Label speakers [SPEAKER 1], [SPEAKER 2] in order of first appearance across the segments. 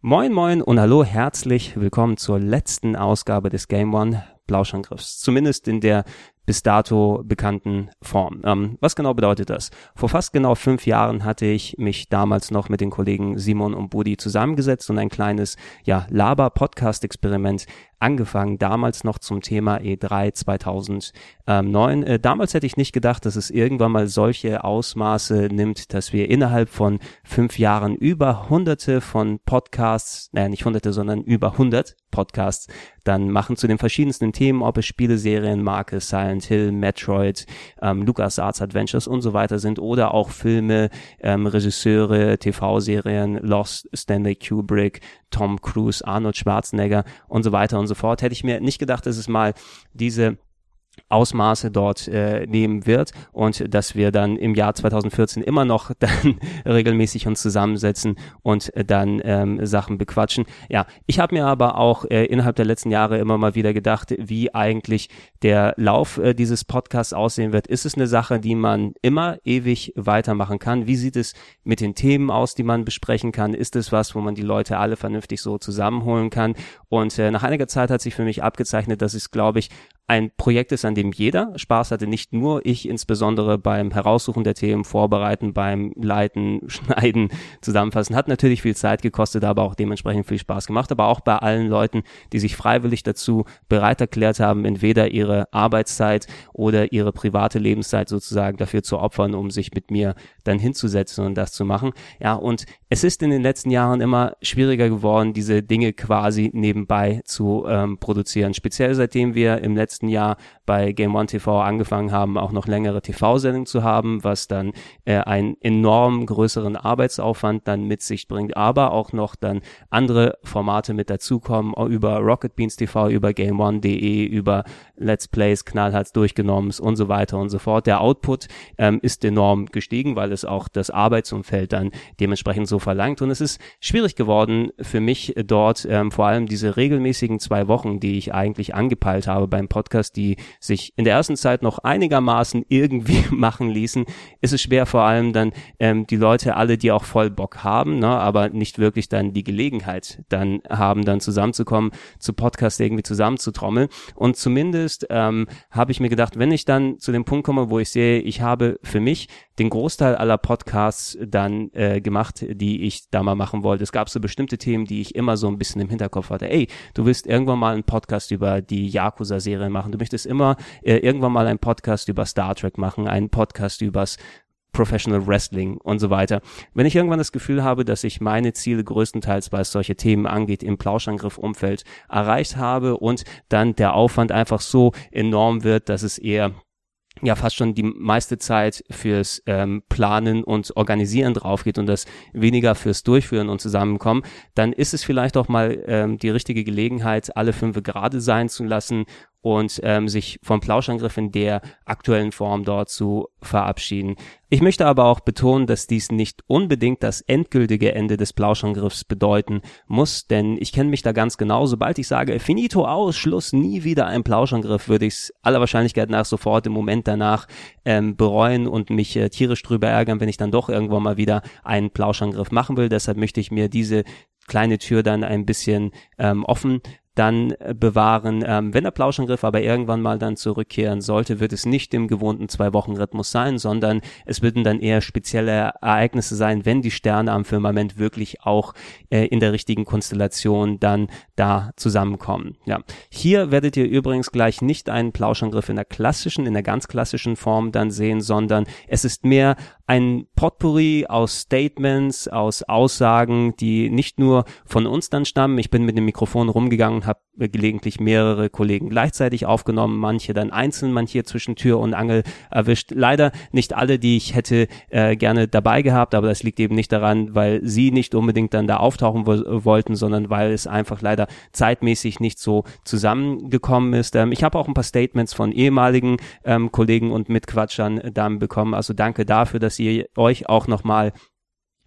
[SPEAKER 1] Moin moin und hallo, herzlich willkommen zur letzten Ausgabe des Game One Plauschangriffs, zumindest in der bis dato bekannten Form. Was genau bedeutet das? Vor fast genau 5 Jahren hatte ich mich damals noch mit den Kollegen Simon und Budi zusammengesetzt und ein kleines Laber-Podcast-Experiment angefangen, damals noch zum Thema E3 2009. Damals hätte ich nicht gedacht, dass es irgendwann mal solche Ausmaße nimmt, dass wir innerhalb von 5 Jahren über hunderte von Podcasts, nicht hunderte, sondern über 100 Podcasts dann machen zu den verschiedensten Themen, ob es Spieleserien, Marke, Silent Hill, Metroid, LucasArts Adventures und so weiter sind oder auch Filme, Regisseure, TV-Serien, Lost, Stanley Kubrick, Tom Cruise, Arnold Schwarzenegger und so weiter und so fort. Hätte ich mir nicht gedacht, dass es mal diese Ausmaße dort nehmen wird und dass wir dann im Jahr 2014 immer noch dann regelmäßig uns zusammensetzen und dann Sachen bequatschen. Ja, ich habe mir aber auch innerhalb der letzten Jahre immer mal wieder gedacht, wie eigentlich der Lauf dieses Podcasts aussehen wird. Ist es eine Sache, die man immer ewig weitermachen kann? Wie sieht es mit den Themen aus, die man besprechen kann? Ist es was, wo man die Leute alle vernünftig so zusammenholen kann? Und nach einiger Zeit hat sich für mich abgezeichnet, dass es, glaube ich, ein Projekt ist, an dem jeder Spaß hatte, nicht nur ich, insbesondere beim Heraussuchen der Themen, Vorbereiten, beim Leiten, Schneiden, Zusammenfassen. Hat natürlich viel Zeit gekostet, aber auch dementsprechend viel Spaß gemacht. Aber auch bei allen Leuten, die sich freiwillig dazu bereit erklärt haben, entweder ihre Arbeitszeit oder ihre private Lebenszeit sozusagen dafür zu opfern, um sich mit mir dann hinzusetzen und das zu machen. Ja, und es ist in den letzten Jahren immer schwieriger geworden, diese Dinge quasi nebenbei zu produzieren. Speziell seitdem wir im letzten Jahr bei Game One TV angefangen haben, auch noch längere TV-Sendungen zu haben, was dann einen enorm größeren Arbeitsaufwand dann mit sich bringt, aber auch noch dann andere Formate mit dazukommen, über Rocket Beans TV, über GameOne.de, über Let's Plays, knallhart durchgenommen und so weiter und so fort. Der Output ist enorm gestiegen, weil es auch das Arbeitsumfeld dann dementsprechend so verlangt und es ist schwierig geworden für mich dort, vor allem diese regelmäßigen 2 Wochen, die ich eigentlich angepeilt habe beim Podcast, die sich in der ersten Zeit noch einigermaßen irgendwie machen ließen, ist es schwer, vor allem dann die Leute alle, die auch voll Bock haben, ne, aber nicht wirklich dann die Gelegenheit dann haben, dann zusammenzukommen, zu Podcast irgendwie zusammenzutrommeln. Und zumindest habe ich mir gedacht, wenn ich dann zu dem Punkt komme, wo ich sehe, ich habe für mich den Großteil aller Podcasts dann gemacht, die ich da mal machen wollte. Es gab so bestimmte Themen, die ich immer so ein bisschen im Hinterkopf hatte. Ey, du willst irgendwann mal einen Podcast über die Yakuza-Serie machen. Du möchtest immer irgendwann mal einen Podcast über Star Trek machen, einen Podcast übers Professional Wrestling und so weiter. Wenn ich irgendwann das Gefühl habe, dass ich meine Ziele größtenteils, was solche Themen angeht, im Plauschangriff-Umfeld erreicht habe und dann der Aufwand einfach so enorm wird, dass es eher fast schon die meiste Zeit fürs Planen und Organisieren drauf geht und das weniger fürs Durchführen und Zusammenkommen, dann ist es vielleicht auch mal die richtige Gelegenheit, alle 5 gerade sein zu lassen und sich vom Plauschangriff in der aktuellen Form dort zu verabschieden. Ich möchte aber auch betonen, dass dies nicht unbedingt das endgültige Ende des Plauschangriffs bedeuten muss, denn ich kenne mich da ganz genau. Sobald ich sage, finito, aus, Schluss, nie wieder ein Plauschangriff, würde ich es aller Wahrscheinlichkeit nach sofort im Moment danach bereuen und mich tierisch drüber ärgern, wenn ich dann doch irgendwann mal wieder einen Plauschangriff machen will. Deshalb möchte ich mir diese kleine Tür dann ein bisschen offen dann bewahren. Wenn der Plauschangriff aber irgendwann mal dann zurückkehren sollte, wird es nicht im gewohnten 2-Wochen-Rhythmus sein, sondern es würden dann eher spezielle Ereignisse sein, wenn die Sterne am Firmament wirklich auch in der richtigen Konstellation dann da zusammenkommen. Ja, hier werdet ihr übrigens gleich nicht einen Plauschangriff in der ganz klassischen Form dann sehen, sondern es ist mehr ein Potpourri aus Statements, aus Aussagen, die nicht nur von uns dann stammen. Ich bin mit dem Mikrofon rumgegangen und habe gelegentlich mehrere Kollegen gleichzeitig aufgenommen, manche dann einzeln, manche zwischen Tür und Angel erwischt. Leider nicht alle, die ich hätte gerne dabei gehabt, aber das liegt eben nicht daran, weil sie nicht unbedingt dann da auftauchen wollten, sondern weil es einfach leider zeitmäßig nicht so zusammengekommen ist. Ich habe auch ein paar Statements von ehemaligen Kollegen und Mitquatschern dann bekommen, also danke dafür, dass ihr euch auch nochmal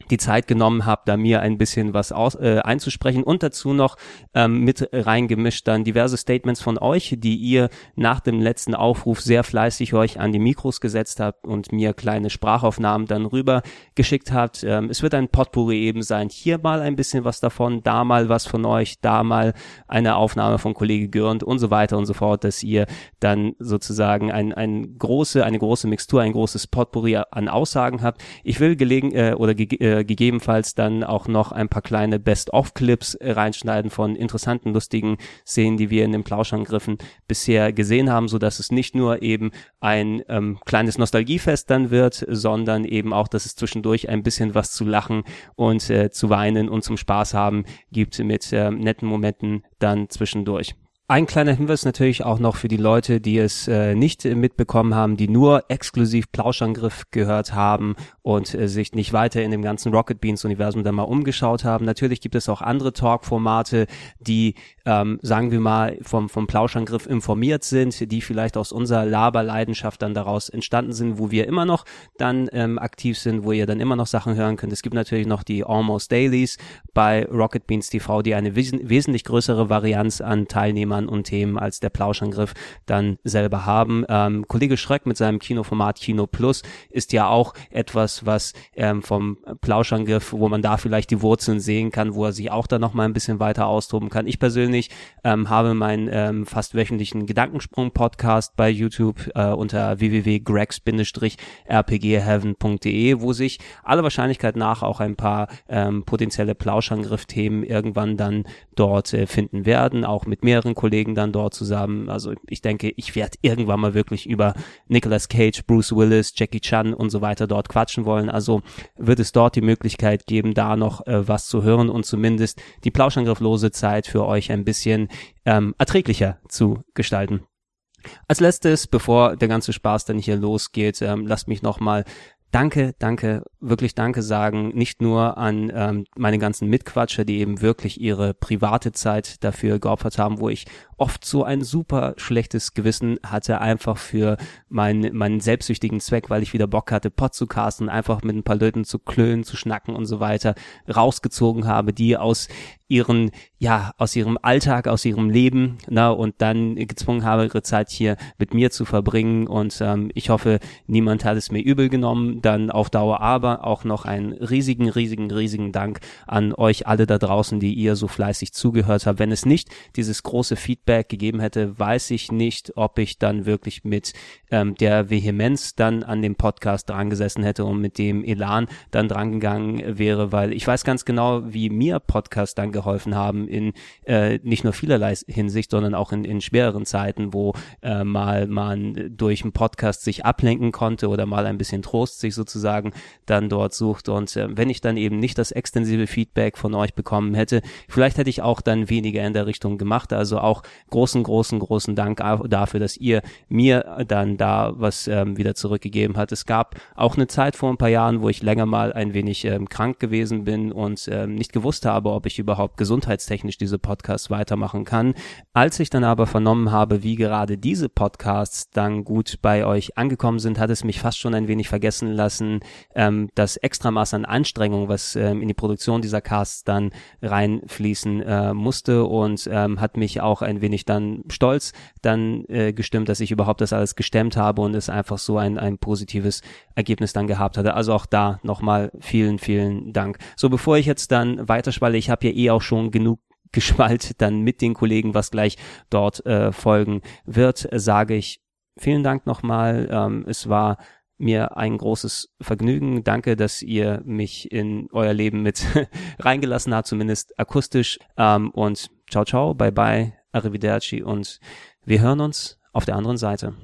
[SPEAKER 1] die Zeit genommen habt, da mir ein bisschen was einzusprechen und dazu noch mit reingemischt dann diverse Statements von euch, die ihr nach dem letzten Aufruf sehr fleißig euch an die Mikros gesetzt habt und mir kleine Sprachaufnahmen dann rüber geschickt habt. Es wird ein Potpourri eben sein. Hier mal ein bisschen was davon, da mal was von euch, da mal eine Aufnahme von Kollege Gürnt und so weiter und so fort, dass ihr dann sozusagen eine große Mixtur, ein großes Potpourri an Aussagen habt. Ich will gegebenenfalls dann auch noch ein paar kleine Best-of-Clips reinschneiden von interessanten, lustigen Szenen, die wir in den Plauschangriffen bisher gesehen haben, so dass es nicht nur eben ein kleines Nostalgiefest dann wird, sondern eben auch, dass es zwischendurch ein bisschen was zu lachen und zu weinen und zum Spaß haben gibt mit netten Momenten dann zwischendurch. Ein kleiner Hinweis natürlich auch noch für die Leute, die es nicht mitbekommen haben, die nur exklusiv Plauschangriff gehört haben und sich nicht weiter in dem ganzen Rocket Beans Universum dann mal umgeschaut haben. Natürlich gibt es auch andere Talk-Formate, die, sagen wir mal, vom Plauschangriff informiert sind, die vielleicht aus unserer Laberleidenschaft dann daraus entstanden sind, wo wir immer noch dann aktiv sind, wo ihr dann immer noch Sachen hören könnt. Es gibt natürlich noch die Almost Dailies bei Rocket Beans TV, die eine wesentlich größere Varianz an Teilnehmern und Themen als der Plauschangriff dann selber haben. Kollege Schröck mit seinem Kinoformat Kino Plus ist ja auch etwas, was vom Plauschangriff, wo man da vielleicht die Wurzeln sehen kann, wo er sich auch dann noch mal ein bisschen weiter austoben kann. Ich persönlich habe meinen fast wöchentlichen Gedankensprung-Podcast bei YouTube unter www.gregs-rpgheaven.de, wo sich aller Wahrscheinlichkeit nach auch ein paar potenzielle Plauschangriff-Themen irgendwann dann dort finden werden, auch mit mehreren Kollegen dann dort zusammen. Also ich denke, ich werde irgendwann mal wirklich über Nicolas Cage, Bruce Willis, Jackie Chan und so weiter dort quatschen wollen. Also wird es dort die Möglichkeit geben, da noch was zu hören und zumindest die plauschangrifflose Zeit für euch ein bisschen erträglicher zu gestalten. Als letztes, bevor der ganze Spaß dann hier losgeht, lasst mich nochmal wirklich danke sagen, nicht nur an meine ganzen Mitquatscher, die eben wirklich ihre private Zeit dafür geopfert haben, wo ich oft so ein super schlechtes Gewissen hatte, einfach für meinen selbstsüchtigen Zweck, weil ich wieder Bock hatte, Podcasten, einfach mit ein paar Leuten zu klönen, zu schnacken und so weiter, rausgezogen habe, die aus ihrem Alltag, aus ihrem Leben, und dann gezwungen habe, ihre Zeit hier mit mir zu verbringen und ich hoffe, niemand hat es mir übel genommen, dann auf Dauer, aber auch noch einen riesigen Dank an euch alle da draußen, die ihr so fleißig zugehört habt. Wenn es nicht dieses große Feedback gegeben hätte, weiß ich nicht, ob ich dann wirklich mit der Vehemenz dann an dem Podcast dran gesessen hätte und mit dem Elan dann dran gegangen wäre, weil ich weiß ganz genau, wie mir Podcasts dann geholfen haben in nicht nur vielerlei Hinsicht, sondern auch in schwereren Zeiten, wo mal man durch einen Podcast sich ablenken konnte oder mal ein bisschen Trost sich sozusagen dann dort sucht und wenn ich dann eben nicht das extensive Feedback von euch bekommen hätte, vielleicht hätte ich auch dann weniger in der Richtung gemacht, also auch großen Dank dafür, dass ihr mir dann da was wieder zurückgegeben habt. Es gab auch eine Zeit vor ein paar Jahren, wo ich länger mal ein wenig krank gewesen bin und nicht gewusst habe, ob ich überhaupt gesundheitstechnisch diese Podcasts weitermachen kann. Als ich dann aber vernommen habe, wie gerade diese Podcasts dann gut bei euch angekommen sind, hat es mich fast schon ein wenig vergessen lassen, das Extramaß an Anstrengung, was in die Produktion dieser Casts dann reinfließen musste und hat mich auch ein wenig dann stolz dann gestimmt, dass ich überhaupt das alles gestemmt habe und es einfach so ein positives Ergebnis dann gehabt hatte. Also auch da nochmal vielen Dank. So, bevor ich jetzt dann weiterspalte, ich habe ja auch schon genug geschwallt dann mit den Kollegen, was gleich dort folgen wird, sage ich vielen Dank nochmal. Es war mir ein großes Vergnügen. Danke, dass ihr mich in euer Leben mit reingelassen habt, zumindest akustisch. Und ciao, bye, arrivederci und wir hören uns auf der anderen Seite.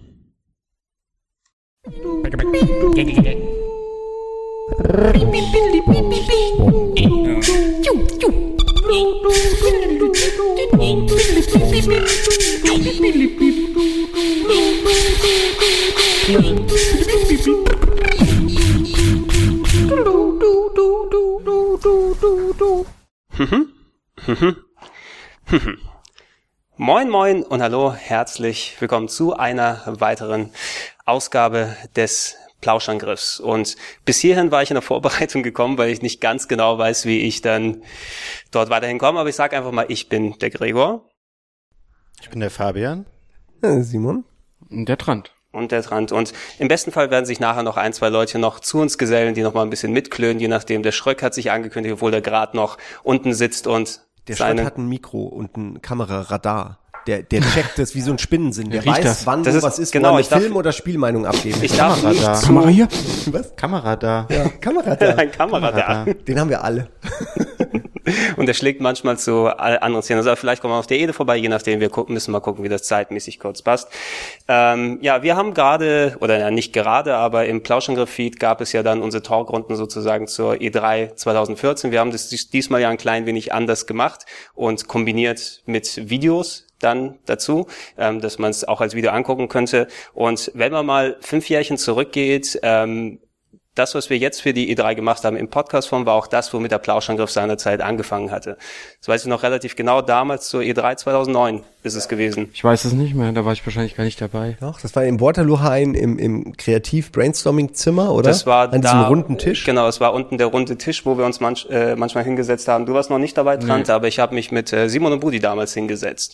[SPEAKER 1] Moin und hallo, herzlich willkommen zu einer weiteren Ausgabe des Plauschangriffs. Und bis hierhin war ich in der Vorbereitung gekommen, weil ich nicht ganz genau weiß, wie ich dann dort weiterhin komme. Aber ich sage einfach mal, ich bin der Gregor.
[SPEAKER 2] Ich bin der Fabian.
[SPEAKER 3] Simon.
[SPEAKER 4] Und der Trant.
[SPEAKER 1] Und der Trant. Und im besten Fall werden sich nachher noch ein, zwei Leute noch zu uns gesellen, die noch mal ein bisschen mitklönen, je nachdem. Der Schröck hat sich angekündigt, obwohl der gerade noch unten sitzt und
[SPEAKER 3] der Schröck hat ein Mikro und ein Kameraradar. Der checkt das wie so ein Spinnensinn. Der weiß,
[SPEAKER 4] das.
[SPEAKER 3] wann
[SPEAKER 1] das
[SPEAKER 3] wo
[SPEAKER 1] ist,
[SPEAKER 3] was ist,
[SPEAKER 1] genau,
[SPEAKER 3] wo er eine
[SPEAKER 1] ich darf,
[SPEAKER 3] Film- oder Spielmeinung abgeben.
[SPEAKER 1] Ich darf nicht
[SPEAKER 2] Kamera da.
[SPEAKER 4] Kamera hier?
[SPEAKER 3] Was?
[SPEAKER 2] Kamera da.
[SPEAKER 3] Ja, Kameraradar.
[SPEAKER 1] ein Kameraradar.
[SPEAKER 3] Den haben wir alle.
[SPEAKER 1] Und der schlägt manchmal zu anderen Szenen. Also vielleicht kommen wir auf der Ede vorbei, je nachdem. Wir müssen mal gucken, wie das zeitmäßig kurz passt. Ja, wir haben gerade, oder ja, nicht gerade, aber im Plauschangriff-Feed gab es ja dann unsere Talkrunden sozusagen zur E3 2014. Wir haben das diesmal ja ein klein wenig anders gemacht und kombiniert mit Videos dann dazu, dass man es auch als Video angucken könnte. Und wenn man mal 5 Jährchen zurückgeht, das, was wir jetzt für die E3 gemacht haben im Podcastform, war auch das, womit der Plauschangriff seinerzeit angefangen hatte. Das weiß ich noch relativ genau. Damals zur E3 2009 ist es gewesen.
[SPEAKER 4] Ich weiß es nicht mehr, da war ich wahrscheinlich gar nicht dabei.
[SPEAKER 3] Doch, das war im Waterloo-Hain im Kreativ-Brainstorming-Zimmer, oder?
[SPEAKER 1] Das war
[SPEAKER 3] an diesem runden Tisch.
[SPEAKER 1] Genau, es war unten der runde Tisch, wo wir uns manchmal hingesetzt haben. Du warst noch nicht dabei, Trant, aber ich habe mich mit Simon und Budi damals hingesetzt.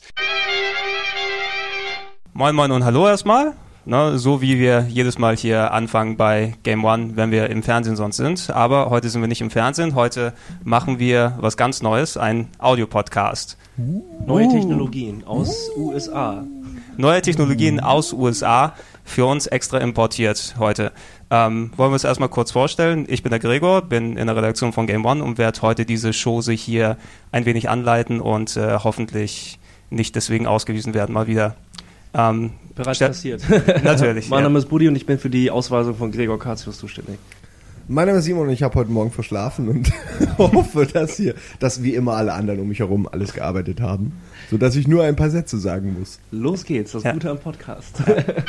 [SPEAKER 1] Moin Moin und hallo erstmal. Ne, so wie wir jedes Mal hier anfangen bei Game One, wenn wir im Fernsehen sonst sind. Aber heute sind wir nicht im Fernsehen. Heute machen wir was ganz Neues, einen Audio-Podcast.
[SPEAKER 5] Neue Technologien aus USA.
[SPEAKER 1] Neue Technologien aus USA, für uns extra importiert heute. Wollen wir uns erstmal kurz vorstellen. Ich bin der Gregor, bin in der Redaktion von Game One und werde heute diese Chose hier ein wenig anleiten und hoffentlich nicht deswegen ausgewiesen werden, mal wieder.
[SPEAKER 5] Bereits passiert.
[SPEAKER 1] Natürlich.
[SPEAKER 5] Mein Name ist Budi und ich bin für die Ausweisung von Gregor Katius zuständig.
[SPEAKER 3] Mein Name ist Simon und ich habe heute Morgen verschlafen und hoffe, dass wie immer alle anderen um mich herum alles gearbeitet haben, sodass ich nur ein paar Sätze sagen muss.
[SPEAKER 5] Los geht's, das Gute am Podcast.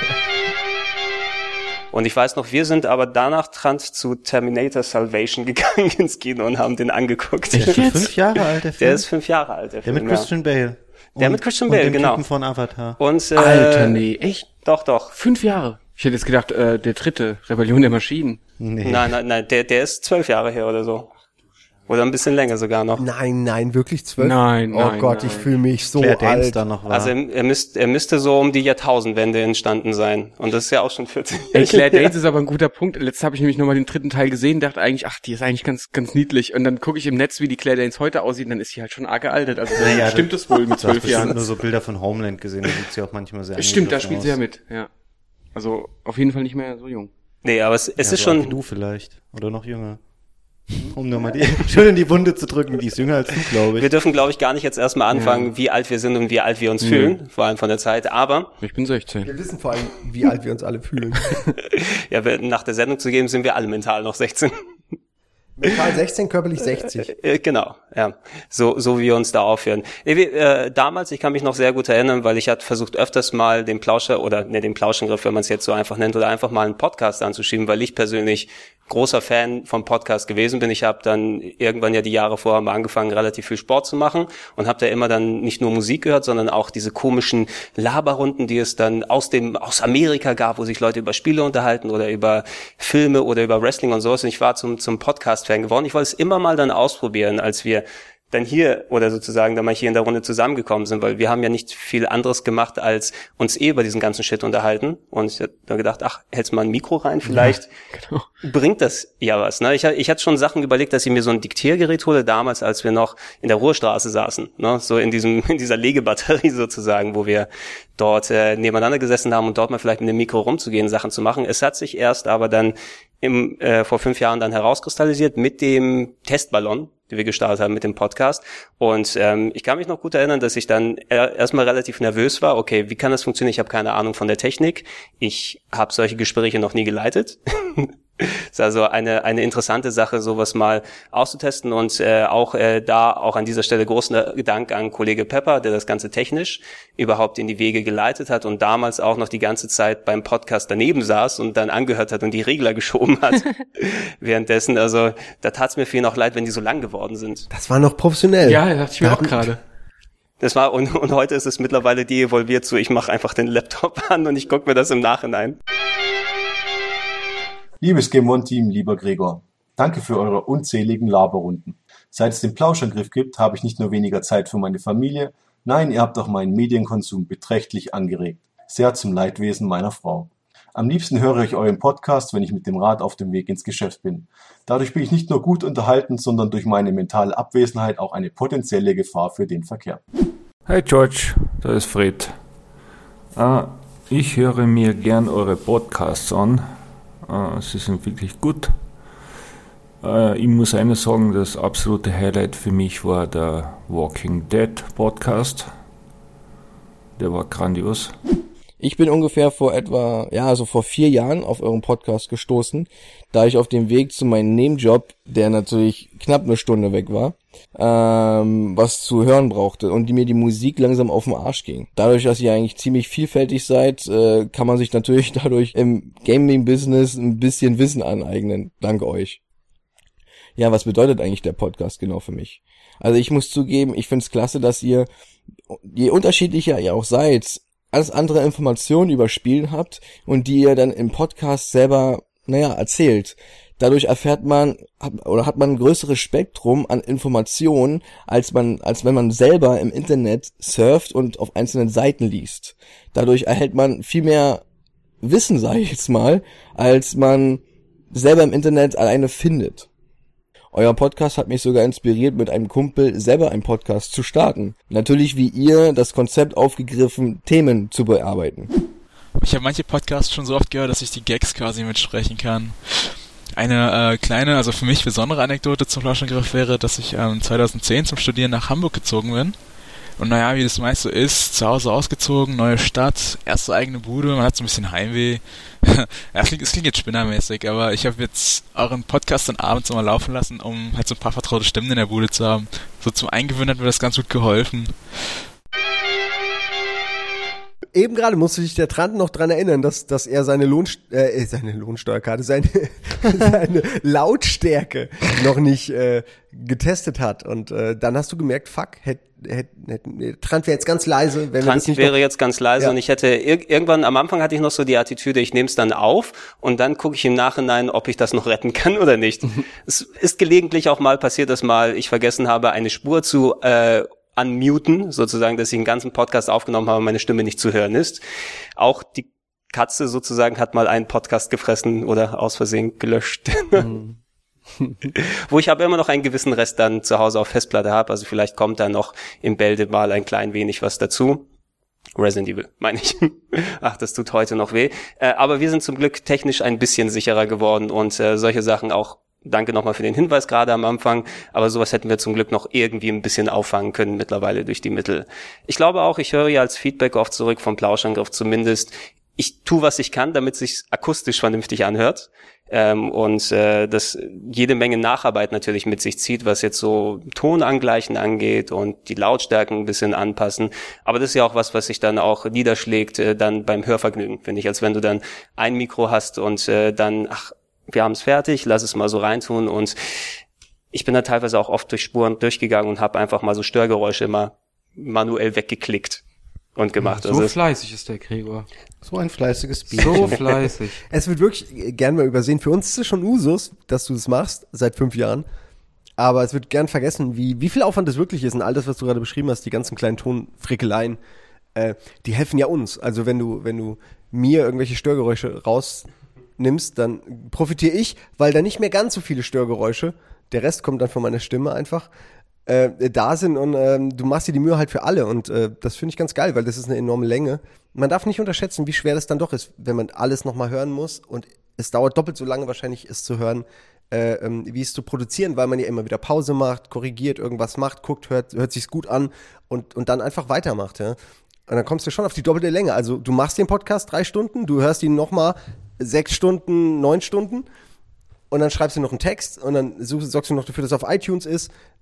[SPEAKER 1] Und ich weiß noch, wir sind aber danach zu Terminator Salvation gegangen ins Kino und haben den angeguckt.
[SPEAKER 2] Der ist 5 Jahre alt, der Film?
[SPEAKER 1] Der ist 5 Jahre alt, der
[SPEAKER 2] Der
[SPEAKER 1] Film,
[SPEAKER 2] mit Christian Bale.
[SPEAKER 1] Der mit Christian Bale,
[SPEAKER 2] und dem
[SPEAKER 1] genau.
[SPEAKER 2] Typen von Avatar.
[SPEAKER 1] Und,
[SPEAKER 4] Alter, nee, echt?
[SPEAKER 1] Doch.
[SPEAKER 4] 5 Jahre? Ich hätte jetzt gedacht, der dritte, Rebellion der Maschinen.
[SPEAKER 2] Nee.
[SPEAKER 1] Nein, der ist 12 Jahre her oder so. Oder ein bisschen länger sogar noch.
[SPEAKER 3] Nein, wirklich 12?
[SPEAKER 4] Nein,
[SPEAKER 3] Oh Gott, ich fühle mich so
[SPEAKER 2] Claire Danes
[SPEAKER 3] alt.
[SPEAKER 2] da noch war.
[SPEAKER 1] Also er müsste so um die Jahrtausendwende entstanden sein. Und das ist ja auch schon 40
[SPEAKER 4] Ey, Claire Danes ist aber ein guter Punkt. Letztes habe ich nämlich nochmal den dritten Teil gesehen, dachte eigentlich, ach, die ist eigentlich ganz, ganz niedlich. Und dann gucke ich im Netz, wie die Claire Danes heute aussieht, und dann ist sie halt schon arg gealtert. Also
[SPEAKER 2] Naja,
[SPEAKER 4] stimmt das wohl mit
[SPEAKER 2] Du hast
[SPEAKER 4] 12
[SPEAKER 2] bestimmt
[SPEAKER 4] Jahren.
[SPEAKER 2] nur so Bilder von Homeland gesehen, da sieht sie auch manchmal sehr
[SPEAKER 4] Stimmt, da
[SPEAKER 2] angegriffen
[SPEAKER 4] spielt
[SPEAKER 2] aus.
[SPEAKER 4] sie ja mit, ja. Also auf jeden Fall nicht mehr so jung.
[SPEAKER 1] Nee, aber es
[SPEAKER 2] Ja,
[SPEAKER 1] ist
[SPEAKER 2] so alt wie
[SPEAKER 1] schon...
[SPEAKER 2] du vielleicht. Oder noch jünger. Um nur mal die schön in die Wunde zu drücken, die ist jünger als du, glaube ich.
[SPEAKER 1] Wir dürfen, glaube ich, gar nicht jetzt erstmal anfangen, wie alt wir sind und wie alt wir uns fühlen, vor allem von der Zeit. Aber
[SPEAKER 4] Ich bin 16.
[SPEAKER 3] Wir wissen vor allem, wie alt wir uns alle fühlen.
[SPEAKER 1] ja, nach der Sendung zu geben, sind wir alle mental noch 16.
[SPEAKER 3] Mental 16, körperlich 60.
[SPEAKER 1] Genau, ja. So wie wir uns da aufhören. Damals, ich kann mich noch sehr gut erinnern, weil ich hatte versucht öfters mal den Plauschangriff, wenn man es jetzt so einfach nennt, oder einfach mal einen Podcast anzuschieben, weil ich persönlich großer Fan vom Podcast gewesen bin. Ich habe dann irgendwann ja die Jahre vorher mal angefangen, relativ viel Sport zu machen und habe da immer dann nicht nur Musik gehört, sondern auch diese komischen Laberrunden, die es dann aus Amerika gab, wo sich Leute über Spiele unterhalten oder über Filme oder über Wrestling und sowas. Und ich war zum Podcast-Fan geworden. Ich wollte es immer mal dann ausprobieren, als wir dann hier oder sozusagen dann mal hier in der Runde zusammengekommen sind, weil wir haben ja nicht viel anderes gemacht, als uns über diesen ganzen Shit unterhalten. Und ich habe dann gedacht, ach, hältst mal ein Mikro rein, vielleicht bringt das ja was. Ne? Ich hatte schon Sachen überlegt, dass ich mir so ein Diktiergerät hole, damals, als wir noch in der Ruhrstraße saßen, ne? So in dieser Legebatterie sozusagen, wo wir dort nebeneinander gesessen haben und dort mal vielleicht mit dem Mikro rumzugehen, Sachen zu machen. Es hat sich erst aber dann vor 5 Jahren dann herauskristallisiert mit dem Testballon, die wir gestartet haben mit dem Podcast. Und ich kann mich noch gut erinnern, dass ich dann erstmal relativ nervös war. Okay, wie kann das funktionieren? Ich habe keine Ahnung von der Technik. Ich habe solche Gespräche noch nie geleitet. Ist also eine interessante Sache, sowas mal auszutesten und auch an dieser Stelle großen Dank an Kollege Pepper, der das Ganze technisch überhaupt in die Wege geleitet hat und damals auch noch die ganze Zeit beim Podcast daneben saß und dann angehört hat und die Regler geschoben hat. Währenddessen, also da tat es mir viel noch leid, wenn die so lang geworden sind.
[SPEAKER 3] Das war noch professionell.
[SPEAKER 4] Ja, dachte ich mir auch gerade.
[SPEAKER 1] Das war und heute ist es mittlerweile deevolviert zu, ich mache einfach den Laptop an und ich gucke mir das im Nachhinein.
[SPEAKER 6] Liebes Game One Team, lieber Gregor, danke für eure unzähligen Laberrunden. Seit es den Plauschangriff gibt, habe ich nicht nur weniger Zeit für meine Familie, nein, ihr habt auch meinen Medienkonsum beträchtlich angeregt. Sehr zum Leidwesen meiner Frau. Am liebsten höre ich euren Podcast, wenn ich mit dem Rad auf dem Weg ins Geschäft bin. Dadurch bin ich nicht nur gut unterhalten, sondern durch meine mentale Abwesenheit auch eine potenzielle Gefahr für den Verkehr.
[SPEAKER 7] Hi George, da ist Fred. Ich höre mir gern eure Podcasts an. Sie sind wirklich gut. Ich muss eines sagen, das absolute Highlight für mich war der Walking Dead Podcast. Der war grandios.
[SPEAKER 8] Ich bin ungefähr vor 4 Jahren auf euren Podcast gestoßen, da ich auf dem Weg zu meinem Nebenjob, der natürlich knapp eine Stunde weg war, was zu hören brauchte und mir die Musik langsam auf den Arsch ging. Dadurch, dass ihr eigentlich ziemlich vielfältig seid, kann man sich natürlich dadurch im Gaming-Business ein bisschen Wissen aneignen, dank euch. Ja, was bedeutet eigentlich der Podcast genau für mich? Also ich muss zugeben, ich finde es klasse, dass ihr, je unterschiedlicher ihr auch seid, alles andere Informationen über Spielen habt und die ihr dann im Podcast selber, erzählt. Dadurch hat man ein größeres Spektrum an Informationen, als wenn man selber im Internet surft und auf einzelnen Seiten liest. Dadurch erhält man viel mehr Wissen, sage ich jetzt mal, als man selber im Internet alleine findet. Euer Podcast hat mich sogar inspiriert, mit einem Kumpel selber einen Podcast zu starten. Natürlich wie ihr das Konzept aufgegriffen, Themen zu bearbeiten.
[SPEAKER 9] Ich habe manche Podcasts schon so oft gehört, dass ich die Gags quasi mitsprechen kann. Eine kleine, also für mich besondere Anekdote zum Plauschangriff wäre, dass ich 2010 zum Studieren nach Hamburg gezogen bin. Und wie das meist so ist, zu Hause ausgezogen, neue Stadt, erste eigene Bude, man hat so ein bisschen Heimweh. Es klingt jetzt spinnermäßig, aber ich habe jetzt euren Podcast dann abends immer laufen lassen, um halt so ein paar vertraute Stimmen in der Bude zu haben. So zum Eingewöhnen hat mir das ganz gut geholfen.
[SPEAKER 3] Eben gerade musste sich der Trant noch dran erinnern, dass er seine Lohnsteuerkarte, seine Lautstärke noch nicht getestet hat. Und dann hast du gemerkt, fuck, Trant wäre jetzt ganz leise. Wenn
[SPEAKER 1] Trant wäre jetzt ganz leise und ich hätte irgendwann am Anfang hatte ich noch so die Attitüde, ich nehme es dann auf und dann gucke ich im Nachhinein, ob ich das noch retten kann oder nicht. Es ist gelegentlich auch mal passiert, dass ich vergessen habe, eine Spur zu unmuten, sozusagen, dass ich einen ganzen Podcast aufgenommen habe und meine Stimme nicht zu hören ist. Auch die Katze sozusagen hat mal einen Podcast gefressen oder aus Versehen gelöscht. Wo ich aber immer noch einen gewissen Rest dann zu Hause auf Festplatte habe, also vielleicht kommt da noch im Bälde mal ein klein wenig was dazu. Resident Evil, meine ich. Ach, das tut heute noch weh. Aber wir sind zum Glück technisch ein bisschen sicherer geworden und solche Sachen auch. Danke nochmal für den Hinweis gerade am Anfang, aber sowas hätten wir zum Glück noch irgendwie ein bisschen auffangen können mittlerweile durch die Mittel. Ich glaube auch, ich höre ja als Feedback oft zurück vom Plauschangriff zumindest, ich tue, was ich kann, damit es sich akustisch vernünftig anhört und das jede Menge Nacharbeit natürlich mit sich zieht, was jetzt so Tonangleichen angeht und die Lautstärken ein bisschen anpassen, aber das ist ja auch was sich dann auch niederschlägt dann beim Hörvergnügen, finde ich, als wenn du dann ein Mikro hast und dann, wir haben es fertig, lass es mal so reintun und ich bin da teilweise auch oft durch Spuren durchgegangen und habe einfach mal so Störgeräusche immer manuell weggeklickt und gemacht.
[SPEAKER 4] So also fleißig ist der Gregor.
[SPEAKER 2] So ein fleißiges Bier.
[SPEAKER 4] So fleißig.
[SPEAKER 3] Es wird wirklich gern mal übersehen. Für uns ist es schon Usus, dass du das machst, seit 5 Jahren. Aber es wird gern vergessen, wie viel Aufwand das wirklich ist und all das, was du gerade beschrieben hast, die ganzen kleinen Tonfrickeleien, die helfen ja uns. Also wenn du mir irgendwelche Störgeräusche rausnimmst, dann profitiere ich, weil da nicht mehr ganz so viele Störgeräusche, der Rest kommt dann von meiner Stimme einfach, da sind und du machst dir die Mühe halt für alle und das finde ich ganz geil, weil das ist eine enorme Länge. Man darf nicht unterschätzen, wie schwer das dann doch ist, wenn man alles nochmal hören muss und es dauert doppelt so lange wahrscheinlich, es zu hören, wie es zu produzieren, weil man ja immer wieder Pause macht, korrigiert, irgendwas macht, guckt, hört sich's gut an und dann einfach weitermacht, ja. Und dann kommst du schon auf die doppelte Länge. Also du machst den Podcast 3 Stunden, du hörst ihn nochmal 6 Stunden, 9 Stunden und dann schreibst du noch einen Text und dann sorgst du noch dafür, dass es auf iTunes ist.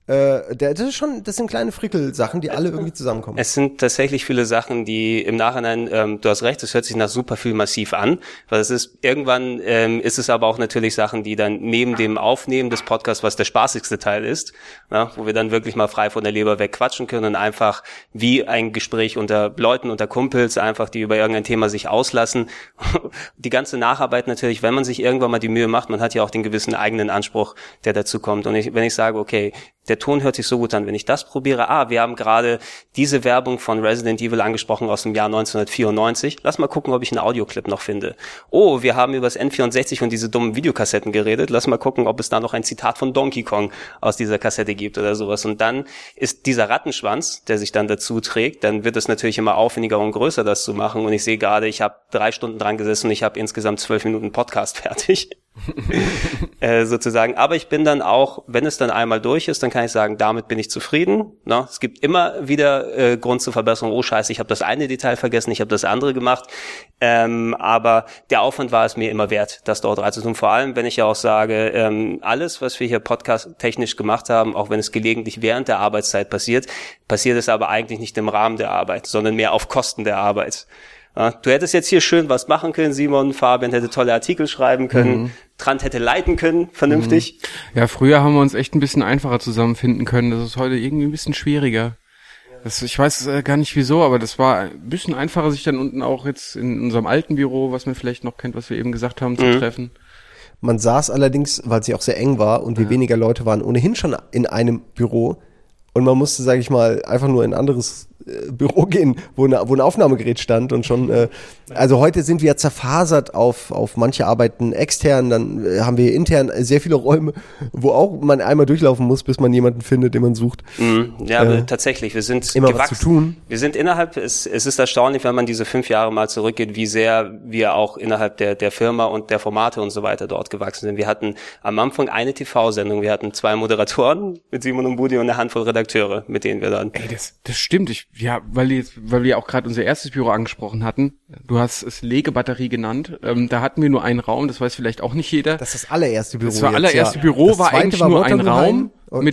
[SPEAKER 3] Das sind kleine Frickel-Sachen, die alle irgendwie zusammenkommen.
[SPEAKER 1] Es sind tatsächlich viele Sachen, die im Nachhinein, du hast recht, es hört sich nach super viel massiv an, weil es ist, irgendwann ist es aber auch natürlich Sachen, die dann neben dem Aufnehmen des Podcasts, was der spaßigste Teil ist, wo wir dann wirklich mal frei von der Leber weg quatschen können und einfach wie ein Gespräch unter Leuten, unter Kumpels, einfach die über irgendein Thema sich auslassen. Die ganze Nacharbeit natürlich, wenn man sich irgendwann mal die Mühe macht, man hat ja auch den gewissen eigenen Anspruch, der dazu kommt. Und wenn ich sage, okay, der Ton hört sich so gut an, wenn ich das probiere, wir haben gerade diese Werbung von Resident Evil angesprochen aus dem Jahr 1994, lass mal gucken, ob ich einen Audioclip noch finde. Oh, wir haben über das N64 und diese dummen Videokassetten geredet, lass mal gucken, ob es da noch ein Zitat von Donkey Kong aus dieser Kassette gibt oder sowas. Und dann ist dieser Rattenschwanz, der sich dann dazu trägt, dann wird es natürlich immer aufwendiger und größer, das zu machen. Und ich sehe gerade, ich habe 3 Stunden dran gesessen und ich habe insgesamt 12 Minuten Podcast fertig. Sozusagen. Aber ich bin dann auch, wenn es dann einmal durch ist, dann kann ich sagen, damit bin ich zufrieden. Ne? Es gibt immer wieder Grund zur Verbesserung. Oh Scheiße, ich habe das eine Detail vergessen, ich habe das andere gemacht. Aber der Aufwand war es mir immer wert, das dort reinzutun. Vor allem, wenn ich ja auch sage, alles, was wir hier podcast-technisch gemacht haben, auch wenn es gelegentlich während der Arbeitszeit passiert es aber eigentlich nicht im Rahmen der Arbeit, sondern mehr auf Kosten der Arbeit. Ja, du hättest jetzt hier schön was machen können, Simon, Fabian hätte tolle Artikel schreiben können, Trant hätte leiten können, vernünftig.
[SPEAKER 4] Ja, früher haben wir uns echt ein bisschen einfacher zusammenfinden können, das ist heute irgendwie ein bisschen schwieriger. Ich weiß gar nicht wieso, aber das war ein bisschen einfacher, sich dann unten auch jetzt in unserem alten Büro, was man vielleicht noch kennt, was wir eben gesagt haben, zu treffen.
[SPEAKER 3] Man saß allerdings, weil es ja auch sehr eng war und wir weniger Leute waren, ohnehin schon in einem Büro. Und man musste, sage ich mal, einfach nur in ein anderes Büro gehen, wo ein Aufnahmegerät stand und schon, also heute sind wir zerfasert auf manche Arbeiten extern, dann haben wir intern sehr viele Räume, wo auch man einmal durchlaufen muss, bis man jemanden findet, den man sucht.
[SPEAKER 1] Ja, aber tatsächlich, wir sind
[SPEAKER 3] immer
[SPEAKER 1] gewachsen.
[SPEAKER 3] Was zu tun.
[SPEAKER 1] Wir sind es ist erstaunlich, wenn man diese 5 Jahre mal zurückgeht, wie sehr wir auch innerhalb der Firma und der Formate und so weiter dort gewachsen sind. Wir hatten am Anfang eine TV-Sendung, wir hatten 2 Moderatoren mit Simon und Budi und eine Handvoll Redakteure, mit denen wir dann...
[SPEAKER 4] Ey, das stimmt, weil wir auch gerade unser erstes Büro angesprochen hatten, du hast es Legebatterie genannt, da hatten wir nur einen Raum, das weiß vielleicht auch nicht jeder.
[SPEAKER 3] Das ist das allererste Büro.
[SPEAKER 4] Das allererste Büro war eigentlich nur ein Raum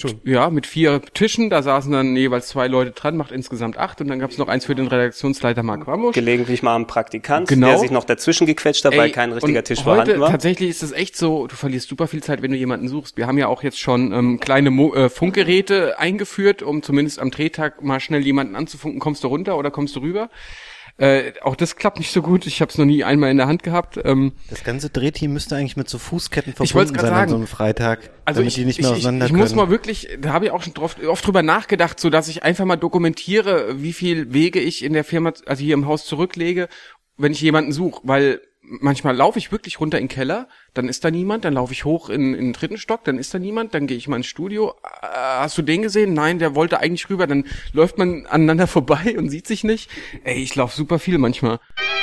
[SPEAKER 4] mit 4 Tischen, da saßen dann jeweils 2 Leute dran, macht insgesamt 8 und dann gab es noch eins für den Redaktionsleiter Marc Ramusch.
[SPEAKER 1] Gelegentlich mal ein Praktikant, der sich noch dazwischen gequetscht hat, weil kein richtiger Tisch vorhanden war.
[SPEAKER 4] Tatsächlich ist es echt so, du verlierst super viel Zeit, wenn du jemanden suchst. Wir haben ja auch jetzt schon kleine Funkgeräte eingeführt, um zumindest am Drehtag mal schnell jemanden anzufunken, kommst du runter oder kommst du rüber? Auch das klappt nicht so gut. Ich habe es noch nie einmal in der Hand gehabt.
[SPEAKER 2] Das ganze Drehteam müsste eigentlich mit so Fußketten verbunden sein an so einem Freitag, damit die nicht mehr auseinander können.
[SPEAKER 4] Ich muss mal wirklich, da habe ich auch schon oft drüber nachgedacht, so dass ich einfach mal dokumentiere, wie viel Wege ich in der Firma, also hier im Haus zurücklege, wenn ich jemanden suche, weil manchmal laufe ich wirklich runter in den Keller, dann ist da niemand, dann laufe ich hoch in den 3. Stock, dann ist da niemand, dann gehe ich mal ins Studio. Hast du den gesehen? Nein, der wollte eigentlich rüber, dann läuft man aneinander vorbei und sieht sich nicht. Ey, ich laufe super viel manchmal.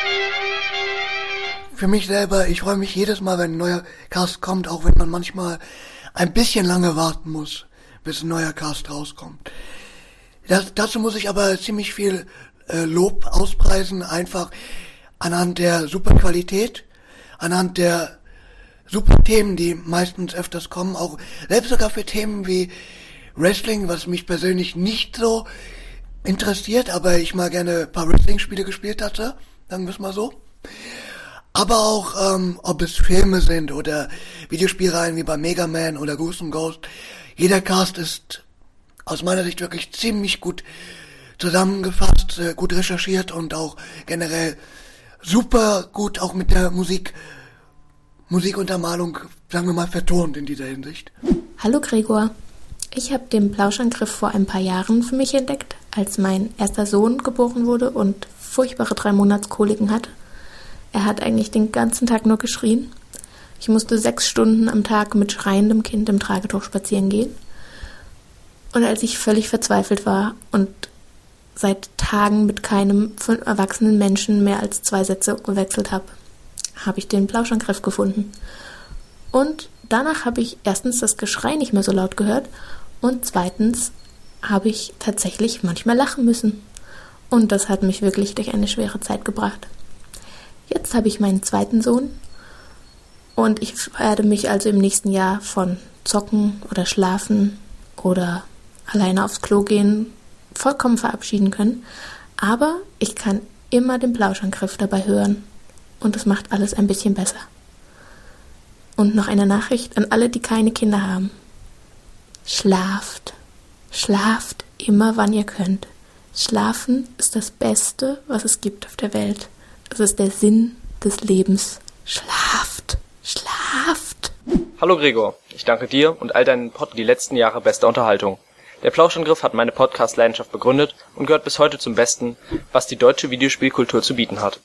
[SPEAKER 10] Für mich selber, ich freue mich jedes Mal, wenn ein neuer Cast kommt, auch wenn man manchmal ein bisschen lange warten muss, bis ein neuer Cast rauskommt. Dazu muss ich aber ziemlich viel Lob auspreisen, einfach anhand der super Qualität, anhand der super Themen, die meistens öfters kommen, auch selbst sogar für Themen wie Wrestling, was mich persönlich nicht so interessiert, aber ich mal gerne ein paar Wrestling-Spiele gespielt hatte, sagen wir es mal so. Aber auch, ob es Filme sind oder Videospielreihen wie bei Mega Man oder Goose & Ghost, jeder Cast ist aus meiner Sicht wirklich ziemlich gut zusammengefasst, gut recherchiert und auch generell super gut auch mit der Musikuntermalung, sagen wir mal, vertont in dieser Hinsicht.
[SPEAKER 11] Hallo Gregor, ich habe den Plauschangriff vor ein paar Jahren für mich entdeckt, als mein erster Sohn geboren wurde und furchtbare 3 Monatskoliken hatte. Er hat eigentlich den ganzen Tag nur geschrien. Ich musste 6 Stunden am Tag mit schreiendem Kind im Tragetuch spazieren gehen. Und als ich völlig verzweifelt war und seit Tagen mit keinem von erwachsenen Menschen mehr als 2 Sätze gewechselt habe, habe ich den Plauschangriff gefunden. Und danach habe ich erstens das Geschrei nicht mehr so laut gehört und zweitens habe ich tatsächlich manchmal lachen müssen. Und das hat mich wirklich durch eine schwere Zeit gebracht. Jetzt habe ich meinen 2. Sohn und ich werde mich also im nächsten Jahr von Zocken oder Schlafen oder alleine aufs Klo gehen, vollkommen verabschieden können. Aber ich kann immer den Plauschangriff dabei hören. Und es macht alles ein bisschen besser. Und noch eine Nachricht an alle, die keine Kinder haben. Schlaft. Schlaft immer, wann ihr könnt. Schlafen ist das Beste, was es gibt auf der Welt. Es ist der Sinn des Lebens. Schlaft. Schlaft.
[SPEAKER 12] Hallo Gregor, ich danke dir und all deinen die letzten Jahre bester Unterhaltung. Der Plauschangriff hat meine Podcast-Leidenschaft begründet und gehört bis heute zum Besten, was die deutsche Videospielkultur zu bieten hat.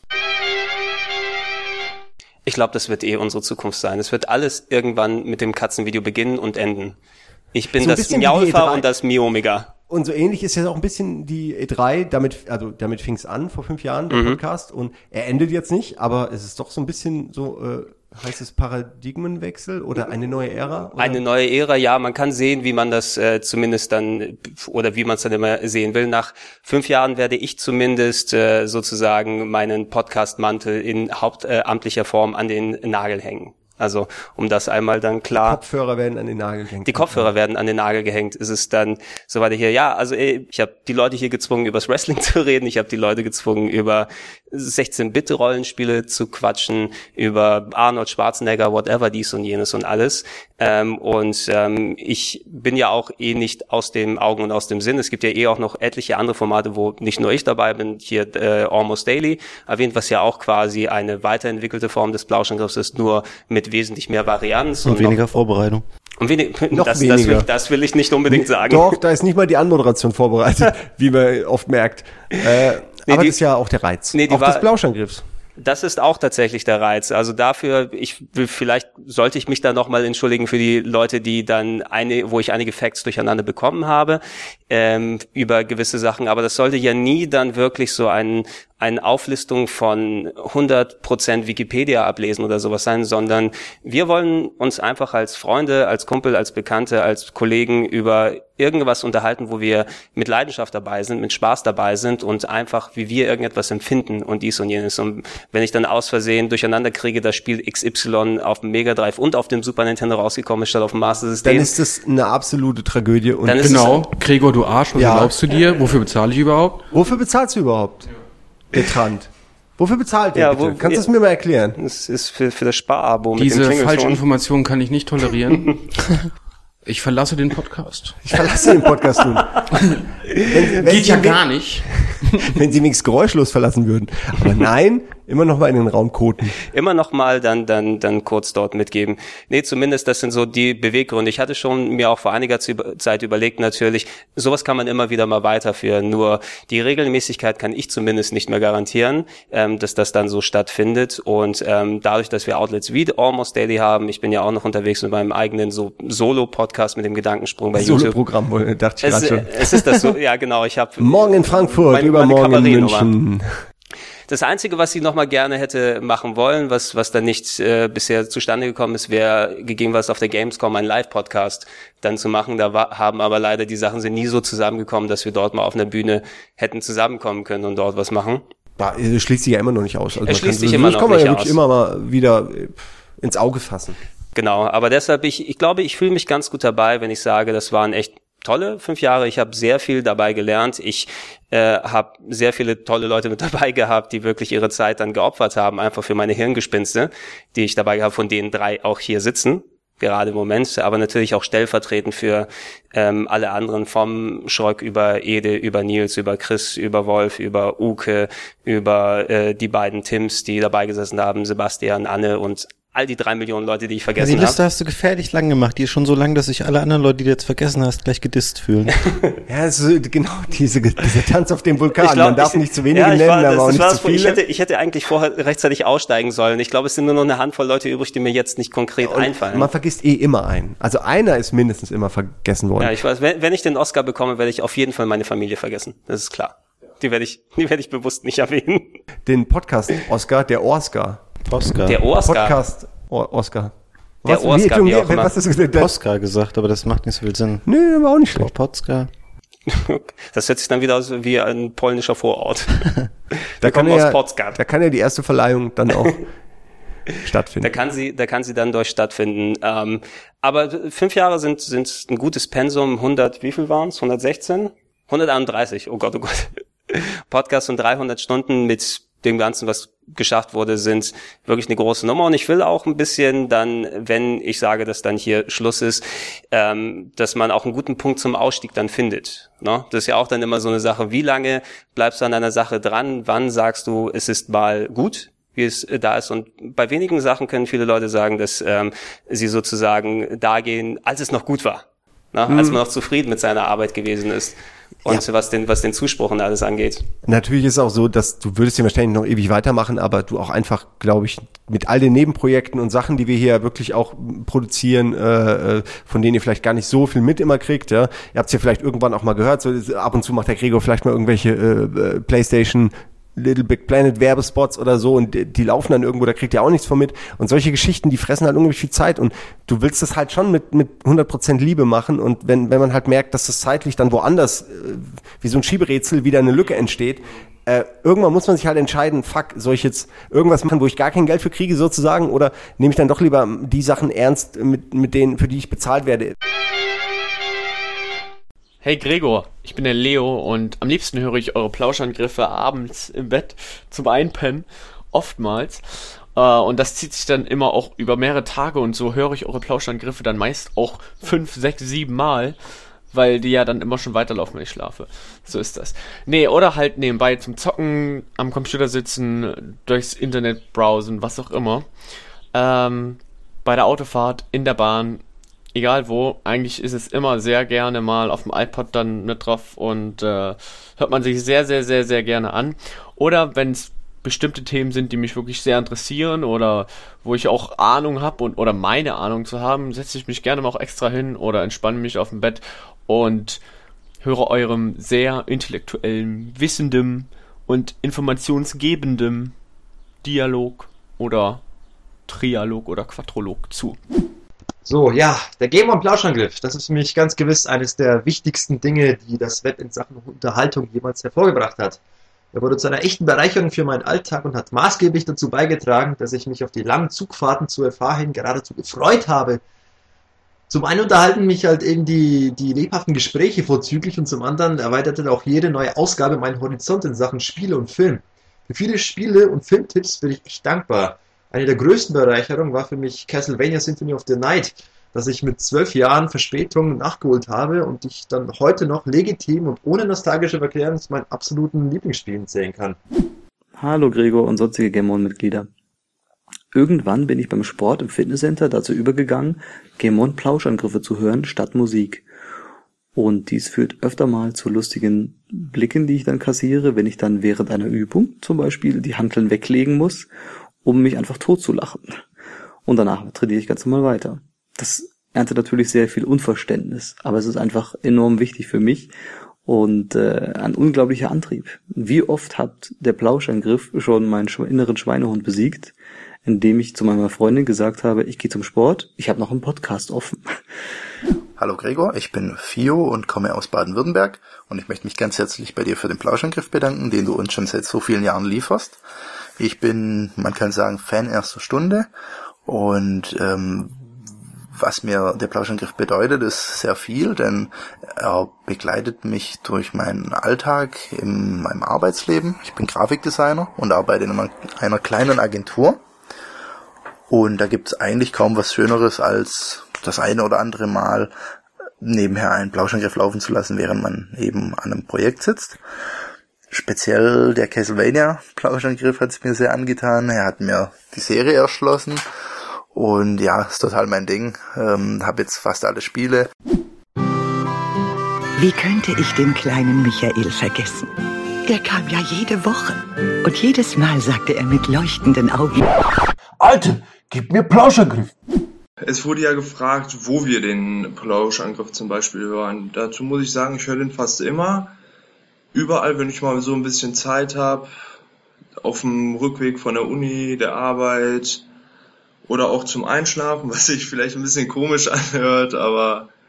[SPEAKER 1] Ich glaube, das wird unsere Zukunft sein. Es wird alles irgendwann mit dem Katzenvideo beginnen und enden. Ich bin so das Miaufa und das Miomega.
[SPEAKER 3] Und so ähnlich ist ja auch ein bisschen die E3, damit fing es an vor 5 Jahren, der Podcast, und er endet jetzt nicht, aber es ist doch so ein bisschen so, heißt es Paradigmenwechsel oder eine neue Ära? Oder?
[SPEAKER 1] Eine neue Ära, ja, man kann sehen, wie man das zumindest dann, oder wie man es dann immer sehen will. Nach 5 Jahren werde ich zumindest sozusagen meinen Podcast-Mantel in hauptamtlicher Form an den Nagel hängen. Also, um das einmal dann klar.
[SPEAKER 3] Die Kopfhörer werden an den Nagel gehängt.
[SPEAKER 1] Die Kopfhörer werden an den Nagel gehängt. Ist es dann so weiter hier? Ja, also ich habe die Leute hier gezwungen, übers Wrestling zu reden. Ich habe die Leute gezwungen, über 16-Bit-Rollenspiele zu quatschen, über Arnold Schwarzenegger, whatever, dies und jenes und alles. Ich bin ja auch nicht aus dem Augen und aus dem Sinn. Es gibt ja auch noch etliche andere Formate, wo nicht nur ich dabei bin. Hier Almost Daily erwähnt, was ja auch quasi eine weiterentwickelte Form des Plauschangriffs ist, nur mit wesentlich mehr Varianz.
[SPEAKER 2] Und weniger Vorbereitung.
[SPEAKER 1] Und
[SPEAKER 3] noch weniger.
[SPEAKER 1] Das will ich nicht unbedingt sagen.
[SPEAKER 3] Doch, da ist nicht mal die Anmoderation vorbereitet, wie man oft merkt. Aber das ist ja auch der Reiz. Auch des Plauschangriffs.
[SPEAKER 1] Das ist auch tatsächlich der Reiz. Also dafür, vielleicht sollte ich mich da nochmal entschuldigen für die Leute, die dann wo ich einige Facts durcheinander bekommen habe, über gewisse Sachen. Aber das sollte ja nie dann wirklich so eine Auflistung von 100% Wikipedia ablesen oder sowas sein, sondern wir wollen uns einfach als Freunde, als Kumpel, als Bekannte, als Kollegen über irgendwas unterhalten, wo wir mit Leidenschaft dabei sind, mit Spaß dabei sind und einfach, wie wir irgendetwas empfinden und dies und jenes. Und wenn ich dann aus Versehen durcheinander kriege, das Spiel XY auf dem Mega Drive und auf dem Super Nintendo rausgekommen ist, statt auf dem Master System.
[SPEAKER 3] Dann ist das eine absolute Tragödie. Und
[SPEAKER 4] dann genau, Gregor, du Arsch, was glaubst du dir? Wofür bezahle ich überhaupt?
[SPEAKER 3] Wofür bezahlst du überhaupt? Der Trant. Wofür bezahlt ihr bitte? Kannst du es mir mal erklären?
[SPEAKER 1] Das ist für das Sparabo mit dem
[SPEAKER 4] Diese
[SPEAKER 1] Klingelton.
[SPEAKER 4] Falschinformation kann ich nicht tolerieren. Ich verlasse den Podcast.
[SPEAKER 3] Ich verlasse den Podcast nun.
[SPEAKER 4] Geht ja gar nicht.
[SPEAKER 3] Wenn sie wenigstens geräuschlos verlassen würden. Aber nein, immer noch mal in den Raum koten.
[SPEAKER 1] Immer noch mal dann kurz dort mitgeben. Nee, zumindest das sind so die Beweggründe. Ich hatte schon mir auch vor einiger Zeit überlegt, natürlich, sowas kann man immer wieder mal weiterführen. Nur die Regelmäßigkeit kann ich zumindest nicht mehr garantieren, dass das dann so stattfindet. Und dadurch, dass wir Outlets wie Almost Daily haben, ich bin ja auch noch unterwegs mit meinem eigenen Solo-Podcast mit dem Gedankensprung bei YouTube.
[SPEAKER 3] Solo-Programm, dachte ich gerade schon.
[SPEAKER 1] Es ist das so, ja genau. Ich habe
[SPEAKER 3] morgen in Frankfurt, übermorgen in München.
[SPEAKER 1] Das Einzige, was ich noch mal gerne hätte machen wollen, was dann nicht bisher zustande gekommen ist, wäre gegebenenfalls auf der Gamescom einen Live-Podcast dann zu machen. Haben aber leider die Sachen sind nie so zusammengekommen, dass wir dort mal auf einer Bühne hätten zusammenkommen können und dort was machen.
[SPEAKER 3] Da schließt sich ja immer noch nicht aus. Also
[SPEAKER 1] es schließt sich immer noch nicht aus.
[SPEAKER 3] Das kann man ja wirklich immer mal wieder ins Auge fassen.
[SPEAKER 1] Genau, aber deshalb, ich glaube, ich fühle mich ganz gut dabei, wenn ich sage, das waren echt tolle 5 Jahre. Ich habe sehr viel dabei gelernt. Ich habe sehr viele tolle Leute mit dabei gehabt, die wirklich ihre Zeit dann geopfert haben, einfach für meine Hirngespinste, die ich dabei habe, von denen 3 auch hier sitzen, gerade im Moment, aber natürlich auch stellvertretend für alle anderen, vom Schröck über Ede, über Nils, über Chris, über Wolf, über Uke, über die beiden Tims, die dabei gesessen haben, Sebastian, Anne und all die 3 Millionen Leute, die ich vergessen habe.
[SPEAKER 2] Die Liste hast du gefährlich lang gemacht. Die ist schon so lang, dass sich alle anderen Leute, die du jetzt vergessen hast, gleich gedisst fühlen.
[SPEAKER 3] Ja, also genau, dieser Tanz auf dem Vulkan. Man darf nicht zu wenige nennen, aber auch nicht zu viele.
[SPEAKER 1] Ich hätte eigentlich vorher rechtzeitig aussteigen sollen. Ich glaube, es sind nur noch eine Handvoll Leute übrig, die mir jetzt nicht konkret einfallen.
[SPEAKER 3] Man vergisst immer einen. Also einer ist mindestens immer vergessen worden.
[SPEAKER 1] Ja, ich weiß, wenn ich den Oscar bekomme, werde ich auf jeden Fall meine Familie vergessen. Das ist klar. Die werde ich bewusst nicht erwähnen.
[SPEAKER 3] Den Podcast-Oscar, der Oscar.
[SPEAKER 1] Der Oscar.
[SPEAKER 3] Podcast Oscar.
[SPEAKER 1] Der Oscar, wie auch immer.
[SPEAKER 2] Was hast du gesagt? Postka gesagt, aber das macht nicht so viel Sinn.
[SPEAKER 3] Nö, aber auch nicht schlecht.
[SPEAKER 2] Postka.
[SPEAKER 1] Das hört sich dann wieder aus wie ein polnischer Vorort.
[SPEAKER 3] Da kann ja die erste Verleihung dann auch stattfinden.
[SPEAKER 1] Da kann sie dann durch stattfinden. Aber 5 Jahre sind ein gutes Pensum. 100, wie viel waren es? 116? 131, oh Gott. Podcast und 300 Stunden mit dem Ganzen, was geschafft wurde, sind wirklich eine große Nummer. Und ich will auch ein bisschen dann, wenn ich sage, dass dann hier Schluss ist, dass man auch einen guten Punkt zum Ausstieg dann findet. Ne? Das ist ja auch dann immer so eine Sache, wie lange bleibst du an einer Sache dran? Wann sagst du, es ist mal gut, wie es da ist? Und bei wenigen Sachen können viele Leute sagen, dass sie sozusagen da gehen, als es noch gut war. Ne? Als man noch zufrieden mit seiner Arbeit gewesen ist. Und was den Zuspruch und alles angeht.
[SPEAKER 3] Natürlich ist es auch so, dass du würdest den wahrscheinlich noch ewig weitermachen, aber du auch einfach, glaube ich, mit all den Nebenprojekten und Sachen, die wir hier wirklich auch produzieren, von denen ihr vielleicht gar nicht so viel mit immer kriegt, ja. Ihr habt es ja vielleicht irgendwann auch mal gehört, so ab und zu macht der Gregor vielleicht mal irgendwelche PlayStation Little Big Planet Werbespots oder so und die laufen dann irgendwo, da kriegt ihr auch nichts von mit. Und solche Geschichten, die fressen halt unglaublich viel Zeit und du willst das halt schon mit 100% Liebe machen und wenn man halt merkt, dass das zeitlich dann woanders wie so ein Schieberätsel wieder eine Lücke entsteht, irgendwann muss man sich halt entscheiden, soll ich jetzt irgendwas machen, wo ich gar kein Geld für kriege sozusagen oder nehme ich dann doch lieber die Sachen ernst, mit denen, für die ich bezahlt werde.
[SPEAKER 13] Hey Gregor, ich bin der Leo und am liebsten höre ich eure Plauschangriffe abends im Bett zum Einpennen, oftmals. Und das zieht sich dann immer auch über mehrere Tage und so höre ich eure Plauschangriffe dann meist auch 5, 6, 7 Mal, weil die ja dann immer schon weiterlaufen, wenn ich schlafe. So ist das. Nee, oder halt nebenbei zum Zocken, am Computer sitzen, durchs Internet browsen, was auch immer. Bei der Autofahrt, in der Bahn, egal wo, eigentlich ist es immer sehr gerne mal auf dem iPod dann mit drauf und hört man sich sehr, sehr, sehr, sehr gerne an. Oder wenn es bestimmte Themen sind, die mich wirklich sehr interessieren oder wo ich auch Ahnung habe oder meine Ahnung zu haben, setze ich mich gerne mal auch extra hin oder entspanne mich auf dem Bett und höre eurem sehr intellektuellen, wissendem und informationsgebendem Dialog oder Trialog oder Quadrolog zu.
[SPEAKER 14] So, ja, der Game On Plauschangriff, das ist für mich ganz gewiss eines der wichtigsten Dinge, die das Web in Sachen Unterhaltung jemals hervorgebracht hat. Er wurde zu einer echten Bereicherung für meinen Alltag und hat maßgeblich dazu beigetragen, dass ich mich auf die langen Zugfahrten zur FH hin geradezu gefreut habe. Zum einen unterhalten mich halt eben die lebhaften Gespräche vorzüglich und zum anderen erweiterte auch jede neue Ausgabe meinen Horizont in Sachen Spiele und Film. Für viele Spiele und Filmtipps bin ich echt dankbar. Eine der größten Bereicherungen war für mich Castlevania Symphony of the Night, das ich mit 12 Jahren Verspätung nachgeholt habe und ich dann heute noch legitim und ohne nostalgische Verklärung zu meinen absoluten Lieblingsspielen zählen kann.
[SPEAKER 15] Hallo Gregor und sonstige Game On-Mitglieder. Irgendwann bin ich beim Sport im Fitnesscenter dazu übergegangen, Game On Plauschangriffe zu hören statt Musik. Und dies führt öfter mal zu lustigen Blicken, die ich dann kassiere, wenn ich dann während einer Übung zum Beispiel die Hanteln weglegen muss, um mich einfach tot zu lachen. Und danach trainiere ich ganz normal weiter. Das erntet natürlich sehr viel Unverständnis, aber es ist einfach enorm wichtig für mich und ein unglaublicher Antrieb. Wie oft hat der Plauschangriff schon meinen inneren Schweinehund besiegt, indem ich zu meiner Freundin gesagt habe, ich gehe zum Sport, ich habe noch einen Podcast offen.
[SPEAKER 16] Hallo Gregor, ich bin Fio und komme aus Baden-Württemberg und ich möchte mich ganz herzlich bei dir für den Plauschangriff bedanken, den du uns schon seit so vielen Jahren lieferst. Ich bin, man kann sagen, Fan erster Stunde und was mir der Plauschangriff bedeutet, ist sehr viel, denn er begleitet mich durch meinen Alltag in meinem Arbeitsleben. Ich bin Grafikdesigner und arbeite in einer kleinen Agentur und da gibt es eigentlich kaum was Schöneres, als das eine oder andere Mal nebenher einen Plauschangriff laufen zu lassen, während man eben an einem Projekt sitzt. Speziell der Castlevania Plauschangriff hat es mir sehr angetan. Er hat mir die Serie erschlossen. Und ja, ist total mein Ding. Hab jetzt fast alle Spiele.
[SPEAKER 17] Wie könnte ich den kleinen Michael vergessen? Der kam ja jede Woche. Und jedes Mal sagte er mit leuchtenden Augen:
[SPEAKER 18] Alter, gib mir Plauschangriff!
[SPEAKER 19] Es wurde ja gefragt, wo wir den Plauschangriff zum Beispiel hören. Dazu muss ich sagen, ich höre den fast immer. Überall, wenn ich mal so ein bisschen Zeit habe, auf dem Rückweg von der Uni, der Arbeit oder auch zum Einschlafen, was sich vielleicht ein bisschen komisch anhört, aber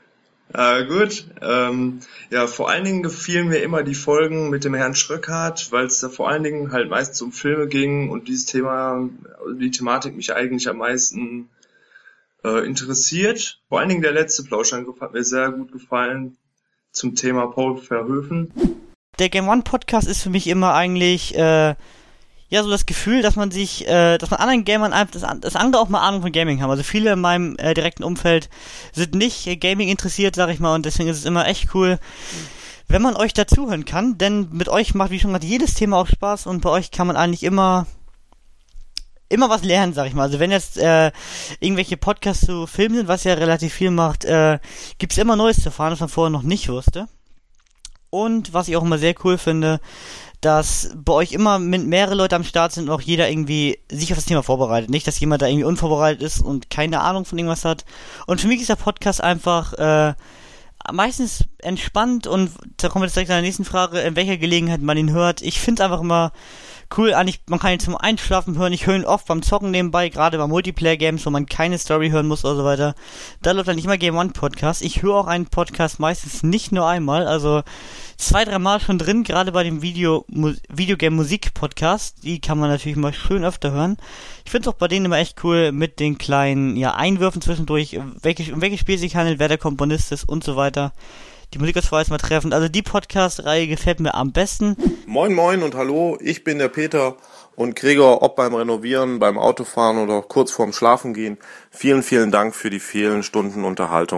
[SPEAKER 19] Gut. Ja, vor allen Dingen gefielen mir immer die Folgen mit dem Herrn Schröckhardt, weil es da vor allen Dingen halt meistens um Filme ging und dieses Thema, die Thematik mich eigentlich am meisten interessiert. Vor allen Dingen der letzte Plauschangriff hat mir sehr gut gefallen zum Thema Paul Verhoeven.
[SPEAKER 20] Der Game One Podcast ist für mich immer eigentlich so das Gefühl, dass man anderen Gamern einfach, dass andere auch mal Ahnung von Gaming haben. Also viele in meinem direkten Umfeld sind nicht Gaming interessiert, sag ich mal, und deswegen ist es immer echt cool, wenn man euch dazuhören kann, denn mit euch macht, wie schon gesagt, jedes Thema auch Spaß und bei euch kann man eigentlich immer was lernen, sag ich mal. Also wenn jetzt irgendwelche Podcasts zu Filmen sind, was ja relativ viel macht, gibt's immer Neues zu erfahren, was man vorher noch nicht wusste. Und was ich auch immer sehr cool finde, dass bei euch immer mehrere Leute am Start sind und auch jeder irgendwie sich auf das Thema vorbereitet. Nicht, dass jemand da irgendwie unvorbereitet ist und keine Ahnung von irgendwas hat. Und für mich ist der Podcast einfach meistens entspannt und da kommen wir jetzt direkt zu der nächsten Frage, in welcher Gelegenheit man ihn hört. Ich finde es einfach immer cool, eigentlich, man kann ihn zum Einschlafen hören, ich höre ihn oft beim Zocken nebenbei, gerade bei Multiplayer-Games, wo man keine Story hören muss oder so weiter. Da läuft dann nicht immer Game One Podcast. Ich höre auch einen Podcast meistens nicht nur einmal, also 2-3 Mal schon drin, gerade bei dem Videogame-Musik-Podcast. Die kann man natürlich mal schön öfter hören. Ich finde es auch bei denen immer echt cool mit den kleinen Einwürfen zwischendurch, um welches Spiel sich handelt, wer der Komponist ist und so weiter. Die Musikauswahl ist mal treffend. Also die Podcast-Reihe gefällt mir am besten.
[SPEAKER 21] Moin moin und hallo, ich bin der Peter und Gregor, ob beim Renovieren, beim Autofahren oder kurz vorm Schlafengehen. Vielen, vielen Dank für die vielen Stunden Unterhaltung.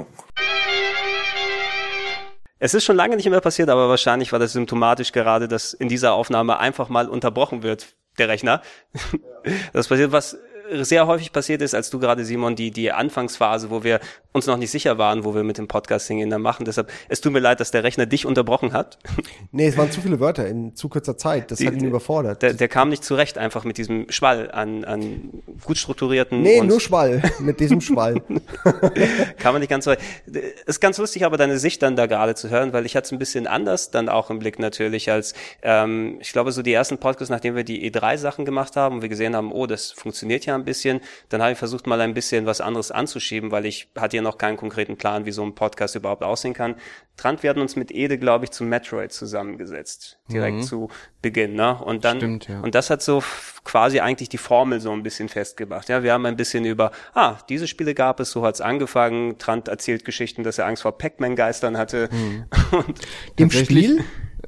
[SPEAKER 1] Es ist schon lange nicht mehr passiert, aber wahrscheinlich war das symptomatisch gerade, dass in dieser Aufnahme einfach mal unterbrochen wird, der Rechner. Das passiert, was sehr häufig passiert ist, als du gerade, Simon, die Anfangsphase, wo wir uns noch nicht sicher waren, wo wir mit dem Podcasting dann machen. Deshalb, es tut mir leid, dass der Rechner dich unterbrochen hat.
[SPEAKER 3] Nee, es waren zu viele Wörter in zu kurzer Zeit. Das hat ihn überfordert.
[SPEAKER 1] Der kam nicht zurecht einfach mit diesem Schwall an gut strukturierten...
[SPEAKER 3] Nee, nur Schwall. Mit diesem Schwall.
[SPEAKER 1] Kann man nicht ganz so... Ist ganz lustig, aber deine Sicht dann da gerade zu hören, weil ich hatte es ein bisschen anders dann auch im Blick natürlich als, ich glaube, so die ersten Podcasts, nachdem wir die E3-Sachen gemacht haben und wir gesehen haben, oh, das funktioniert ja ein bisschen, dann habe ich versucht, mal ein bisschen was anderes anzuschieben, weil ich hatte ja noch keinen konkreten Plan, wie so ein Podcast überhaupt aussehen kann. Trant, wir hatten uns mit Ede, glaube ich, zu Metroid zusammengesetzt, direkt zu Beginn, ne? Und dann, stimmt, ja. Und das hat so quasi eigentlich die Formel so ein bisschen festgemacht. Ja, wir haben ein bisschen über, diese Spiele gab es, so hat's angefangen. Trant erzählt Geschichten, dass er Angst vor Pac-Man-Geistern hatte. Und
[SPEAKER 3] im Spiel?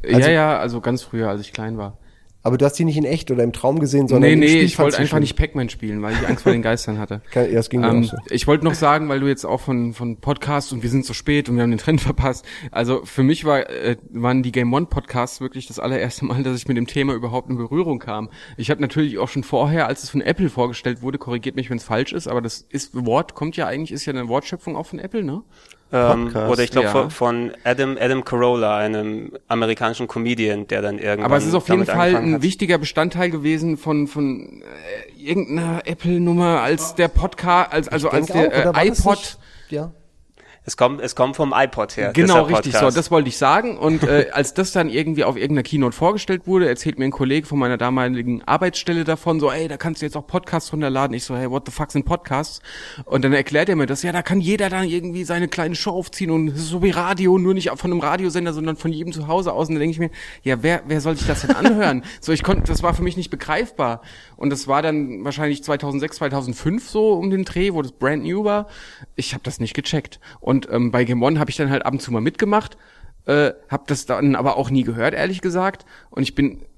[SPEAKER 4] Also ganz früher, als ich klein war.
[SPEAKER 3] Aber du hast die nicht in echt oder im Traum gesehen, sondern im Spiel.
[SPEAKER 4] Nee, ich wollte einfach nicht Pac-Man spielen, weil ich Angst vor den Geistern hatte.
[SPEAKER 3] Das ging mir auch so.
[SPEAKER 4] Ich wollte noch sagen, weil du jetzt auch von Podcasts und wir sind so spät und wir haben den Trend verpasst. Also für mich waren die Game One Podcasts wirklich das allererste Mal, dass ich mit dem Thema überhaupt in Berührung kam. Ich habe natürlich auch schon vorher, als es von Apple vorgestellt wurde, korrigiert mich, wenn es falsch ist, aber das Wort ist ja eine Wortschöpfung auch von Apple, ne?
[SPEAKER 1] Oder ich glaube von Adam Carolla, einem amerikanischen Comedian, der dann irgendwann.
[SPEAKER 4] Aber es ist auf jeden Fall ein wichtiger Bestandteil gewesen von irgendeiner Apple-Nummer als der Podcast, als der iPod.
[SPEAKER 3] Ja.
[SPEAKER 1] Es kommt vom iPod her.
[SPEAKER 4] Genau, richtig, so, das wollte ich sagen. Und als das dann irgendwie auf irgendeiner Keynote vorgestellt wurde, erzählt mir ein Kollege von meiner damaligen Arbeitsstelle davon, so, da kannst du jetzt auch Podcasts runterladen. Ich so, hey, what the fuck sind Podcasts? Und dann erklärt er mir das, da kann jeder dann irgendwie seine kleine Show aufziehen und es ist so wie Radio, nur nicht von einem Radiosender, sondern von jedem zu Hause aus. Und dann denke ich mir, wer soll sich das denn anhören? Das war für mich nicht begreifbar. Und das war dann wahrscheinlich 2006, 2005 so um den Dreh, wo das brand new war. Ich habe das nicht gecheckt. Und bei Game One habe ich dann halt ab und zu mal mitgemacht, habe das dann aber auch nie gehört, ehrlich gesagt. Und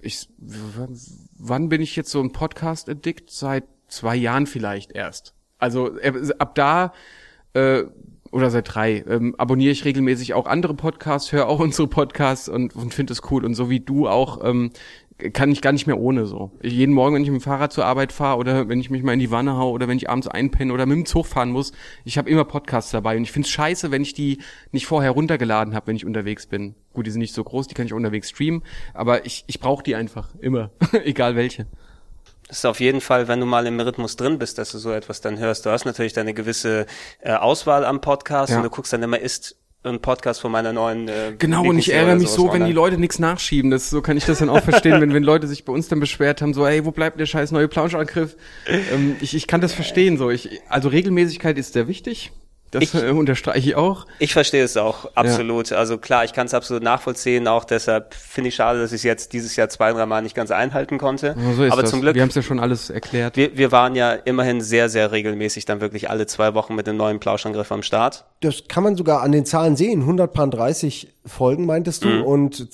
[SPEAKER 4] wann bin ich jetzt so ein Podcast-Addict? Seit 2 Jahren vielleicht erst. Also ab da oder seit 3 abonniere ich regelmäßig auch andere Podcasts, höre auch unsere Podcasts und finde es cool. Und so wie du auch kann ich gar nicht mehr ohne so. Jeden Morgen, wenn ich mit dem Fahrrad zur Arbeit fahre oder wenn ich mich mal in die Wanne hau oder wenn ich abends einpenne oder mit dem Zug fahren muss, ich habe immer Podcasts dabei und ich find's scheiße, wenn ich die nicht vorher runtergeladen habe, wenn ich unterwegs bin. Gut, die sind nicht so groß, die kann ich unterwegs streamen, aber ich brauche die einfach, immer, egal welche.
[SPEAKER 1] Das ist auf jeden Fall, wenn du mal im Rhythmus drin bist, dass du so etwas dann hörst. Du hast natürlich deine gewisse Auswahl am Podcast und du guckst dann immer, ist ein Podcast von meiner neuen
[SPEAKER 4] Genau, und ich ärgere mich so, wenn die Leute nichts nachschieben. So kann ich das dann auch verstehen, wenn Leute sich bei uns dann beschwert haben, so, wo bleibt der scheiß neue Plauschangriff? Ich kann das verstehen, so. Also Regelmäßigkeit ist sehr wichtig. Das unterstreiche ich auch.
[SPEAKER 1] Ich verstehe es auch, absolut. Ja. Also klar, ich kann es absolut nachvollziehen. Auch deshalb finde ich schade, dass ich es jetzt dieses Jahr 2-3 Mal nicht ganz einhalten konnte.
[SPEAKER 4] Ja, so ist
[SPEAKER 1] aber
[SPEAKER 4] das.
[SPEAKER 1] Zum Glück,
[SPEAKER 4] wir haben es ja schon alles erklärt.
[SPEAKER 1] Wir waren ja immerhin sehr, sehr regelmäßig dann wirklich alle 2 Wochen mit dem neuen Plauschangriff am Start.
[SPEAKER 3] Das kann man sogar an den Zahlen sehen. 130 Folgen meintest du und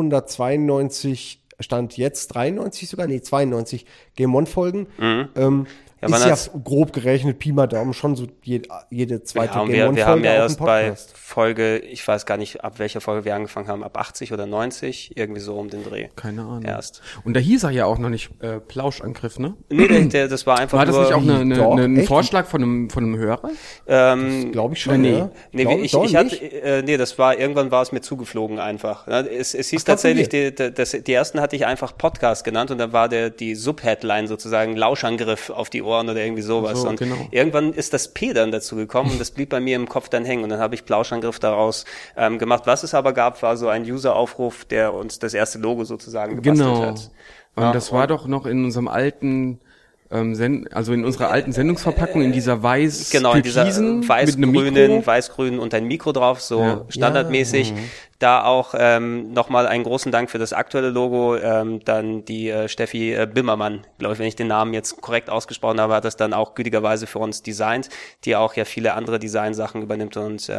[SPEAKER 3] 292 stand jetzt 93 sogar, 92 Game On Folgen. Ist ja grob gerechnet, Pi mal Daumen, schon so jede zweite
[SPEAKER 1] Game On Folge. Wir haben ja erst bei Folge, ich weiß gar nicht, ab welcher Folge wir angefangen haben, ab 80 oder 90, irgendwie so um den Dreh.
[SPEAKER 4] Keine Ahnung.
[SPEAKER 1] Erst.
[SPEAKER 4] Und da hieß er ja auch noch nicht Plauschangriff, ne?
[SPEAKER 1] Nee, das war einfach
[SPEAKER 4] nur... War das nicht auch ein Vorschlag von einem Hörer?
[SPEAKER 3] Glaube ich schon,
[SPEAKER 1] nee. Nee, das war, irgendwann war es mir zugeflogen einfach. Es hieß tatsächlich, die ersten hatte ich einfach Podcast genannt und dann war die Subheadline sozusagen Lauschangriff auf die Ohren oder irgendwie sowas.
[SPEAKER 4] So,
[SPEAKER 1] und
[SPEAKER 4] genau.
[SPEAKER 1] Irgendwann ist das P dann dazu gekommen und das blieb bei mir im Kopf dann hängen und dann habe ich Plauschangriff daraus gemacht. Was es aber gab, war so ein Useraufruf, der uns das erste Logo sozusagen gebastelt hat.
[SPEAKER 4] Und das war doch noch in unserem alten also in unserer alten Sendungsverpackung in dieser
[SPEAKER 1] in dieser weiß-grünen und ein Mikro drauf, so standardmäßig. Da auch nochmal einen großen Dank für das aktuelle Logo. Dann die Steffi Bimmermann, glaube ich, wenn ich den Namen jetzt korrekt ausgesprochen habe, hat das dann auch gütigerweise für uns designt, die auch ja viele andere Designsachen übernimmt und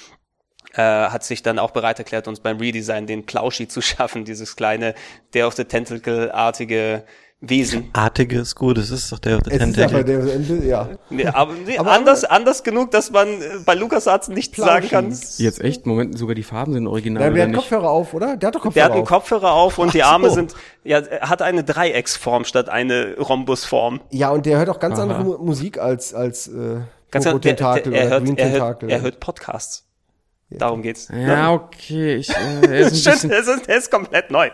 [SPEAKER 1] hat sich dann auch bereit erklärt, uns beim Redesign den Plauschi zu schaffen, dieses kleine Day of the Tentacle-artige Wesen.
[SPEAKER 2] Artige ist gut, es ist doch der Tentacle.
[SPEAKER 3] Ja.
[SPEAKER 1] Nee, aber anders genug, dass man bei LucasArts nicht sagen kann.
[SPEAKER 4] Jetzt echt? Moment, sogar die Farben sind original.
[SPEAKER 3] Ja, der hat Kopfhörer auf, oder? Der hat doch Kopfhörer auf.
[SPEAKER 1] Der hat einen Kopfhörer auf und die Arme sind, hat eine Dreiecksform statt eine Rhombusform.
[SPEAKER 3] Ja, und der hört auch ganz andere Musik als
[SPEAKER 1] Tentakel oder Green Tentakel. Er hört Podcasts. Ja. Darum geht's.
[SPEAKER 4] Ja, okay. Er
[SPEAKER 1] ist komplett neu.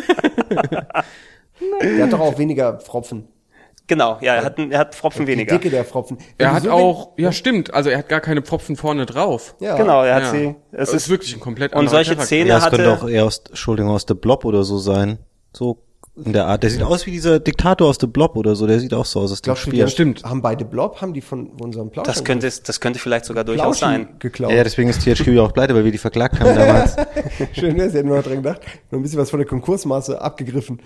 [SPEAKER 3] Der hat doch auch weniger Pfropfen.
[SPEAKER 1] Genau, ja, er hat Pfropfen weniger.
[SPEAKER 3] Die Dicke der Pfropfen.
[SPEAKER 4] Er hat auch, stimmt, also er hat gar keine Pfropfen vorne drauf.
[SPEAKER 1] Ja. Genau, er hat sie.
[SPEAKER 4] Es ist wirklich ein komplett
[SPEAKER 1] anderer
[SPEAKER 4] Charakter.
[SPEAKER 1] Und solche Zähne
[SPEAKER 2] das könnte auch eher aus The Blob oder so sein. So in der Art. Der sieht aus wie dieser Diktator aus The Blob oder so. Der sieht auch so aus. Das
[SPEAKER 3] Spiel. Stimmt. Haben beide Blob, haben die von unserem Plausch?
[SPEAKER 1] Das könnte vielleicht sogar durchaus sein.
[SPEAKER 3] Geklaut.
[SPEAKER 2] Ja, deswegen ist THQ ja auch pleite, weil wir die verklagt haben damals.
[SPEAKER 3] Schön, ne? Sie hätten nur dran gedacht. Noch ein bisschen was von der Konkursmasse abgegriffen.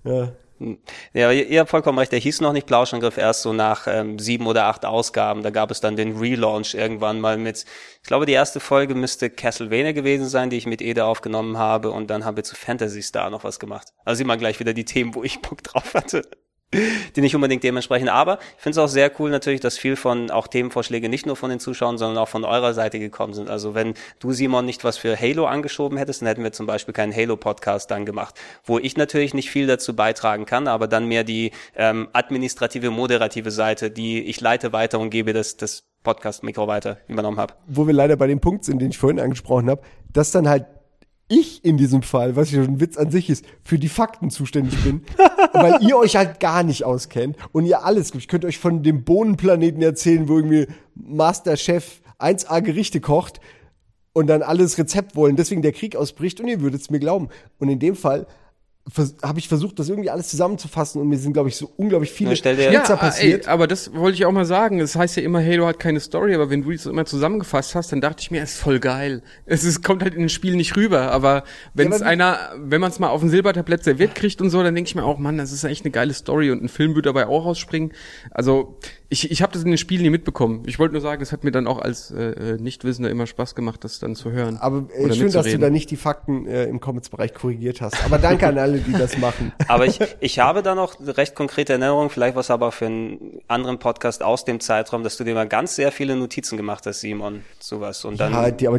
[SPEAKER 1] Ja, ihr habt vollkommen recht, der hieß noch nicht Plauschangriff, erst so nach 7 oder 8 Ausgaben, da gab es dann den Relaunch irgendwann mal mit, ich glaube die erste Folge müsste Castlevania gewesen sein, die ich mit Ede aufgenommen habe und dann haben wir zu Phantasy Star noch was gemacht. Also sieht man gleich wieder die Themen, wo ich Bock drauf hatte. Die nicht unbedingt dementsprechend, aber ich finde es auch sehr cool natürlich, dass viel von auch Themenvorschläge nicht nur von den Zuschauern, sondern auch von eurer Seite gekommen sind. Also wenn du, Simon, nicht was für Halo angeschoben hättest, dann hätten wir zum Beispiel keinen Halo-Podcast dann gemacht, wo ich natürlich nicht viel dazu beitragen kann, aber dann mehr die administrative, moderative Seite, die ich leite weiter und gebe das Podcast-Mikro weiter übernommen habe.
[SPEAKER 3] Wo wir leider bei dem Punkt sind, den ich vorhin angesprochen habe, dass dann halt ich in diesem Fall, was ja schon ein Witz an sich ist, für die Fakten zuständig bin, weil ihr euch halt gar nicht auskennt und ihr alles gibt. Ich könnte euch von dem Bohnenplaneten erzählen, wo irgendwie Masterchef 1A Gerichte kocht und dann alles Rezept wollen, deswegen der Krieg ausbricht und ihr würdet es mir glauben. Und in dem Fall habe ich versucht, das irgendwie alles zusammenzufassen und mir sind, glaube ich, so unglaublich viele Schnitzer passiert.
[SPEAKER 4] Aber das wollte ich auch mal sagen. Es heißt ja immer, Halo hat keine Story, aber wenn du das immer zusammengefasst hast, dann dachte ich mir, es ist voll geil. Kommt halt in den Spielen nicht rüber, aber wenn man es mal auf ein Silbertablett serviert kriegt und so, dann denke ich mir auch, Mann, das ist echt eine geile Story und ein Film würde dabei auch rausspringen. Also ich habe das in den Spielen nie mitbekommen. Ich wollte nur sagen, es hat mir dann auch als Nichtwissender immer Spaß gemacht, das dann zu hören.
[SPEAKER 3] Aber schön, dass du da nicht die Fakten im Comments-Bereich korrigiert hast. Aber danke an alle, die das machen.
[SPEAKER 1] Aber ich habe da noch recht konkrete Erinnerungen, vielleicht was aber für einen anderen Podcast aus dem Zeitraum, dass du dir mal ganz sehr viele Notizen gemacht hast, Simon, sowas. Und dann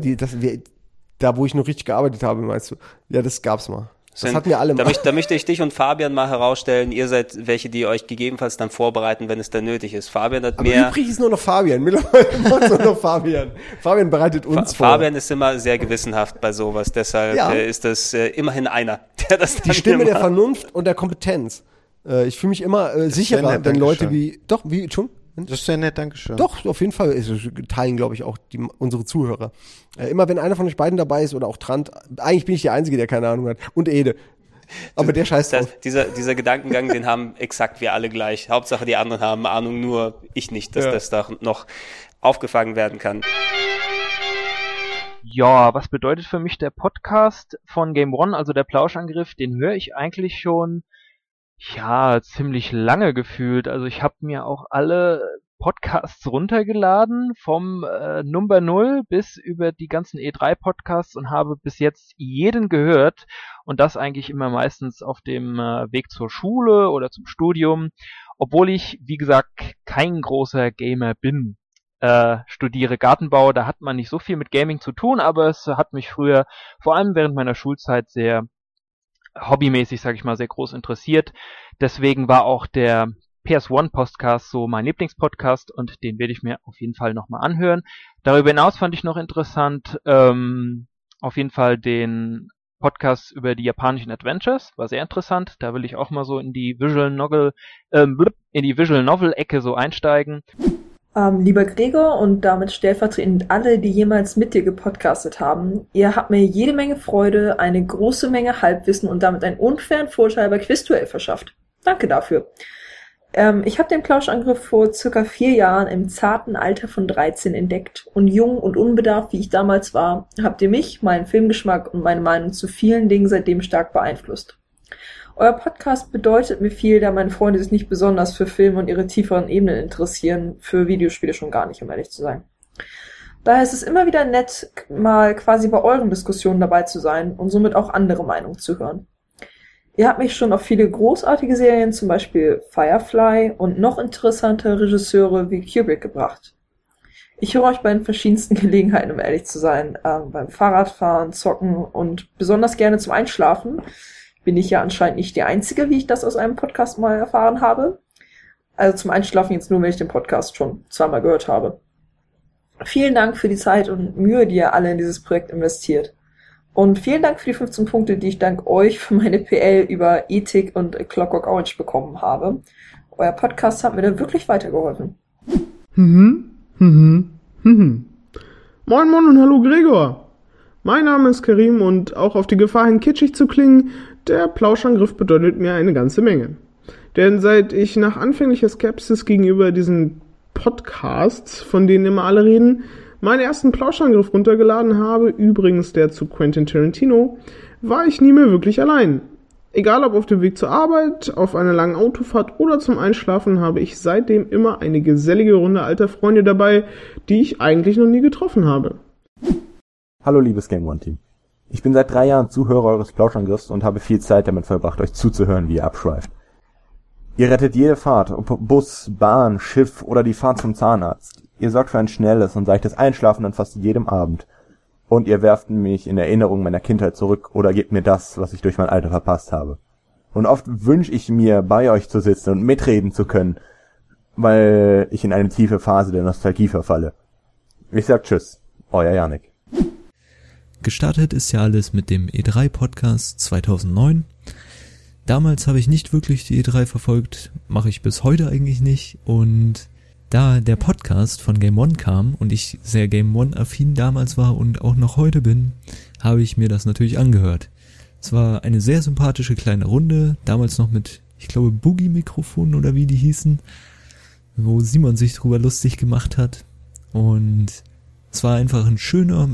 [SPEAKER 3] da wo ich noch richtig gearbeitet habe, meinst du? Ja, das gab's mal. Das hatten wir alle mal.
[SPEAKER 1] Da möchte ich dich und Fabian mal herausstellen. Ihr seid welche, die euch gegebenenfalls dann vorbereiten, wenn es dann nötig ist. Fabian hat mehr...
[SPEAKER 3] Aber übrig ist nur noch Fabian. Mittlerweile macht nur noch Fabian. Fabian bereitet uns vor.
[SPEAKER 1] Fabian ist immer sehr gewissenhaft bei sowas. Deshalb ist das immerhin einer, der das dann
[SPEAKER 3] die Stimme der Vernunft und der Kompetenz. Ich fühle mich immer sicherer, wenn Leute schon?
[SPEAKER 2] Das ist sehr nett, Dankeschön.
[SPEAKER 3] Doch, auf jeden Fall. Teilen, glaube ich, auch unsere Zuhörer. Immer wenn einer von euch beiden dabei ist oder auch Trant, eigentlich bin ich der Einzige, der keine Ahnung hat. Und Ede. Aber der scheißt drauf.
[SPEAKER 1] Dieser Gedankengang, den haben exakt wir alle gleich. Hauptsache die anderen haben Ahnung, nur ich nicht, dass das da noch aufgefangen werden kann.
[SPEAKER 5] Ja, was bedeutet für mich der Podcast von Game One, also der Plauschangriff? Den höre ich eigentlich schon, ja, ziemlich lange gefühlt. Also ich habe mir auch alle Podcasts runtergeladen, vom Number 0 bis über die ganzen E3-Podcasts und habe bis jetzt jeden gehört und das eigentlich immer meistens auf dem Weg zur Schule oder zum Studium, obwohl ich, wie gesagt, kein großer Gamer bin. Studiere Gartenbau, da hat man nicht so viel mit Gaming zu tun, aber es hat mich früher, vor allem während meiner Schulzeit, sehr hobbymäßig, sage ich mal, sehr groß interessiert. Deswegen war auch der PS1-Podcast so mein Lieblingspodcast und den werde ich mir auf jeden Fall nochmal anhören. Darüber hinaus fand ich noch interessant, auf jeden Fall den Podcast über die japanischen Adventures, war sehr interessant. Da will ich auch mal so in die Visual Novel-Ecke so einsteigen.
[SPEAKER 22] Lieber Gregor und damit stellvertretend alle, die jemals mit dir gepodcastet haben, ihr habt mir jede Menge Freude, eine große Menge Halbwissen und damit einen unfairen Vorteil bei Quizduell verschafft. Danke dafür. Ich habe den Plauschangriff vor circa 4 Jahren im zarten Alter von 13 entdeckt und jung und unbedarft, wie ich damals war, habt ihr mich, meinen Filmgeschmack und meine Meinung zu vielen Dingen seitdem stark beeinflusst. Euer Podcast bedeutet mir viel, da meine Freunde sich nicht besonders für Filme und ihre tieferen Ebenen interessieren, für Videospiele schon gar nicht, um ehrlich zu sein. Daher ist es immer wieder nett, mal quasi bei euren Diskussionen dabei zu sein und somit auch andere Meinungen zu hören. Ihr habt mich schon auf viele großartige Serien, zum Beispiel Firefly und noch interessante Regisseure wie Kubrick gebracht. Ich höre euch bei den verschiedensten Gelegenheiten, um ehrlich zu sein, beim Fahrradfahren, Zocken und besonders gerne zum Einschlafen. Bin ich ja anscheinend nicht die Einzige, wie ich das aus einem Podcast mal erfahren habe. Also zum Einschlafen jetzt nur, wenn ich den Podcast schon 2-mal gehört habe. Vielen Dank für die Zeit und Mühe, die ihr alle in dieses Projekt investiert. Und vielen Dank für die 15 Punkte, die ich dank euch für meine PL über Ethik und Clockwork Orange bekommen habe. Euer Podcast hat mir da wirklich weitergeholfen.
[SPEAKER 23] Moin Moin und hallo Gregor. Mein Name ist Karim und auch auf die Gefahr hin kitschig zu klingen, der Plauschangriff bedeutet mir eine ganze Menge. Denn seit ich nach anfänglicher Skepsis gegenüber diesen Podcasts, von denen immer alle reden, meinen ersten Plauschangriff runtergeladen habe, übrigens der zu Quentin Tarantino, war ich nie mehr wirklich allein. Egal ob auf dem Weg zur Arbeit, auf einer langen Autofahrt oder zum Einschlafen, habe ich seitdem immer eine gesellige Runde alter Freunde dabei, die ich eigentlich noch nie getroffen habe.
[SPEAKER 24] Hallo liebes Game One Team. Ich bin seit 3 Jahren Zuhörer eures Plauschangriffs und habe viel Zeit damit verbracht, euch zuzuhören, wie ihr abschweift. Ihr rettet jede Fahrt, ob Bus, Bahn, Schiff oder die Fahrt zum Zahnarzt. Ihr sorgt für ein schnelles und seichtes Einschlafen an fast jedem Abend. Und ihr werft mich in Erinnerungen meiner Kindheit zurück oder gebt mir das, was ich durch mein Alter verpasst habe. Und oft wünsche ich mir, bei euch zu sitzen und mitreden zu können, weil ich in eine tiefe Phase der Nostalgie verfalle. Ich sag Tschüss, euer Janik.
[SPEAKER 25] Gestartet ist ja alles mit dem E3-Podcast 2009. Damals habe ich nicht wirklich die E3 verfolgt, mache ich bis heute eigentlich nicht. Und da der Podcast von Game One kam und ich sehr Game One-affin damals war und auch noch heute bin, habe ich mir das natürlich angehört. Es war eine sehr sympathische kleine Runde, damals noch mit, ich glaube, Boogie-Mikrofonen oder wie die hießen, wo Simon sich drüber lustig gemacht hat. Und es war einfach ein schöner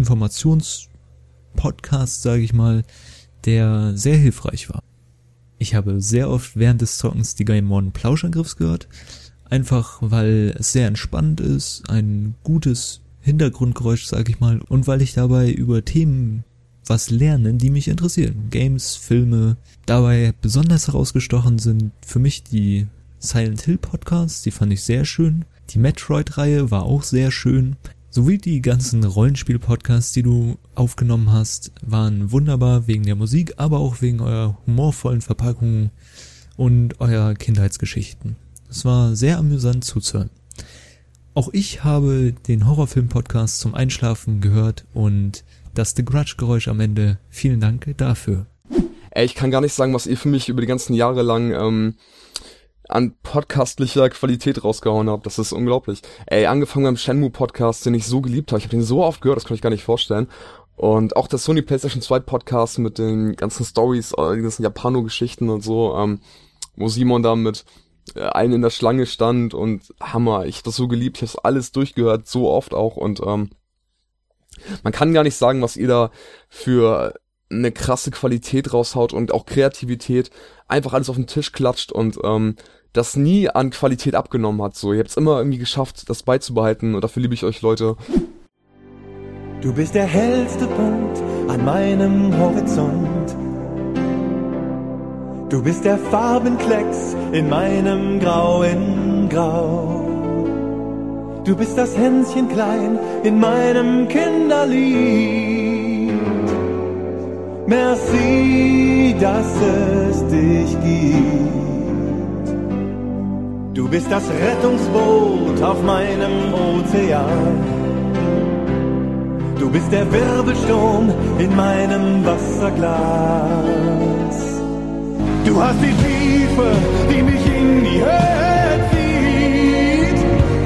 [SPEAKER 25] Informationspodcast, sage ich mal, der sehr hilfreich war. Ich habe sehr oft während des Zockens die Game One Plauschangriffs gehört, einfach weil es sehr entspannt ist, ein gutes Hintergrundgeräusch, sage ich mal, und weil ich dabei über Themen was lerne, die mich interessieren. Games, Filme. Dabei besonders herausgestochen sind für mich die Silent Hill Podcasts, die fand ich sehr schön. Die Metroid-Reihe war auch sehr schön. Sowie die ganzen Rollenspiel-Podcasts, die du aufgenommen hast, waren wunderbar wegen der Musik, aber auch wegen eurer humorvollen Verpackung und eurer Kindheitsgeschichten. Es war sehr amüsant zuzuhören. Auch ich habe den Horrorfilm-Podcast zum Einschlafen gehört und das The Grudge-Geräusch am Ende. Vielen Dank dafür.
[SPEAKER 26] Ich kann gar nicht sagen, was ihr für mich über die ganzen Jahre lang an podcastlicher Qualität rausgehauen habt. Das ist unglaublich. Angefangen beim Shenmue-Podcast, den ich so geliebt habe. Ich habe den so oft gehört, das kann ich gar nicht vorstellen. Und auch der Sony PlayStation 2 Podcast mit den ganzen Stories, die ganzen Japano-Geschichten und so, wo Simon da mit allen in der Schlange stand und Hammer, ich hab das so geliebt, ich hab's alles durchgehört, so oft auch und man kann gar nicht sagen, was ihr da für eine krasse Qualität raushaut und auch Kreativität, einfach alles auf den Tisch klatscht und das nie an Qualität abgenommen hat. So, ihr habt's immer irgendwie geschafft, das beizubehalten und dafür liebe ich euch, Leute.
[SPEAKER 6] Du bist der hellste Punkt an meinem Horizont. Du bist der Farbenklecks in meinem grauen Grau. Du bist das Hänschen klein in meinem Kinderlied. Merci, dass es dich gibt. Du bist das Rettungsboot auf meinem Ozean. Du bist der Wirbelsturm in meinem Wasserglas. Du hast die Tiefe, die mich in die Höhe zieht.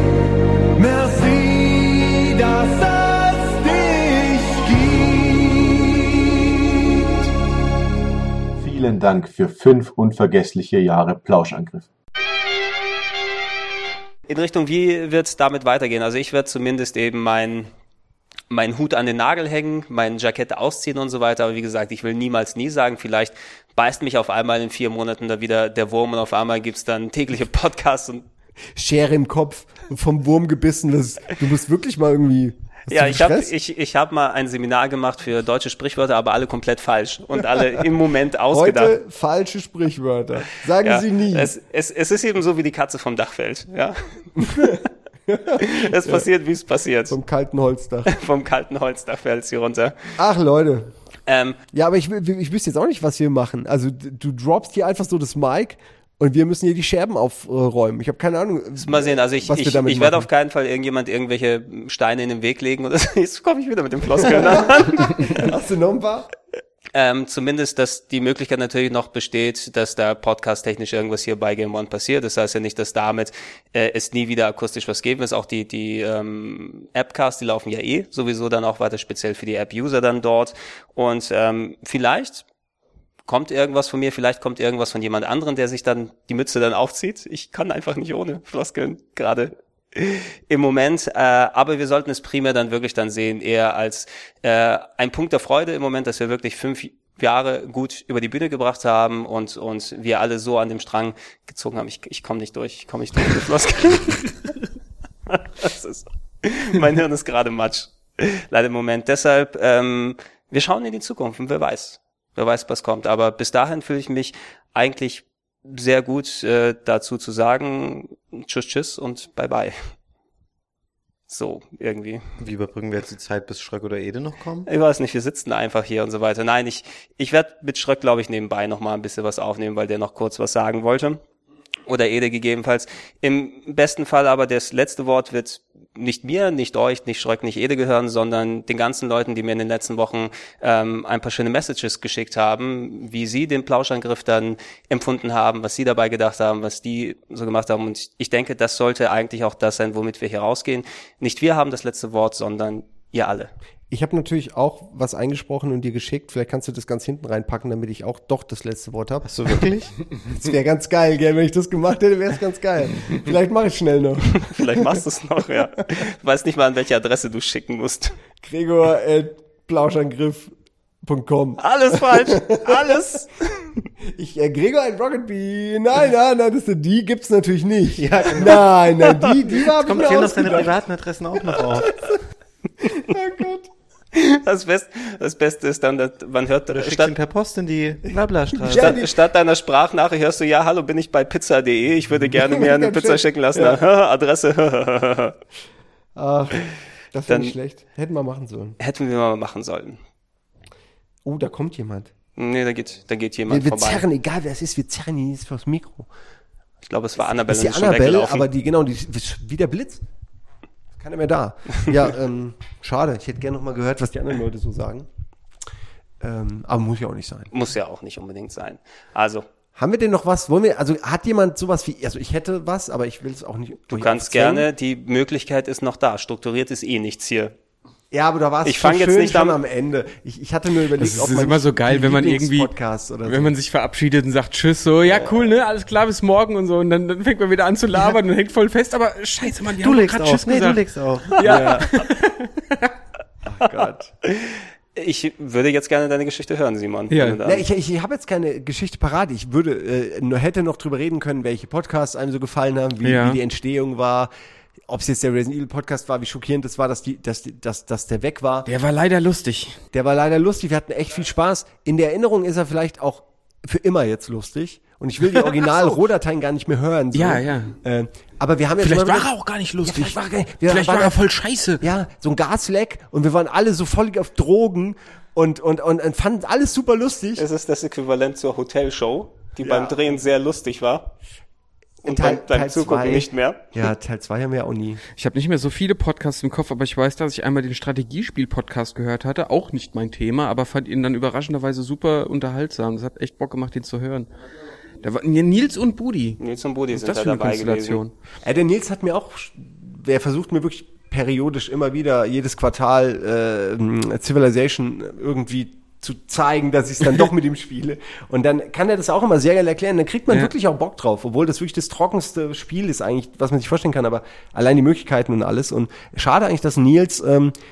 [SPEAKER 6] Merci, dass es dich gibt.
[SPEAKER 18] Vielen Dank für 5 unvergessliche Jahre Plauschangriff.
[SPEAKER 1] In Richtung, wie wird es damit weitergehen? Also ich werde zumindest eben meinen Hut an den Nagel hängen, mein Jackett ausziehen und so weiter. Aber wie gesagt, ich will niemals nie sagen, vielleicht beißt mich auf einmal in 4 Monaten da wieder der Wurm und auf einmal gibt's dann tägliche Podcasts und
[SPEAKER 3] Schere im Kopf, vom Wurm gebissen. Du musst wirklich mal irgendwie...
[SPEAKER 1] Ja, ich hab mal ein Seminar gemacht für deutsche Sprichwörter, aber alle komplett falsch und alle im Moment ausgedacht.
[SPEAKER 3] Heute falsche Sprichwörter. Sagen Sie nie.
[SPEAKER 1] Es ist eben so, wie die Katze vom Dach fällt. Ja. Es passiert, wie es passiert.
[SPEAKER 3] Vom kalten Holzdach.
[SPEAKER 1] Vom kalten Holzdach fällt sie runter.
[SPEAKER 3] Ach, Leute. Ja, aber ich wüsste jetzt auch nicht, was wir machen. Also du droppst hier einfach so das Mic und wir müssen hier die Scherben aufräumen. Ich habe keine Ahnung.
[SPEAKER 1] Mal sehen, also ich werde auf keinen Fall irgendwelche Steine in den Weg legen oder so. Jetzt komme ich wieder mit dem Floskeln an.
[SPEAKER 3] Hast du noch ein paar?
[SPEAKER 1] Zumindest, dass die Möglichkeit natürlich noch besteht, dass da podcast-technisch irgendwas hier bei Game One passiert. Das heißt ja nicht, dass damit es nie wieder akustisch was geben wird. Auch die Appcasts, die laufen ja sowieso dann auch weiter speziell für die App-User dann dort. Und vielleicht kommt irgendwas von mir, vielleicht kommt irgendwas von jemand anderen, der sich dann die Mütze dann aufzieht. Ich kann einfach nicht ohne Floskeln gerade im Moment, aber wir sollten es primär dann wirklich dann sehen, eher als ein Punkt der Freude im Moment, dass wir wirklich 5 Jahre gut über die Bühne gebracht haben und wir alle so an dem Strang gezogen haben. Ich komme nicht durch mit Floskeln. Mein Hirn ist gerade Matsch, leider im Moment. Deshalb, wir schauen in die Zukunft und wer weiß, was kommt. Aber bis dahin fühle ich mich eigentlich sehr gut dazu zu sagen, tschüss und bye. So, irgendwie.
[SPEAKER 2] Wie überbrücken wir jetzt die Zeit, bis Schröck oder Ede noch kommen?
[SPEAKER 1] Ich weiß nicht, wir sitzen einfach hier und so weiter. Nein, ich werde mit Schröck, glaube ich, nebenbei noch mal ein bisschen was aufnehmen, weil der noch kurz was sagen wollte. Oder Ede gegebenenfalls. Im besten Fall aber das letzte Wort wird nicht mir, nicht euch, nicht Schröck, nicht Ede gehören, sondern den ganzen Leuten, die mir in den letzten Wochen ein paar schöne Messages geschickt haben, wie sie den Plauschangriff dann empfunden haben, was sie dabei gedacht haben, was die so gemacht haben. Und ich denke, das sollte eigentlich auch das sein, womit wir hier rausgehen. Nicht wir haben das letzte Wort, sondern ihr alle.
[SPEAKER 3] Ich habe natürlich auch was eingesprochen und dir geschickt. Vielleicht kannst du das ganz hinten reinpacken, damit ich auch doch das letzte Wort habe.
[SPEAKER 2] Hast du wirklich?
[SPEAKER 3] Das wäre ganz geil, gell? Wenn ich das gemacht hätte, wäre es ganz geil. Vielleicht mache ich schnell noch.
[SPEAKER 1] Vielleicht machst du es noch, ja. Du weißt nicht mal, an welche Adresse du schicken musst.
[SPEAKER 3] Gregor@plauschangriff.com.
[SPEAKER 1] Alles falsch. Alles.
[SPEAKER 3] Gregor@rocketbee. Nein, die gibt's natürlich nicht.
[SPEAKER 2] Ja, genau.
[SPEAKER 3] Nein, die war
[SPEAKER 2] kommt hier noch seine privaten Adressen auch noch auf.
[SPEAKER 3] Oh Gott.
[SPEAKER 1] Das Beste ist dann, dass man hört,
[SPEAKER 2] statt per Post in die Blablastraße.
[SPEAKER 1] Statt deiner Sprachnachricht hörst du, ja, hallo, bin ich bei pizza.de, ich würde gerne mir eine Pizza schicken lassen. Ja. Adresse.
[SPEAKER 3] Ach, das wäre nicht schlecht. Hätten wir machen sollen. Oh, da kommt jemand.
[SPEAKER 1] Nee, da geht jemand
[SPEAKER 3] wir
[SPEAKER 1] vorbei.
[SPEAKER 3] Zerren, egal wer es ist, wir zerren ihn jetzt fürs Mikro.
[SPEAKER 1] Ich glaube, es war Annabelle,
[SPEAKER 3] die ist schon weggelaufen. Aber die wie der Blitz. Keiner mehr da. Ja, schade. Ich hätte gerne noch mal gehört, was die anderen Leute so sagen. Aber muss ja auch nicht sein.
[SPEAKER 1] Muss ja auch nicht unbedingt sein. Also.
[SPEAKER 3] Haben wir denn noch was? Hat jemand sowas wie, also ich hätte was, aber ich will es auch nicht.
[SPEAKER 1] Du kannst gerne, die Möglichkeit ist noch da. Strukturiert ist nichts hier.
[SPEAKER 3] Ja, aber da war es
[SPEAKER 1] Ich fange jetzt nicht
[SPEAKER 3] am Ende. Ich hatte nur überlegt,
[SPEAKER 4] Es ist immer so geil, wenn man irgendwie, wenn man sich verabschiedet und sagt Tschüss, so, ja cool, ne, alles klar, bis morgen und so, und dann fängt man wieder an zu labern und hängt voll fest, aber scheiße, Mann, die haben gerade Tschüss gesagt.
[SPEAKER 2] Du legst auf.
[SPEAKER 4] Ja.
[SPEAKER 3] Ach Gott.
[SPEAKER 1] Ich würde jetzt gerne deine Geschichte hören, Simon.
[SPEAKER 3] Ja, ich habe jetzt keine Geschichte parat. Ich hätte noch drüber reden können, welche Podcasts einem so gefallen haben, wie die Entstehung war. Ob es jetzt der Resident Evil Podcast war, wie schockierend es war, dass der weg war.
[SPEAKER 4] Der war leider lustig.
[SPEAKER 3] Wir hatten echt viel Spaß. In der Erinnerung ist er vielleicht auch für immer jetzt lustig. Und ich will die Original-Rohdateien gar nicht mehr hören. So.
[SPEAKER 4] Ja.
[SPEAKER 3] Aber wir haben jetzt
[SPEAKER 4] vielleicht war er auch gar nicht lustig. Vielleicht war er voll scheiße.
[SPEAKER 3] Ja, so ein Gasleck. Und wir waren alle so voll auf Drogen und fanden alles super lustig.
[SPEAKER 1] Es ist das Äquivalent zur Hotelshow, die beim Drehen sehr lustig war. Und beim Zugucken nicht mehr.
[SPEAKER 3] Ja, Teil 2 haben wir auch nie.
[SPEAKER 4] Ich habe nicht mehr so viele Podcasts im Kopf, aber ich weiß, dass ich einmal den Strategiespiel-Podcast gehört hatte. Auch nicht mein Thema, aber fand ihn dann überraschenderweise super unterhaltsam. Das hat echt Bock gemacht, den zu hören. Da war Nils und Budi.
[SPEAKER 1] Nils und Budi sind
[SPEAKER 4] das
[SPEAKER 1] da
[SPEAKER 4] für eine
[SPEAKER 1] dabei
[SPEAKER 4] Konstellation?
[SPEAKER 1] gewesen.
[SPEAKER 3] Der Nils hat mir auch, der versucht mir wirklich periodisch immer wieder, jedes Quartal Civilization irgendwie zu zeigen, dass ich es dann doch mit ihm spiele. Und dann kann er das auch immer sehr geil erklären. Dann kriegt man wirklich auch Bock drauf, obwohl das wirklich das trockenste Spiel ist eigentlich, was man sich vorstellen kann, aber allein die Möglichkeiten und alles. Und schade eigentlich, dass Nils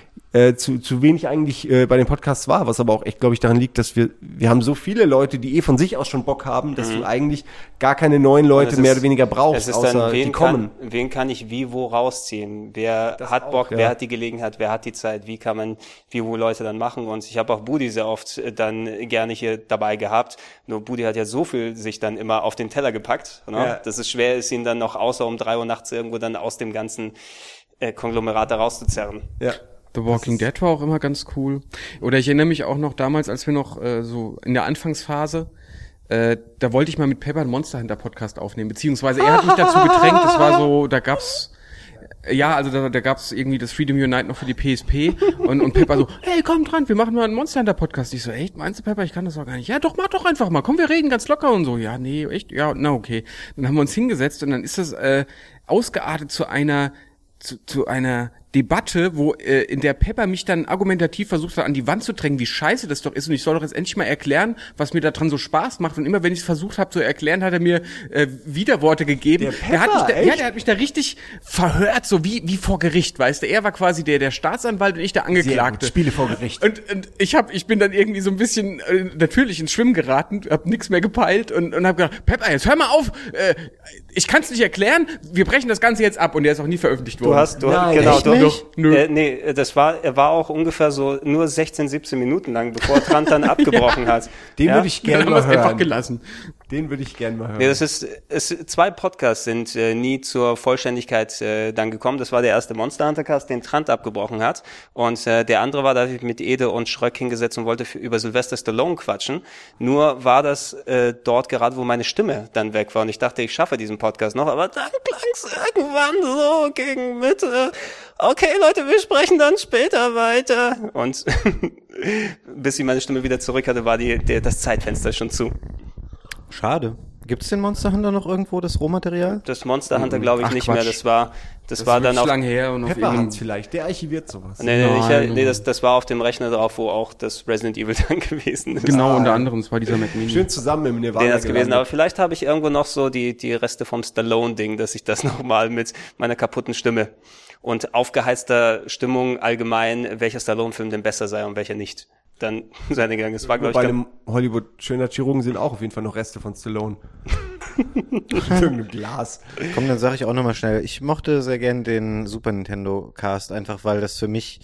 [SPEAKER 3] zu wenig eigentlich bei den Podcasts war, was aber auch echt, glaube ich, daran liegt, dass wir haben so viele Leute, die von sich aus schon Bock haben, dass du eigentlich gar keine neuen Leute mehr oder weniger brauchst, außer die kommen.
[SPEAKER 1] Wen kann ich wie wo rausziehen? Wer hat Bock, wer hat die Gelegenheit, wer hat die Zeit, wie kann man wie wo Leute dann machen? Und ich habe auch Budi sehr oft dann gerne hier dabei gehabt. Nur Budi hat ja so viel sich dann immer auf den Teller gepackt, ne?
[SPEAKER 3] Ja.
[SPEAKER 1] Dass es schwer ist, ihn dann noch außer um 3 Uhr nachts irgendwo dann aus dem ganzen Konglomerat da rauszuzerren.
[SPEAKER 3] Ja.
[SPEAKER 4] The Walking Dead war auch immer ganz cool. Oder ich erinnere mich auch noch damals, als wir noch so in der Anfangsphase, da wollte ich mal mit Pepper einen Monster Hunter Podcast aufnehmen, beziehungsweise er hat mich dazu gedrängt, das war so, da gab's irgendwie das Freedom Unite noch für die PSP und Pepper so, hey, komm dran, wir machen mal einen Monster Hunter Podcast. Ich so, echt, meinst du, Pepper, ich kann das auch gar nicht. Ja, doch, mach doch einfach mal, komm, wir reden ganz locker und so. Ja, nee, echt, ja, na okay. Dann haben wir uns hingesetzt und dann ist das ausgeartet zu einer Debatte, wo in der Pepper mich dann argumentativ versucht hat, an die Wand zu drängen, wie scheiße das doch ist, und ich soll doch jetzt endlich mal erklären, was mir daran so Spaß macht. Und immer wenn ich es versucht habe zu erklären, hat er mir Widerworte gegeben. Der hat mich da richtig verhört, so wie vor Gericht, weißt du. Er war quasi der Staatsanwalt und ich der Angeklagte.
[SPEAKER 3] Spiele vor Gericht.
[SPEAKER 4] Und ich bin dann irgendwie so ein bisschen natürlich ins Schwimmen geraten, hab nichts mehr gepeilt und hab gedacht, Pepper, jetzt hör mal auf, ich kann es nicht erklären, wir brechen das Ganze jetzt ab, und der ist auch nie veröffentlicht worden.
[SPEAKER 1] Das war auch ungefähr so nur 16, 17 Minuten lang, bevor Trant dann abgebrochen hat.
[SPEAKER 3] Den würde ich gerne mal hören.
[SPEAKER 4] Einfach gelassen.
[SPEAKER 3] Den würde ich gerne mal hören.
[SPEAKER 1] Nee, zwei Podcasts sind nie zur Vollständigkeit dann gekommen. Das war der erste Monster Hunter Cast, den Trant abgebrochen hat. Und der andere war, da habe ich mit Ede und Schröck hingesetzt und wollte über Sylvester Stallone quatschen. Nur war das dort gerade, wo meine Stimme dann weg war. Und ich dachte, ich schaffe diesen Podcast noch. Aber dann klang es irgendwann so gegen Mitte. Okay, Leute, wir sprechen dann später weiter. Und bis ich meine Stimme wieder zurück hatte, war das Zeitfenster schon zu.
[SPEAKER 2] Schade. Gibt es den Monster Hunter noch irgendwo, das Rohmaterial?
[SPEAKER 1] Das Monster Hunter glaube ich nicht
[SPEAKER 4] Quatsch.
[SPEAKER 1] mehr. Das war dann auch
[SPEAKER 4] lange her und
[SPEAKER 3] Pepper hat's vielleicht. Der archiviert sowas.
[SPEAKER 1] Das war auf dem Rechner drauf, wo auch das Resident Evil dann gewesen ist.
[SPEAKER 4] Genau, unter anderem, das war dieser Mac Mini.
[SPEAKER 3] Schön zusammen im Nirvana.
[SPEAKER 1] Der ist gewesen, aber vielleicht habe ich irgendwo noch so die Reste vom Stallone-Ding, dass ich das nochmal mit meiner kaputten Stimme und aufgeheizter Stimmung allgemein, welcher Stallone-Film denn besser sei und welcher nicht, dann seine Gang. Es war, glaube ich,
[SPEAKER 3] bei einem Hollywood-schöner Chirurgen sind auch auf jeden Fall noch Reste von Stallone. Irgendein Glas.
[SPEAKER 2] Komm, dann sage ich auch nochmal schnell. Ich mochte sehr gern den Super Nintendo Cast, einfach weil das für mich,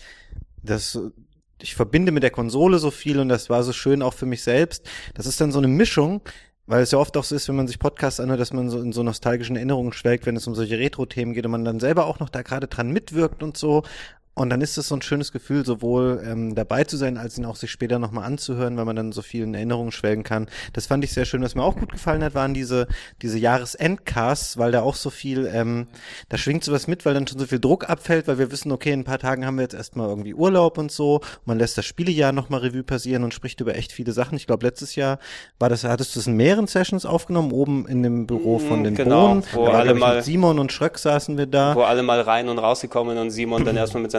[SPEAKER 2] ich verbinde mit der Konsole so viel und das war so schön auch für mich selbst. Das ist dann so eine Mischung, weil es ja oft auch so ist, wenn man sich Podcasts anhört, dass man so in so nostalgischen Erinnerungen schwelgt, wenn es um solche Retro-Themen geht und man dann selber auch noch da gerade dran mitwirkt und so. Und dann ist es so ein schönes Gefühl, sowohl dabei zu sein, als ihn auch sich später nochmal anzuhören, weil man dann so viel in Erinnerungen schwelgen kann. Das fand ich sehr schön. Was mir auch gut gefallen hat, waren diese Jahresendcasts, weil da auch so viel, da schwingt sowas mit, weil dann schon so viel Druck abfällt, weil wir wissen, okay, in ein paar Tagen haben wir jetzt erstmal irgendwie Urlaub und so. Man lässt das Spielejahr nochmal Revue passieren und spricht über echt viele Sachen. Ich glaube, letztes Jahr hattest du es in mehreren Sessions aufgenommen, oben in dem Büro von den Bohnen.
[SPEAKER 1] Wo alle mal
[SPEAKER 2] mit Simon und Schröck saßen wir da.
[SPEAKER 1] Wo alle mal rein und rausgekommen und Simon dann erstmal mit seiner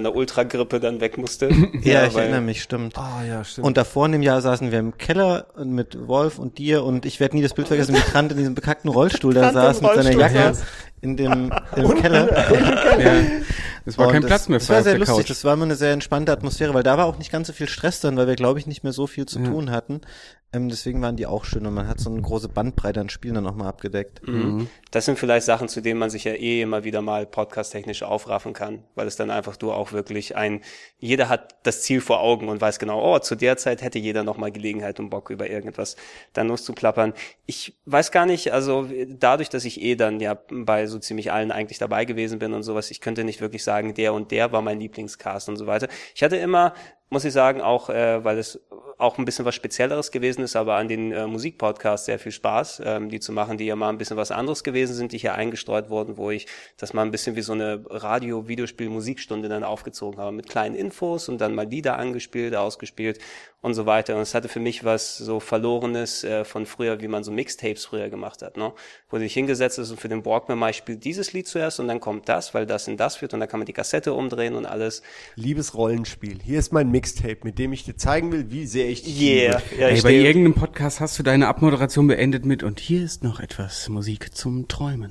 [SPEAKER 1] meiner Ultragrippe dann weg musste.
[SPEAKER 2] Ja, ich erinnere mich, stimmt.
[SPEAKER 3] Ah, ja, stimmt.
[SPEAKER 2] Und davor in dem Jahr saßen wir im Keller mit Wolf und dir und ich werde nie das Bild vergessen, wie Trant in diesem bekackten Rollstuhl da saß mit seiner Jacke im Keller.
[SPEAKER 4] Ja. Es war kein Platz mehr
[SPEAKER 2] Das war
[SPEAKER 4] frei
[SPEAKER 2] sehr
[SPEAKER 4] auf der
[SPEAKER 2] lustig,
[SPEAKER 4] Couch.
[SPEAKER 2] das war immer eine sehr entspannte Atmosphäre, weil da war auch nicht ganz so viel Stress drin, weil wir, glaube ich, nicht mehr so viel zu tun hatten. Deswegen waren die auch schön und man hat so eine große Bandbreite an Spielen dann auch mal abgedeckt.
[SPEAKER 1] Mhm. Das sind vielleicht Sachen, zu denen man sich ja immer wieder mal podcast-technisch aufraffen kann, weil es dann einfach auch wirklich jeder hat das Ziel vor Augen und weiß genau, zu der Zeit hätte jeder noch mal Gelegenheit und Bock über irgendwas dann loszuplappern. Ich weiß gar nicht, also dadurch, dass ich dann ja bei so ziemlich allen eigentlich dabei gewesen bin und sowas, ich könnte nicht wirklich sagen, der und der war mein Lieblingscast und so weiter. Ich hatte immer, muss ich sagen, auch, weil es auch ein bisschen was Spezielleres gewesen ist, aber an den Musikpodcasts sehr viel Spaß, die zu machen, die ja mal ein bisschen was anderes gewesen sind, die hier eingestreut wurden, wo ich das mal ein bisschen wie so eine Radio-Videospiel-Musikstunde dann aufgezogen habe, mit kleinen Infos und dann mal Lieder angespielt, ausgespielt und so weiter. Und es hatte für mich was so Verlorenes von früher, wie man so Mixtapes früher gemacht hat, ne? Wo du dich hingesetzt hast und für den Walkman mal, ich spiele dieses Lied zuerst und dann kommt das, weil das in das führt und dann kann man die Kassette umdrehen und alles.
[SPEAKER 3] Liebes Rollenspiel. Hier ist mein Mixtape, mit dem ich dir zeigen will, wie sehr ich dich
[SPEAKER 1] liebe.
[SPEAKER 4] Ja, bei irgendeinem Podcast hast du deine Abmoderation beendet mit und hier ist noch etwas Musik zum Träumen.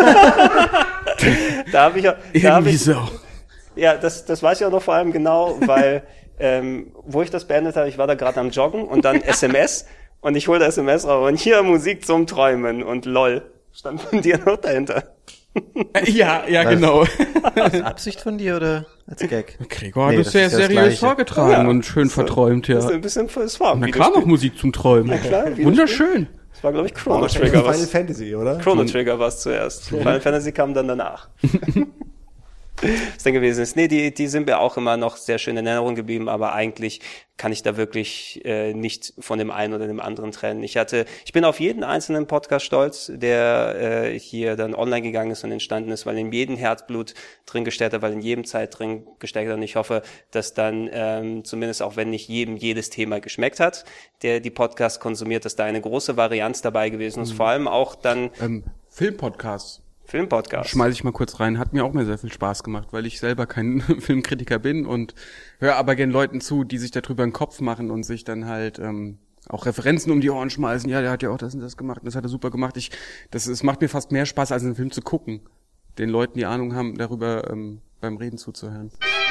[SPEAKER 1] Da habe ich
[SPEAKER 4] so.
[SPEAKER 1] Ja, das weiß ich auch noch vor allem genau, weil wo ich das beendet habe, ich war da gerade am Joggen und dann SMS und ich hole das SMS raus und hier Musik zum Träumen und LOL stand von dir noch dahinter.
[SPEAKER 4] Ja, genau.
[SPEAKER 2] Ist Absicht von dir oder als Gag?
[SPEAKER 4] Gregor hat es sehr seriös vorgetragen und schön verträumt, ja.
[SPEAKER 1] Das ist ein bisschen es war.
[SPEAKER 4] Na klar, noch Musik zum Träumen.
[SPEAKER 1] Na klar,
[SPEAKER 4] wunderschön.
[SPEAKER 1] Das war, glaube ich, Chrono Trigger.
[SPEAKER 3] Final Fantasy, oder?
[SPEAKER 1] Chrono Trigger war es zuerst. Final Fantasy kam dann danach. Was dann gewesen ist. Nee, die sind mir auch immer noch sehr schön in Erinnerung geblieben, aber eigentlich kann ich da wirklich nicht von dem einen oder dem anderen trennen. Ich bin auf jeden einzelnen Podcast stolz, der hier dann online gegangen ist und entstanden ist, weil in jedem Herzblut drin gesteckt hat, weil in jedem Zeit drin gesteckt hat und ich hoffe, dass dann zumindest auch wenn nicht jedem jedes Thema geschmeckt hat, der die Podcast konsumiert, dass da eine große Varianz dabei gewesen ist, vor allem auch dann
[SPEAKER 4] Filmpodcasts.
[SPEAKER 1] Filmpodcast.
[SPEAKER 4] Schmeiße ich mal kurz rein. Hat mir auch sehr viel Spaß gemacht, weil ich selber kein Filmkritiker bin und höre aber gern Leuten zu, die sich darüber einen Kopf machen und sich dann halt auch Referenzen um die Ohren schmeißen. Ja, der hat ja auch das und das gemacht und das hat er super gemacht. Es macht mir fast mehr Spaß, als einen Film zu gucken. Den Leuten, die Ahnung haben, darüber beim Reden zuzuhören.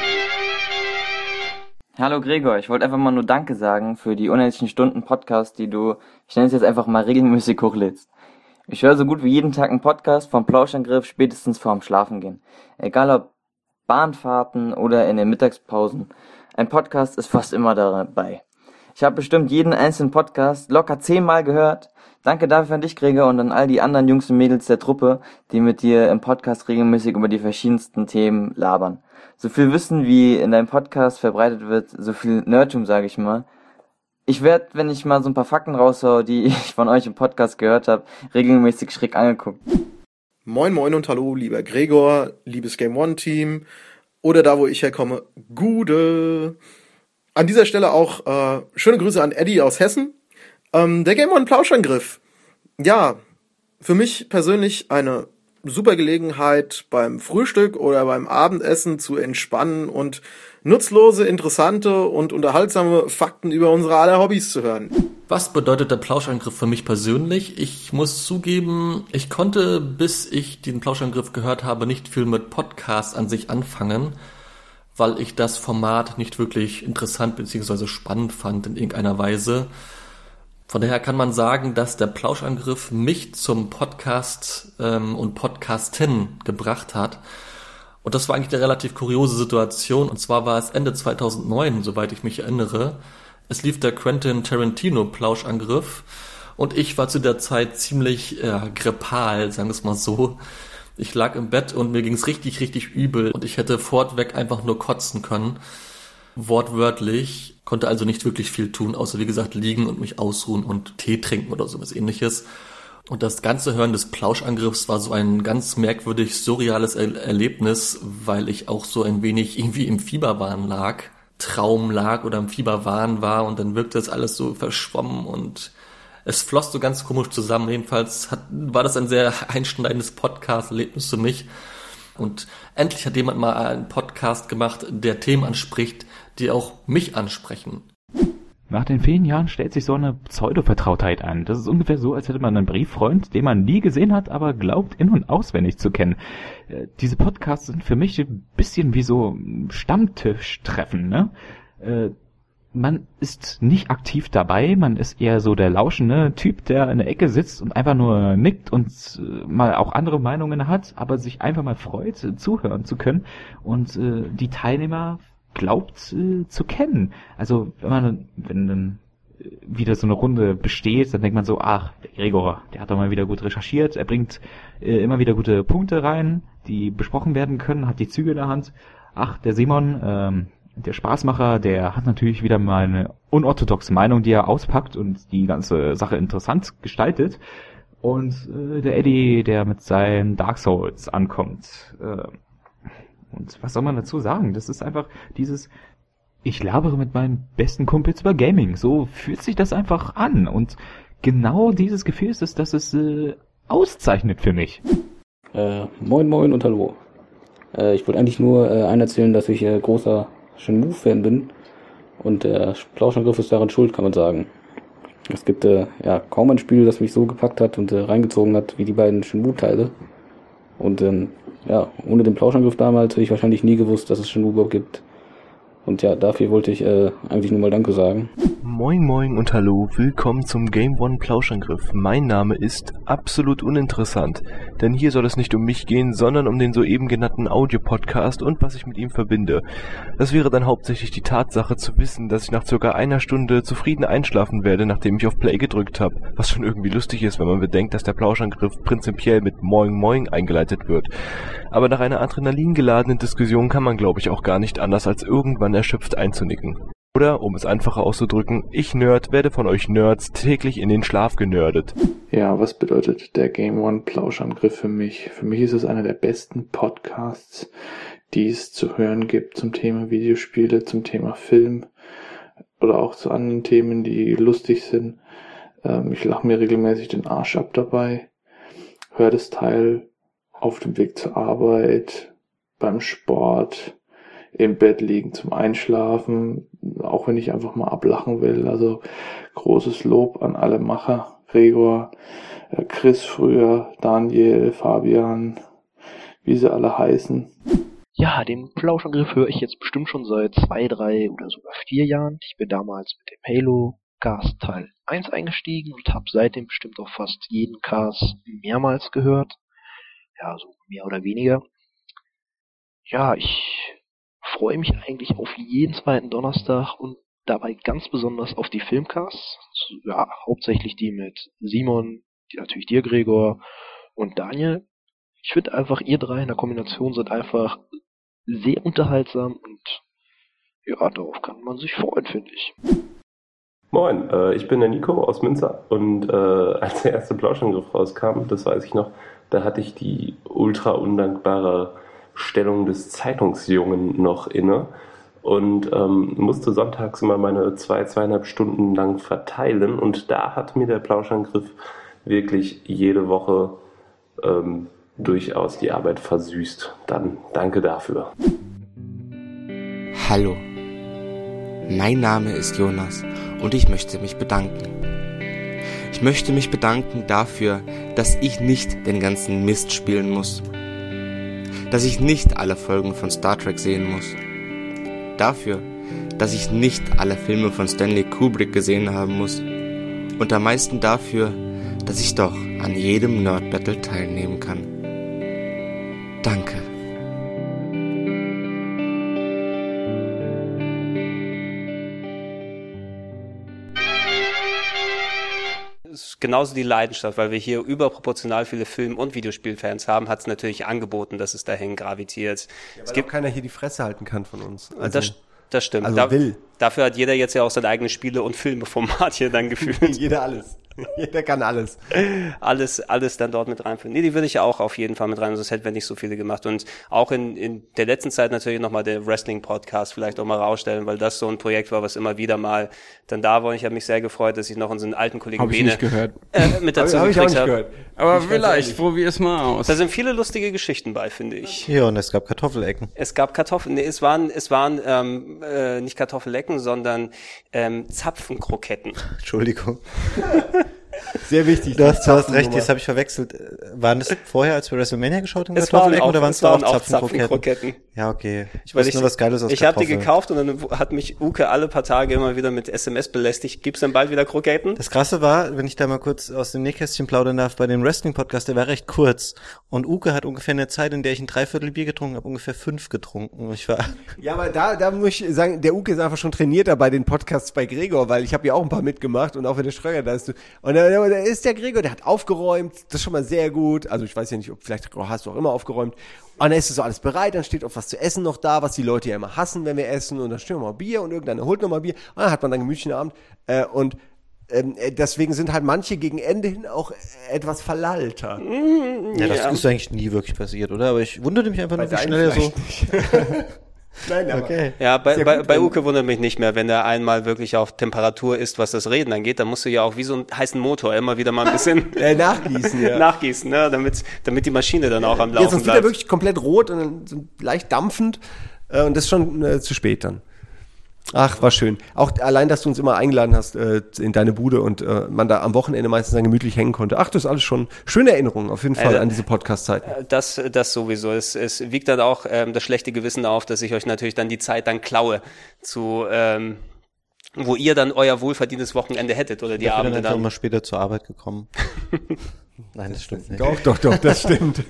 [SPEAKER 7] Hallo Gregor, ich wollte einfach mal nur Danke sagen für die unendlichen Stunden Podcast, die du, ich nenne es jetzt einfach mal regelmäßig hochlädst. Ich höre so gut wie jeden Tag einen Podcast vom Plauschangriff spätestens vorm Schlafengehen. Egal ob Bahnfahrten oder in den Mittagspausen. Ein Podcast ist fast immer dabei. Ich habe bestimmt jeden einzelnen Podcast locker 10-mal gehört. Danke dafür an dich, Gregor, und an all die anderen Jungs und Mädels der Truppe, die mit dir im Podcast regelmäßig über die verschiedensten Themen labern. So viel Wissen, wie in deinem Podcast verbreitet wird, so viel Nerdtum, sage ich mal. Ich werde, wenn ich mal so ein paar Fakten raushaue, die ich von euch im Podcast gehört habe, regelmäßig schräg angeguckt.
[SPEAKER 21] Moin moin und hallo, lieber Gregor, liebes Game One Team oder da, wo ich herkomme, Gude. An dieser Stelle auch schöne Grüße an Eddie aus Hessen. Der Game One Plauschangriff. Ja, für mich persönlich eine super Gelegenheit, beim Frühstück oder beim Abendessen zu entspannen und nutzlose, interessante und unterhaltsame Fakten über unsere aller Hobbys zu hören.
[SPEAKER 8] Was bedeutet der Plauschangriff für mich persönlich? Ich muss zugeben, ich konnte, bis ich den Plauschangriff gehört habe, nicht viel mit Podcasts an sich anfangen, weil ich das Format nicht wirklich interessant bzw. spannend fand in irgendeiner Weise. Von daher kann man sagen, dass der Plauschangriff mich zum Podcast und Podcasten gebracht hat. Und das war eigentlich eine relativ kuriose Situation. Und zwar war es Ende 2009, soweit ich mich erinnere. Es lief der Quentin Tarantino Plauschangriff. Und ich war zu der Zeit ziemlich grippal, sagen wir es mal so. Ich lag im Bett und mir ging es richtig, richtig übel. Und ich hätte fortweg einfach nur kotzen können. Wortwörtlich. Konnte also nicht wirklich viel tun, außer wie gesagt liegen und mich ausruhen und Tee trinken oder sowas ähnliches. Und das ganze Hören des Plauschangriffs war so ein ganz merkwürdig surreales Erlebnis, weil ich auch so ein wenig irgendwie im Fieberwahn lag, Traum lag oder im Fieberwahn war und dann wirkte das alles so verschwommen und es floss so ganz komisch zusammen. Jedenfalls war das ein sehr einschneidendes Podcast-Erlebnis für mich. Und endlich hat jemand mal einen Podcast gemacht, der Themen anspricht, die auch mich ansprechen.
[SPEAKER 9] Nach den vielen Jahren stellt sich so eine Pseudo-Vertrautheit ein. Das ist ungefähr so, als hätte man einen Brieffreund, den man nie gesehen hat, aber glaubt, in- und auswendig zu kennen. Diese Podcasts sind für mich ein bisschen wie so Stammtischtreffen, ne? Man ist nicht aktiv dabei, man ist eher so der lauschende Typ, der in der Ecke sitzt und einfach nur nickt und mal auch andere Meinungen hat, aber sich einfach mal freut, zuhören zu können und die Teilnehmer glaubt zu kennen. Also wenn dann wieder so eine Runde besteht, dann denkt man so, ach, der Gregor, der hat doch mal wieder gut recherchiert, er bringt immer wieder gute Punkte rein, die besprochen werden können, hat die Züge in der Hand. Ach, der Simon, der Spaßmacher, der hat natürlich wieder mal eine unorthodoxe Meinung, die er auspackt und die ganze Sache interessant gestaltet. Und der Eddie, der mit seinen Dark Souls ankommt. Und was soll man dazu sagen? Das ist einfach dieses, ich labere mit meinen besten Kumpels über Gaming. So fühlt sich das einfach an. Und genau dieses Gefühl ist es, dass es auszeichnet für mich.
[SPEAKER 10] Moin und hallo. Ich wollte eigentlich nur erzählen, dass ich großer Shenmue-Fan bin. Und der Plauschangriff ist daran schuld, kann man sagen. Es gibt kaum ein Spiel, das mich so gepackt hat und reingezogen hat wie die beiden Shenmue-Teile. Und ohne den Plauschangriff damals hätte ich wahrscheinlich nie gewusst, dass es Shenmue überhaupt gibt. Und ja, dafür wollte ich eigentlich nur mal Danke sagen.
[SPEAKER 11] Moin und hallo, willkommen zum Game One Plauschangriff. Mein Name ist absolut uninteressant, denn hier soll es nicht um mich gehen, sondern um den soeben genannten Audio-Podcast und was ich mit ihm verbinde. Das wäre dann hauptsächlich die Tatsache zu wissen, dass ich nach circa einer Stunde zufrieden einschlafen werde, nachdem ich auf Play gedrückt habe, was schon irgendwie lustig ist, wenn man bedenkt, dass der Plauschangriff prinzipiell mit Moin eingeleitet wird. Aber nach einer adrenalingeladenen Diskussion kann man, glaube ich, auch gar nicht anders, als irgendwann erschöpft einzunicken. Oder, um es einfacher auszudrücken, ich Nerd werde von euch Nerds täglich in den Schlaf genördet.
[SPEAKER 12] Ja, was bedeutet der Game One Plauschangriff für mich? Für mich ist es einer der besten Podcasts, die es zu hören gibt zum Thema Videospiele, zum Thema Film oder auch zu anderen Themen, die lustig sind. Ich lache mir regelmäßig den Arsch ab dabei, höre das Teil auf dem Weg zur Arbeit, beim Sport, im Bett liegen zum Einschlafen, auch wenn ich einfach mal ablachen will. Also großes Lob an alle Macher, Gregor, Chris früher, Daniel, Fabian, wie sie alle heißen.
[SPEAKER 13] Ja, den Plauschangriff höre ich jetzt bestimmt schon seit 2, 3 oder sogar 4 Jahren. Ich bin damals mit dem Halo Cast Teil 1 eingestiegen und habe seitdem bestimmt auch fast jeden Cast mehrmals gehört. Ja, so mehr oder weniger. Ja, ich freue mich eigentlich auf jeden zweiten Donnerstag und dabei ganz besonders auf die Filmcasts. Ja, hauptsächlich die mit Simon, die natürlich dir, Gregor, und Daniel. Ich finde einfach, ihr drei in der Kombination sind einfach sehr unterhaltsam und ja, darauf kann man sich freuen, finde ich.
[SPEAKER 14] Moin, ich bin der Nico aus Münster und als der erste Plauschangriff rauskam, das weiß ich noch, da hatte ich die ultra undankbare Stellung des Zeitungsjungen noch inne und musste sonntags immer meine 2,5 Stunden lang verteilen und da hat mir der Plauschangriff wirklich jede Woche durchaus die Arbeit versüßt. Dann danke dafür.
[SPEAKER 27] Hallo, mein Name ist Jonas und ich möchte mich bedanken. Ich möchte mich bedanken dafür, dass ich nicht den ganzen Mist spielen muss. Dass ich nicht alle Folgen von Star Trek sehen muss. Dafür, dass ich nicht alle Filme von Stanley Kubrick gesehen haben muss. Und am meisten dafür, dass ich doch an jedem Nerd Battle teilnehmen kann. Danke.
[SPEAKER 1] Ist genauso die Leidenschaft, weil wir hier überproportional viele Film- und Videospielfans haben, hat es natürlich angeboten, dass es dahin gravitiert.
[SPEAKER 3] Ja, es gibt keiner hier die Fresse halten kann von uns.
[SPEAKER 1] Also, das stimmt.
[SPEAKER 3] Also will.
[SPEAKER 1] Dafür hat jeder jetzt ja auch sein eigenes Spiele- und Filmeformat hier dann gefühlt.
[SPEAKER 3] Jeder alles. Jeder kann alles.
[SPEAKER 1] Alles dann dort mit reinführen. Nee, die würde ich ja auch auf jeden Fall mit rein. Sonst hätten wir nicht so viele gemacht. Und auch in der letzten Zeit natürlich nochmal der Wrestling-Podcast vielleicht auch mal rausstellen, weil das so ein Projekt war, was immer wieder mal dann da war. Und ich habe mich sehr gefreut, dass ich noch unseren alten Kollegen Bene mit dazu gekriegt habe.
[SPEAKER 4] Aber vielleicht, probier's mal aus.
[SPEAKER 1] Da sind viele lustige Geschichten bei, finde ich.
[SPEAKER 2] Ja, und es gab Kartoffelecken.
[SPEAKER 1] Es gab Kartoffeln, es waren nicht Kartoffelecken, sondern Zapfenkroketten.
[SPEAKER 2] Entschuldigung.
[SPEAKER 3] Sehr wichtig.
[SPEAKER 2] Du hast recht, das habe ich verwechselt. Waren das vorher, als wir WrestleMania geschaut haben, Kartoffelecken oder waren es da auch Zapfenkroketten? Ja, okay. Ich weiß nur was Geiles aus
[SPEAKER 1] Ich habe die gekauft und dann hat mich Uke alle paar Tage immer wieder mit SMS belästigt. Gibt's denn bald wieder Kroketten?
[SPEAKER 2] Das Krasse war, wenn ich da mal kurz aus dem Nähkästchen plaudern darf, bei dem Wrestling-Podcast, der war recht kurz. Und Uke hat ungefähr eine Zeit, in der ich ein 3/4 Bier getrunken habe, ungefähr 5 getrunken. Und ich war
[SPEAKER 3] ja, aber da muss ich sagen, der Uke ist einfach schon trainierter bei den Podcasts bei Gregor, weil ich habe ja auch ein paar mitgemacht und auch wenn der Schröger da ist. Und da ist der Gregor, der hat aufgeräumt, das ist schon mal sehr gut. Also ich weiß ja nicht, ob vielleicht hast du auch immer aufgeräumt. Und dann ist so alles bereit, dann steht auch was zu essen noch da, was die Leute ja immer hassen, wenn wir essen. Und dann steht noch mal Bier und irgendeiner holt noch mal Bier. Und dann hat man dann gemütlichen Abend. Deswegen sind halt manche gegen Ende hin auch etwas verlallter.
[SPEAKER 2] Ja, das ist eigentlich nie wirklich passiert, oder? Aber ich wunderte mich einfach nur, wie schnell er so...
[SPEAKER 3] Nein, aber
[SPEAKER 2] okay.
[SPEAKER 1] Ja, bei Uke wundert mich nicht mehr, wenn der einmal wirklich auf Temperatur ist, was das Reden angeht, dann musst du ja auch wie so einen heißen Motor immer wieder mal ein bisschen
[SPEAKER 3] nachgießen, ja.
[SPEAKER 1] Nachgießen, ne, damit die Maschine dann auch am Laufen
[SPEAKER 3] sonst wird er wirklich komplett rot und dann so leicht dampfend und das ist schon zu spät dann. Ach, war schön. Auch allein, dass du uns immer eingeladen hast in deine Bude und man da am Wochenende meistens dann gemütlich hängen konnte. Ach, das ist alles schon schöne Erinnerungen auf jeden Fall an diese Podcast-Zeit.
[SPEAKER 1] Das sowieso. Es wiegt dann auch das schlechte Gewissen auf, dass ich euch natürlich dann die Zeit dann klaue zu wo ihr dann euer wohlverdientes Wochenende hättet oder die Abende
[SPEAKER 2] dann. Ich bin mal später zur Arbeit gekommen. Nein, das stimmt nicht.
[SPEAKER 3] Doch, das stimmt.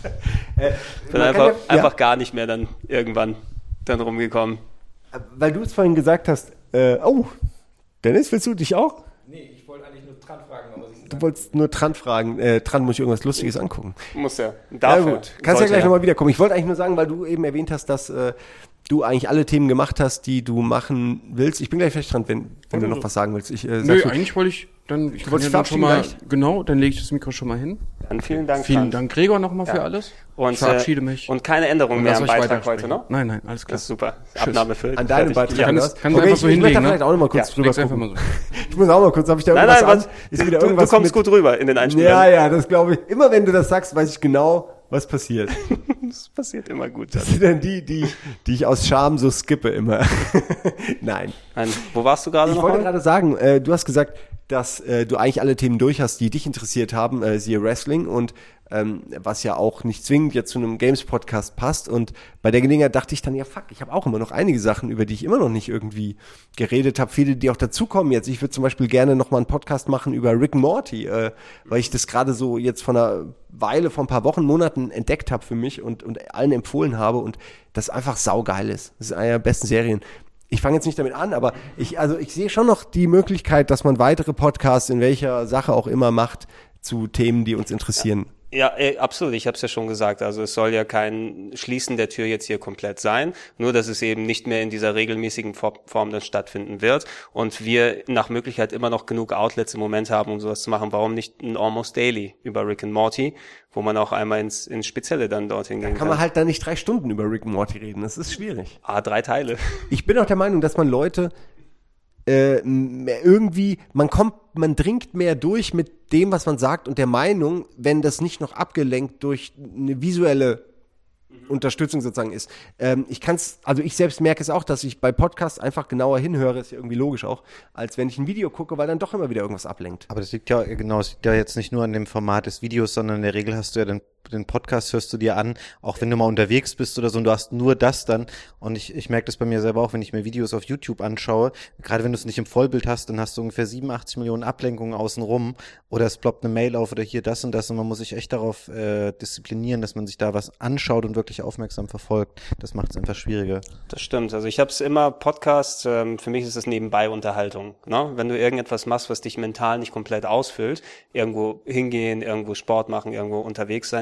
[SPEAKER 1] Bin einfach gar nicht mehr dann irgendwann dann rumgekommen.
[SPEAKER 3] Weil du es vorhin gesagt hast, Dennis, willst du dich auch?
[SPEAKER 26] Nee, ich wollte eigentlich nur Tran fragen.
[SPEAKER 3] Du wolltest nur Tran fragen. Tran muss ich irgendwas Lustiges angucken.
[SPEAKER 1] Muss ja.
[SPEAKER 3] Ja gut, kannst ja gleich nochmal wiederkommen. Ich wollte eigentlich nur sagen, weil du eben erwähnt hast, dass du eigentlich alle Themen gemacht hast, die du machen willst. Ich bin gleich vielleicht dran, wenn du noch was sagen willst.
[SPEAKER 4] Eigentlich wollte ich dann... Ich wollte dann schon mal, genau, dann lege ich das Mikro schon mal hin.
[SPEAKER 1] Dann vielen Dank.
[SPEAKER 4] Vielen Dank, Gregor, nochmal für alles.
[SPEAKER 1] Und
[SPEAKER 4] ich verabschiede mich.
[SPEAKER 1] Und keine Änderung mehr am Beitrag heute, ne?
[SPEAKER 4] Nein, alles klar.
[SPEAKER 1] Das ist super. Abnahme für
[SPEAKER 3] an deinem Beitrag.
[SPEAKER 4] Ja, kannst du einfach so hinlegen,
[SPEAKER 3] ich möchte vielleicht auch noch mal kurz drüber gucken.
[SPEAKER 4] Mal so.
[SPEAKER 3] Ich muss auch mal kurz, habe ich da irgendwas
[SPEAKER 1] ist wieder irgendwas du kommst gut rüber in den Einspielern.
[SPEAKER 3] Ja, das glaube ich. Immer wenn du das sagst, weiß ich genau, was passiert.
[SPEAKER 1] Das passiert immer gut.
[SPEAKER 3] Das sind dann die ich aus Scham so skippe immer. Nein.
[SPEAKER 1] Wo warst du gerade noch?
[SPEAKER 3] Ich wollte gerade sagen, du hast gesagt, dass du eigentlich alle Themen durch hast, die dich interessiert haben, siehe Wrestling und was ja auch nicht zwingend jetzt zu einem Games-Podcast passt. Und bei der Gelegenheit dachte ich dann, ja fuck, ich habe auch immer noch einige Sachen, über die ich immer noch nicht irgendwie geredet habe. Viele, die auch dazukommen jetzt. Ich würde zum Beispiel gerne noch mal einen Podcast machen über Rick and Morty, weil ich das gerade so jetzt vor einer Weile, vor ein paar Wochen, Monaten entdeckt habe für mich und allen empfohlen habe und das einfach saugeil ist. Das ist eine der besten Serien. Ich fange jetzt nicht damit an, aber ich sehe schon noch die Möglichkeit, dass man weitere Podcasts in welcher Sache auch immer macht zu Themen, die uns interessieren.
[SPEAKER 1] Ja, absolut. Ich habe es ja schon gesagt. Also es soll ja kein Schließen der Tür jetzt hier komplett sein. Nur, dass es eben nicht mehr in dieser regelmäßigen Form dann stattfinden wird. Und wir nach Möglichkeit immer noch genug Outlets im Moment haben, um sowas zu machen. Warum nicht ein Almost Daily über Rick and Morty, wo man auch einmal ins Spezielle dann dorthin gehen kann.
[SPEAKER 3] Kann man halt dann nicht 3 Stunden über Rick and Morty reden. Das ist schwierig.
[SPEAKER 1] 3 Teile.
[SPEAKER 3] Ich bin auch der Meinung, dass man Leute irgendwie, man dringt mehr durch mit dem, was man sagt und der Meinung, wenn das nicht noch abgelenkt durch eine visuelle Unterstützung sozusagen ist. Ich selbst merke es auch, dass ich bei Podcasts einfach genauer hinhöre, ist ja irgendwie logisch auch, als wenn ich ein Video gucke, weil dann doch immer wieder irgendwas ablenkt.
[SPEAKER 2] Aber das liegt ja jetzt nicht nur an dem Format des Videos, sondern in der Regel hast du ja den Podcast hörst du dir an, auch wenn du mal unterwegs bist oder so und du hast nur das dann und ich merke das bei mir selber auch, wenn ich mir Videos auf YouTube anschaue, gerade wenn du es nicht im Vollbild hast, dann hast du ungefähr 87 Millionen Ablenkungen außenrum oder es ploppt eine Mail auf oder hier das und das und man muss sich echt darauf disziplinieren, dass man sich da was anschaut und wirklich aufmerksam verfolgt. Das macht es einfach schwieriger.
[SPEAKER 1] Das stimmt. Also ich habe es immer Podcasts, für mich ist es nebenbei Unterhaltung. Ne? Wenn du irgendetwas machst, was dich mental nicht komplett ausfüllt, irgendwo hingehen, irgendwo Sport machen, irgendwo unterwegs sein,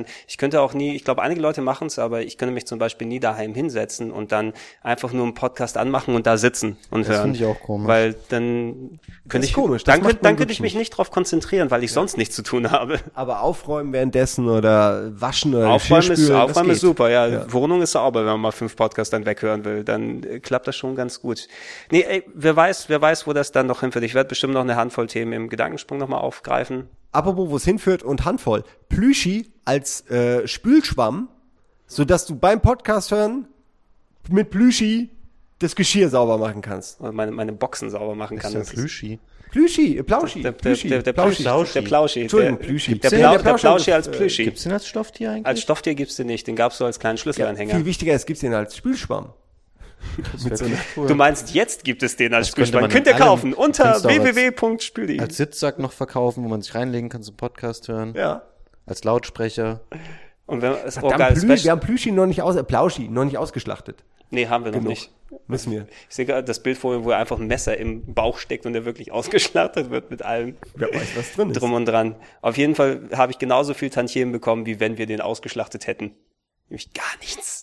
[SPEAKER 1] ich könnte auch nie, ich glaube, einige Leute machen es, aber ich könnte mich zum Beispiel nie daheim hinsetzen und dann einfach nur einen Podcast anmachen und da sitzen und hören.
[SPEAKER 2] Das finde ich auch komisch.
[SPEAKER 1] Weil dann könnte ich,
[SPEAKER 3] komisch.
[SPEAKER 1] dann könnte ich mich nicht drauf konzentrieren, weil ich sonst nichts zu tun habe.
[SPEAKER 3] Aber aufräumen währenddessen oder waschen oder
[SPEAKER 1] Aufräumen
[SPEAKER 3] Geschirrspülen,
[SPEAKER 1] ist super, ja. Wohnung ist sauber, wenn man mal 5 Podcasts dann weghören will. Dann klappt das schon ganz gut. Nee, ey, wer weiß, wo das dann noch hinführt. Ich werde bestimmt noch eine Handvoll Themen im Gedankensprung nochmal aufgreifen.
[SPEAKER 3] Apropos, wo es hinführt und Handvoll. Plüschi als Spülschwamm, sodass du beim Podcast hören mit Plüschi das Geschirr sauber machen kannst.
[SPEAKER 1] Oder meine Boxen sauber machen kann.
[SPEAKER 2] Das ist ja Plüschi.
[SPEAKER 3] Plauschi.
[SPEAKER 1] Der Plauschi.
[SPEAKER 3] Entschuldigung, Plüschi.
[SPEAKER 1] Der Plauschi als Plüschi.
[SPEAKER 2] Gibt's den als Stofftier eigentlich?
[SPEAKER 1] Als Stofftier gibt's den nicht. Den gab's so als kleinen Schlüsselanhänger.
[SPEAKER 3] Viel wichtiger ist, gibt's den als Spülschwamm.
[SPEAKER 1] Du meinst, jetzt gibt es den als
[SPEAKER 2] Das könnte
[SPEAKER 1] Spülschwamm.
[SPEAKER 2] man
[SPEAKER 1] Könnt ihr
[SPEAKER 2] in allem-
[SPEAKER 1] kaufen unter
[SPEAKER 2] kannst du auch
[SPEAKER 1] www.spül.de.
[SPEAKER 2] Als Sitzsack noch verkaufen, wo man sich reinlegen kann zum Podcast hören.
[SPEAKER 3] Ja.
[SPEAKER 2] Als Lautsprecher.
[SPEAKER 1] Und wenn es
[SPEAKER 3] wir haben Plüschi noch nicht Plauschi noch nicht ausgeschlachtet.
[SPEAKER 1] Nee, haben wir noch nicht.
[SPEAKER 3] Müssen wir.
[SPEAKER 1] Ich sehe gerade das Bild vor mir, wo er einfach ein Messer im Bauch steckt und er wirklich ausgeschlachtet wird mit allem.
[SPEAKER 3] Wer weiß, was drin ist.
[SPEAKER 1] Drum und dran. Auf jeden Fall habe ich genauso viel Tantiemen bekommen, wie wenn wir den ausgeschlachtet hätten. Nämlich gar nichts.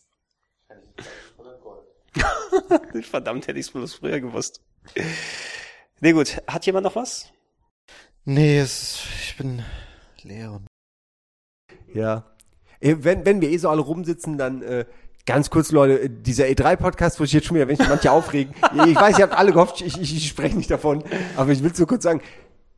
[SPEAKER 1] Verdammt, hätte ich es bloß früher gewusst. Nee, gut. Hat jemand noch was?
[SPEAKER 2] Nee, ich bin leer.
[SPEAKER 3] Ja. Wenn wir so alle rumsitzen, dann ganz kurz, Leute, dieser E3-Podcast, wo ich jetzt schon wieder, wenn sich manche aufregen, ich weiß, ihr habt alle gehofft, ich spreche nicht davon, aber ich will es nur kurz sagen,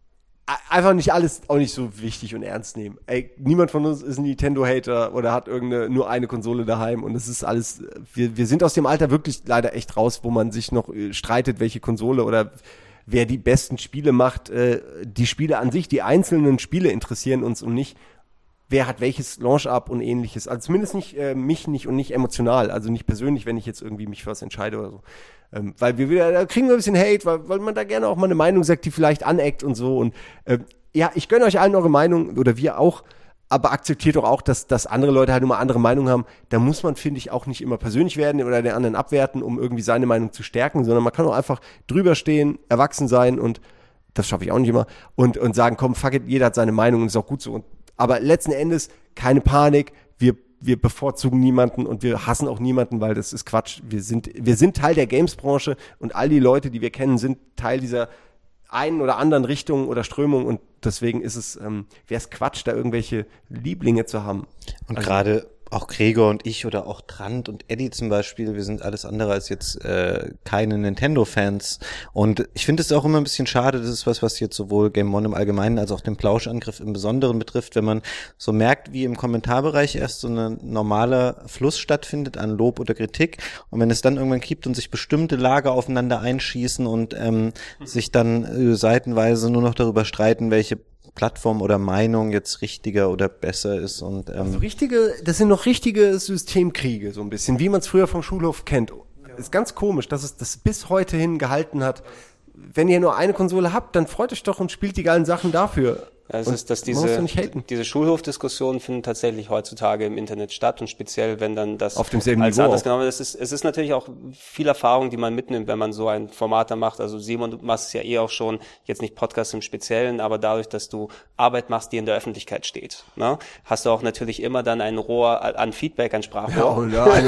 [SPEAKER 3] einfach nicht alles auch nicht so wichtig und ernst nehmen. Ey, niemand von uns ist ein Nintendo-Hater oder hat nur eine Konsole daheim und es ist alles, wir sind aus dem Alter wirklich leider echt raus, wo man sich noch streitet, welche Konsole oder wer die besten Spiele macht. Die Spiele an sich, die einzelnen Spiele interessieren uns und nicht, wer hat welches Launch-Up und ähnliches. Also zumindest nicht mich nicht und nicht emotional, also nicht persönlich, wenn ich jetzt irgendwie mich für was entscheide oder so. Weil da kriegen wir ein bisschen Hate, weil man da gerne auch mal eine Meinung sagt, die vielleicht aneckt und so. Und ja, ich gönne euch allen eure Meinung, oder wir auch, aber akzeptiert doch auch, dass andere Leute halt immer andere Meinungen haben. Da muss man, finde ich, auch nicht immer persönlich werden oder den anderen abwerten, um irgendwie seine Meinung zu stärken, sondern man kann auch einfach drüber stehen, erwachsen sein und das schaffe ich auch nicht immer und sagen, komm, fuck it, jeder hat seine Meinung und ist auch gut so. Aber letzten Endes keine Panik, wir bevorzugen niemanden und wir hassen auch niemanden, weil das ist Quatsch. Wir sind Teil der Games-Branche und all die Leute, die wir kennen, sind Teil dieser einen oder anderen Richtung oder Strömung und deswegen ist es, wäre es Quatsch, da irgendwelche Lieblinge zu haben.
[SPEAKER 2] Und gerade auch Gregor und ich oder auch Trant und Eddie zum Beispiel, wir sind alles andere als jetzt keine Nintendo-Fans. Und ich finde es auch immer ein bisschen schade, das ist was jetzt sowohl Game One im Allgemeinen als auch den Plauschangriff im Besonderen betrifft, wenn man so merkt, wie im Kommentarbereich erst so ein normaler Fluss stattfindet an Lob oder Kritik. Und wenn es dann irgendwann kippt und sich bestimmte Lager aufeinander einschießen und sich dann seitenweise nur noch darüber streiten, welche Plattform oder Meinung jetzt richtiger oder besser ist und
[SPEAKER 3] also das sind noch richtige Systemkriege, so ein bisschen, wie man es früher vom Schulhof kennt. Ist ganz komisch, dass es das bis heute hin gehalten hat. Wenn ihr nur eine Konsole habt, dann freut euch doch und spielt die geilen Sachen dafür.
[SPEAKER 1] Ja, es ist, dass diese Schulhofdiskussionen finden tatsächlich heutzutage im Internet statt und speziell, wenn dann das
[SPEAKER 3] auf demselben
[SPEAKER 1] als
[SPEAKER 3] Niveau
[SPEAKER 1] anders genommen wird. Es ist natürlich auch viel Erfahrung, die man mitnimmt, wenn man so ein Format da macht. Also Simon, du machst es ja eh auch schon, jetzt nicht Podcast im Speziellen, aber dadurch, dass du Arbeit machst, die in der Öffentlichkeit steht, ne, hast du auch natürlich immer dann ein Rohr an Feedback, ein Sprachrohr.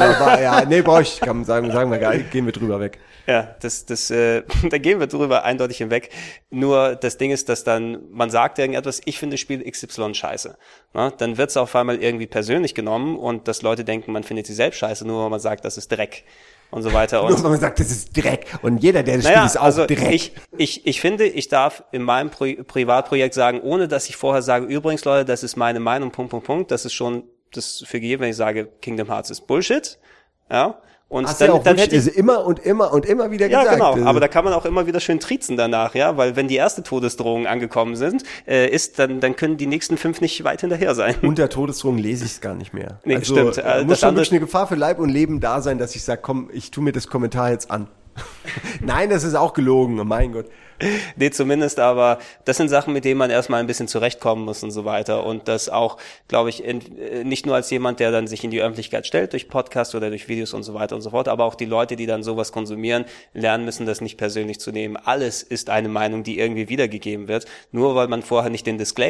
[SPEAKER 3] Nee, brauch ich, sagen wir geil, gehen wir drüber weg.
[SPEAKER 1] Ja, da gehen wir drüber eindeutig hinweg. Nur das Ding ist, dass dann, man sagt irgendetwas, ich finde Spiel XY scheiße. Na, dann wird es auf einmal irgendwie persönlich genommen und dass Leute denken, man findet sie selbst scheiße, nur weil man sagt, das ist Dreck und so weiter.
[SPEAKER 3] Nur weil man sagt, das ist Dreck. Und jeder, der das spielt, ist auch Dreck.
[SPEAKER 1] Ich finde, ich darf in meinem Privatprojekt sagen, ohne dass ich vorher sage, übrigens Leute, das ist meine Meinung, Punkt, das ist schon das für gegeben, wenn ich sage, Kingdom Hearts ist Bullshit. Ja. Und
[SPEAKER 3] hast dann hätte ich immer wieder gesagt.
[SPEAKER 1] Ja, genau. Aber da kann man auch immer wieder schön triezen danach, ja, weil wenn die erste Todesdrohung angekommen sind, dann können die nächsten 5 nicht weit hinterher sein.
[SPEAKER 3] Unter Todesdrohung lese ich es gar nicht mehr.
[SPEAKER 1] Nee,
[SPEAKER 3] also,
[SPEAKER 1] stimmt.
[SPEAKER 3] Muss schon wirklich eine Gefahr für Leib und Leben da sein, dass ich sage, komm, ich tu mir das Kommentar jetzt an. Nein, das ist auch gelogen, oh mein Gott.
[SPEAKER 1] Nee, zumindest, aber das sind Sachen, mit denen man erstmal ein bisschen zurechtkommen muss und so weiter. Und das auch, glaube ich, nicht nur als jemand, der dann sich in die Öffentlichkeit stellt, durch Podcasts oder durch Videos und so weiter und so fort, aber auch die Leute, die dann sowas konsumieren, lernen müssen, das nicht persönlich zu nehmen. Alles ist eine Meinung, die irgendwie wiedergegeben wird. Nur weil man vorher nicht den Disclaimer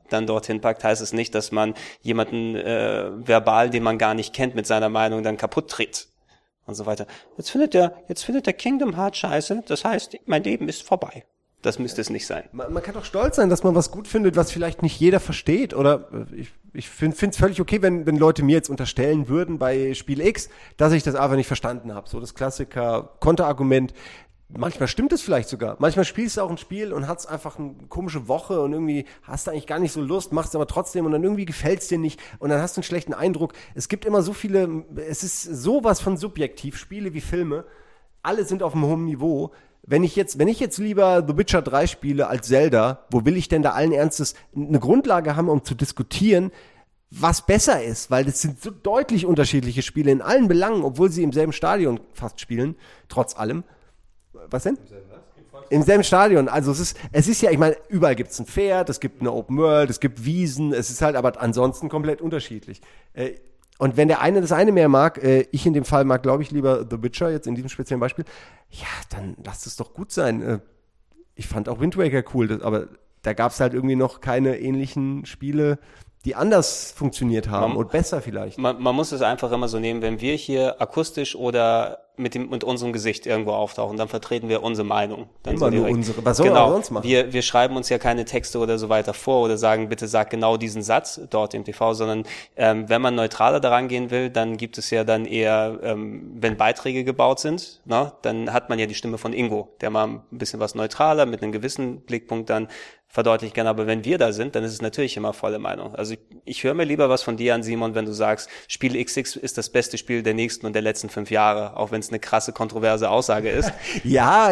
[SPEAKER 1] dann dorthin packt, heißt es nicht, dass man jemanden verbal, den man gar nicht kennt, mit seiner Meinung dann kaputt tritt und so weiter. Jetzt findet der Kingdom Hearts scheiße, das heißt, mein Leben ist vorbei. Das müsste es nicht sein.
[SPEAKER 3] Man kann doch stolz sein, dass man was gut findet, was vielleicht nicht jeder versteht. Oder ich finde es völlig okay, wenn Leute mir jetzt unterstellen würden bei Spiel X, dass ich das einfach nicht verstanden habe. So das Klassiker-Konterargument. Manchmal stimmt es vielleicht sogar. Manchmal spielst du auch ein Spiel und hast einfach eine komische Woche und irgendwie hast du eigentlich gar nicht so Lust, machst es aber trotzdem und dann irgendwie gefällt's dir nicht und dann hast du einen schlechten Eindruck. Es gibt immer so viele, es ist sowas von subjektiv, Spiele wie Filme. Alle sind auf einem hohen Niveau. Wenn ich jetzt lieber The Witcher 3 spiele als Zelda, wo will ich denn da allen Ernstes eine Grundlage haben, um zu diskutieren, was besser ist? Weil das sind so deutlich unterschiedliche Spiele in allen Belangen, obwohl sie im selben Stadion fast spielen, trotz allem. Was denn? Im selben Stadion. Also es ist ja, ich meine, überall gibt's ein Pferd, es gibt eine Open World, es gibt Wiesen, es ist halt aber ansonsten komplett unterschiedlich. Und wenn der eine das eine mehr mag, ich in dem Fall mag, glaube ich, lieber The Witcher, jetzt in diesem speziellen Beispiel, ja, dann lasst es doch gut sein. Ich fand auch Wind Waker cool, aber da gab es halt irgendwie noch keine ähnlichen Spiele, die anders funktioniert haben und besser vielleicht.
[SPEAKER 1] Man muss es einfach immer so nehmen, wenn wir hier akustisch oder mit unserem Gesicht irgendwo auftauchen, dann vertreten wir unsere Meinung. Dann
[SPEAKER 3] immer nur unsere. Was soll man sonst machen?
[SPEAKER 1] Wir schreiben uns ja keine Texte oder so weiter vor oder sagen, bitte sag genau diesen Satz dort im TV, sondern wenn man neutraler daran gehen will, dann gibt es ja dann eher, wenn Beiträge gebaut sind, ne, dann hat man ja die Stimme von Ingo, der mal ein bisschen was neutraler mit einem gewissen Blickpunkt dann verdeutlichen kann. Aber wenn wir da sind, dann ist es natürlich immer volle Meinung. Also ich höre mir lieber was von dir an, Simon, wenn du sagst, Spiel XX ist das beste Spiel der nächsten und der letzten 5 Jahre, auch wenn es eine krasse, kontroverse Aussage ist.
[SPEAKER 3] Ja,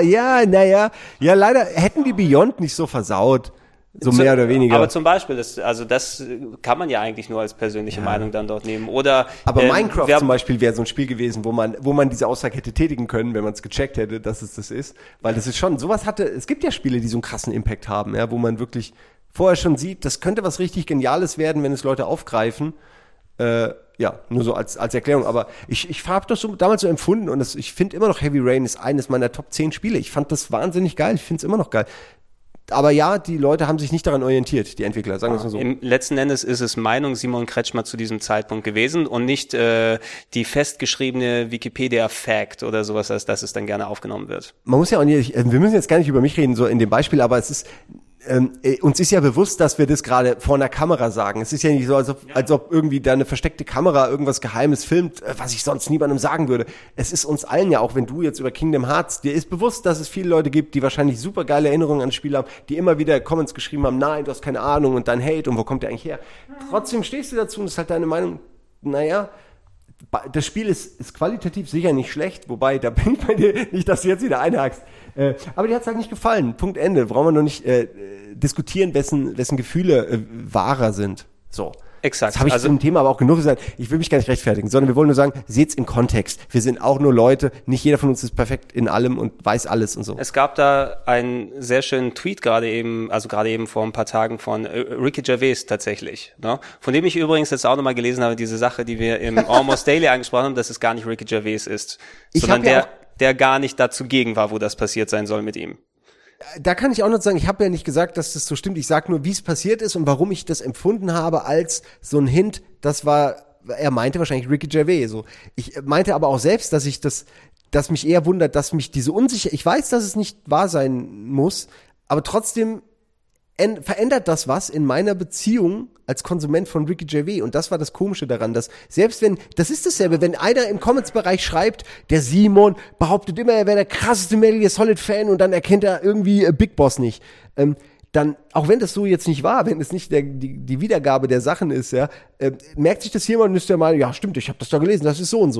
[SPEAKER 3] leider hätten die Beyond nicht so versaut. So mehr oder weniger.
[SPEAKER 1] Aber zum Beispiel, das kann man ja eigentlich nur als persönliche Meinung dann dort nehmen. Oder
[SPEAKER 3] aber Minecraft zum Beispiel wäre so ein Spiel gewesen, wo man diese Aussage hätte tätigen können, wenn man es gecheckt hätte, dass es das ist. Weil das ist schon, es gibt ja Spiele, die so einen krassen Impact haben, ja, wo man wirklich vorher schon sieht, das könnte was richtig Geniales werden, wenn es Leute aufgreifen. Ja, nur so als Erklärung. Aber ich habe das so damals so empfunden und ich finde immer noch Heavy Rain ist eines meiner Top 10 Spiele. Ich fand das wahnsinnig geil. Ich finde es immer noch geil. Aber ja, die Leute haben sich nicht daran orientiert, die Entwickler, sagen wir es mal so.
[SPEAKER 1] Im letzten Endes ist es Meinung Simon Kretschmer zu diesem Zeitpunkt gewesen und nicht die festgeschriebene Wikipedia-Fact oder sowas, als dass es dann gerne aufgenommen wird.
[SPEAKER 3] Man muss ja auch nicht, wir müssen jetzt gar nicht über mich reden, so in dem Beispiel, aber es ist, uns ist ja bewusst, dass wir das gerade vor einer Kamera sagen. Es ist ja nicht so, als ob irgendwie da eine versteckte Kamera irgendwas Geheimes filmt, was ich sonst niemandem sagen würde. Es ist uns allen ja, auch wenn du jetzt über Kingdom Hearts, dir ist bewusst, dass es viele Leute gibt, die wahrscheinlich super geile Erinnerungen an das Spiel haben, die immer wieder Comments geschrieben haben, nein, du hast keine Ahnung und dann Hate und wo kommt der eigentlich her? Trotzdem stehst du dazu und das ist halt deine Meinung, naja, das Spiel ist qualitativ sicher nicht schlecht, wobei, da bin ich bei dir, nicht, dass du jetzt wieder einhakst. Aber dir hat's halt nicht gefallen. Punkt, Ende. Brauchen wir noch nicht diskutieren, wessen Gefühle wahrer sind. So.
[SPEAKER 1] Exakt.
[SPEAKER 3] Das habe ich zu dem Thema aber auch genug gesagt. Ich will mich gar nicht rechtfertigen, sondern wir wollen nur sagen, seht's im Kontext. Wir sind auch nur Leute. Nicht jeder von uns ist perfekt in allem und weiß alles und so.
[SPEAKER 1] Es gab da einen sehr schönen Tweet gerade eben vor ein paar Tagen von Ricky Gervais tatsächlich, ne? Von dem ich übrigens jetzt auch nochmal gelesen habe, diese Sache, die wir im Almost Daily angesprochen haben, dass es gar nicht Ricky Gervais ist, sondern der gar nicht dazu gegen war, wo das passiert sein soll mit ihm.
[SPEAKER 3] Da kann ich auch noch sagen, ich habe ja nicht gesagt, dass das so stimmt. Ich sage nur, wie es passiert ist und warum ich das empfunden habe als so ein Hint. Er meinte wahrscheinlich Ricky Gervais. So. Ich meinte aber auch selbst, dass mich eher wundert, dass mich diese Unsicherheit, ich weiß, dass es nicht wahr sein muss, aber trotzdem verändert das was in meiner Beziehung als Konsument von Ricky Gervais. Und das war das Komische daran, dass selbst das ist dasselbe, wenn einer im Comments-Bereich schreibt, der Simon behauptet immer, er wäre der krasseste Metal Gear Solid-Fan und dann erkennt er irgendwie Big Boss nicht. Dann, auch wenn das so jetzt nicht war, wenn es nicht die Wiedergabe der Sachen ist, ja, merkt sich das jemand und ist der Meinung, ja stimmt, ich habe das da gelesen, das ist so und so.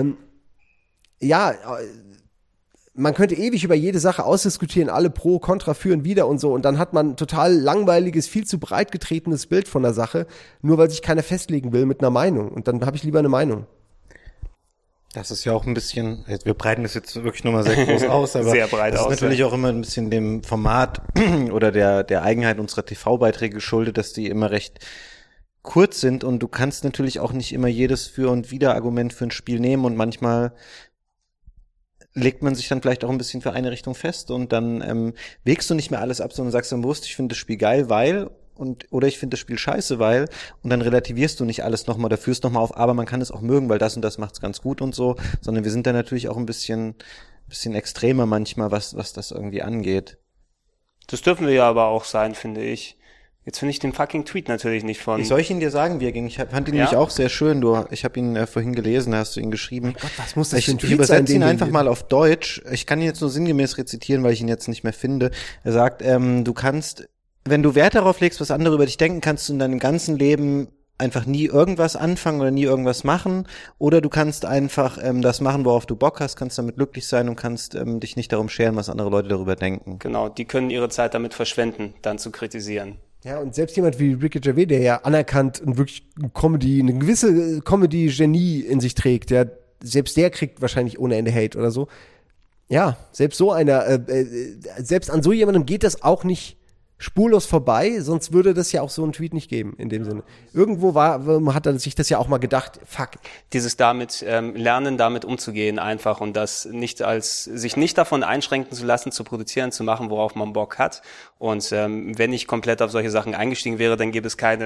[SPEAKER 3] Man könnte ewig über jede Sache ausdiskutieren, alle pro, kontra führen wieder und so und dann hat man ein total langweiliges, viel zu breit getretenes Bild von der Sache, nur weil sich keiner festlegen will mit einer Meinung und dann habe ich lieber eine Meinung.
[SPEAKER 2] Das ist ja auch ein bisschen, wir breiten das jetzt wirklich nochmal sehr groß aus, aber
[SPEAKER 1] sehr breit
[SPEAKER 2] das ist natürlich auch immer ein bisschen dem Format oder der Eigenheit unserer TV-Beiträge geschuldet, dass die immer recht kurz sind und du kannst natürlich auch nicht immer jedes Für- und Wider-Argument für ein Spiel nehmen und manchmal legt man sich dann vielleicht auch ein bisschen für eine Richtung fest und dann wägst du nicht mehr alles ab, sondern sagst dann bewusst, ich finde das Spiel geil, weil, oder ich finde das Spiel scheiße, weil, und dann relativierst du nicht alles nochmal, da führst nochmal auf, aber man kann es auch mögen, weil das und das macht's ganz gut und so, sondern wir sind da natürlich auch ein bisschen extremer manchmal, was das irgendwie angeht.
[SPEAKER 1] Das dürfen wir ja aber auch sein, finde ich. Jetzt finde ich den fucking Tweet natürlich nicht von...
[SPEAKER 2] Soll ich ihn dir sagen, wie er ging? Ich fand ihn nämlich auch sehr schön. Ich habe ihn vorhin gelesen, da hast du ihn geschrieben.
[SPEAKER 3] Gott, was muss das für ein Tweet
[SPEAKER 2] Ich übersetze
[SPEAKER 3] sein,
[SPEAKER 2] ihn einfach mal auf Deutsch. Ich kann ihn jetzt nur sinngemäß rezitieren, weil ich ihn jetzt nicht mehr finde. Er sagt, du kannst, wenn du Wert darauf legst, was andere über dich denken, kannst du in deinem ganzen Leben einfach nie irgendwas anfangen oder nie irgendwas machen, oder du kannst einfach das machen, worauf du Bock hast, kannst damit glücklich sein und kannst dich nicht darum scheren, was andere Leute darüber denken.
[SPEAKER 1] Genau, die können ihre Zeit damit verschwenden, dann zu kritisieren.
[SPEAKER 3] Ja, und selbst jemand wie Ricky Gervais, der ja anerkannt und wirklich eine gewisse Comedy-Genie in sich trägt, selbst der kriegt wahrscheinlich ohne Ende Hate oder so. Ja, selbst so einer, selbst an so jemandem geht das auch nicht spurlos vorbei, sonst würde das ja auch so einen Tweet nicht geben, in dem Sinne. Irgendwo hat er sich das ja auch mal gedacht, fuck.
[SPEAKER 1] Dieses Lernen damit umzugehen einfach und das sich nicht davon einschränken zu lassen, zu produzieren, zu machen, worauf man Bock hat. Und wenn ich komplett auf solche Sachen eingestiegen wäre, dann gäbe es keine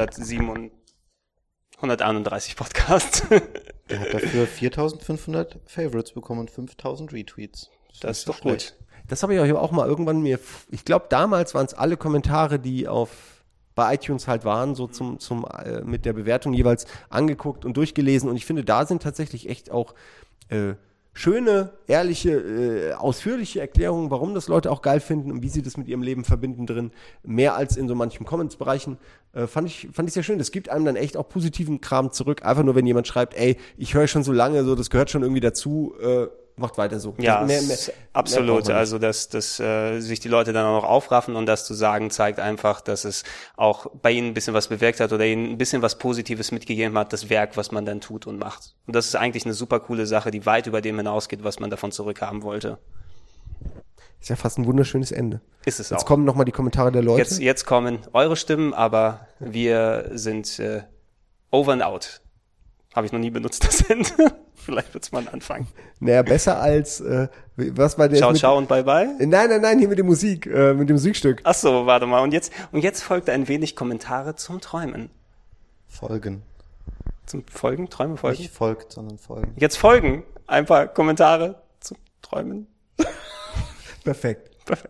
[SPEAKER 1] 131 Podcasts.
[SPEAKER 2] Er hat dafür 4.500 Favorites bekommen und 5.000 Retweets.
[SPEAKER 1] Das ist doch gut.
[SPEAKER 3] Das habe ich euch auch mal irgendwann ich glaube damals waren es alle Kommentare, die bei iTunes halt waren, so mit der Bewertung jeweils angeguckt und durchgelesen, und ich finde, da sind tatsächlich echt auch schöne, ehrliche, ausführliche Erklärungen, warum das Leute auch geil finden und wie sie das mit ihrem Leben verbinden drin, mehr als in so manchen Comments-Bereichen, fand ich sehr schön. Das gibt einem dann echt auch positiven Kram zurück, einfach nur, wenn jemand schreibt, ey, ich höre schon so lange, so, das gehört schon irgendwie dazu, macht weiter so.
[SPEAKER 1] Ja, absolut. Also, dass sich die Leute dann auch noch aufraffen und das zu sagen, zeigt einfach, dass es auch bei ihnen ein bisschen was bewirkt hat oder ihnen ein bisschen was Positives mitgegeben hat, das Werk, was man dann tut und macht. Und das ist eigentlich eine super coole Sache, die weit über dem hinausgeht, was man davon zurückhaben wollte.
[SPEAKER 3] Ist ja fast ein wunderschönes Ende.
[SPEAKER 1] Ist es auch.
[SPEAKER 3] Jetzt kommen nochmal die Kommentare der Leute.
[SPEAKER 1] Jetzt kommen eure Stimmen, aber wir sind over and out. Habe ich noch nie benutzt, das Ende. Vielleicht wird's mal ein Anfang.
[SPEAKER 3] Naja, besser als, was war der?
[SPEAKER 1] Ciao und bye bye?
[SPEAKER 3] Nein, hier mit der Musik, mit dem Musikstück.
[SPEAKER 1] Ach so, warte mal. Und jetzt folgt ein wenig Kommentare zum Träumen.
[SPEAKER 2] Folgen.
[SPEAKER 1] Zum Folgen? Träume folgen?
[SPEAKER 2] Nicht folgt, sondern folgen.
[SPEAKER 1] Jetzt folgen ein paar Kommentare zum Träumen.
[SPEAKER 3] Perfekt.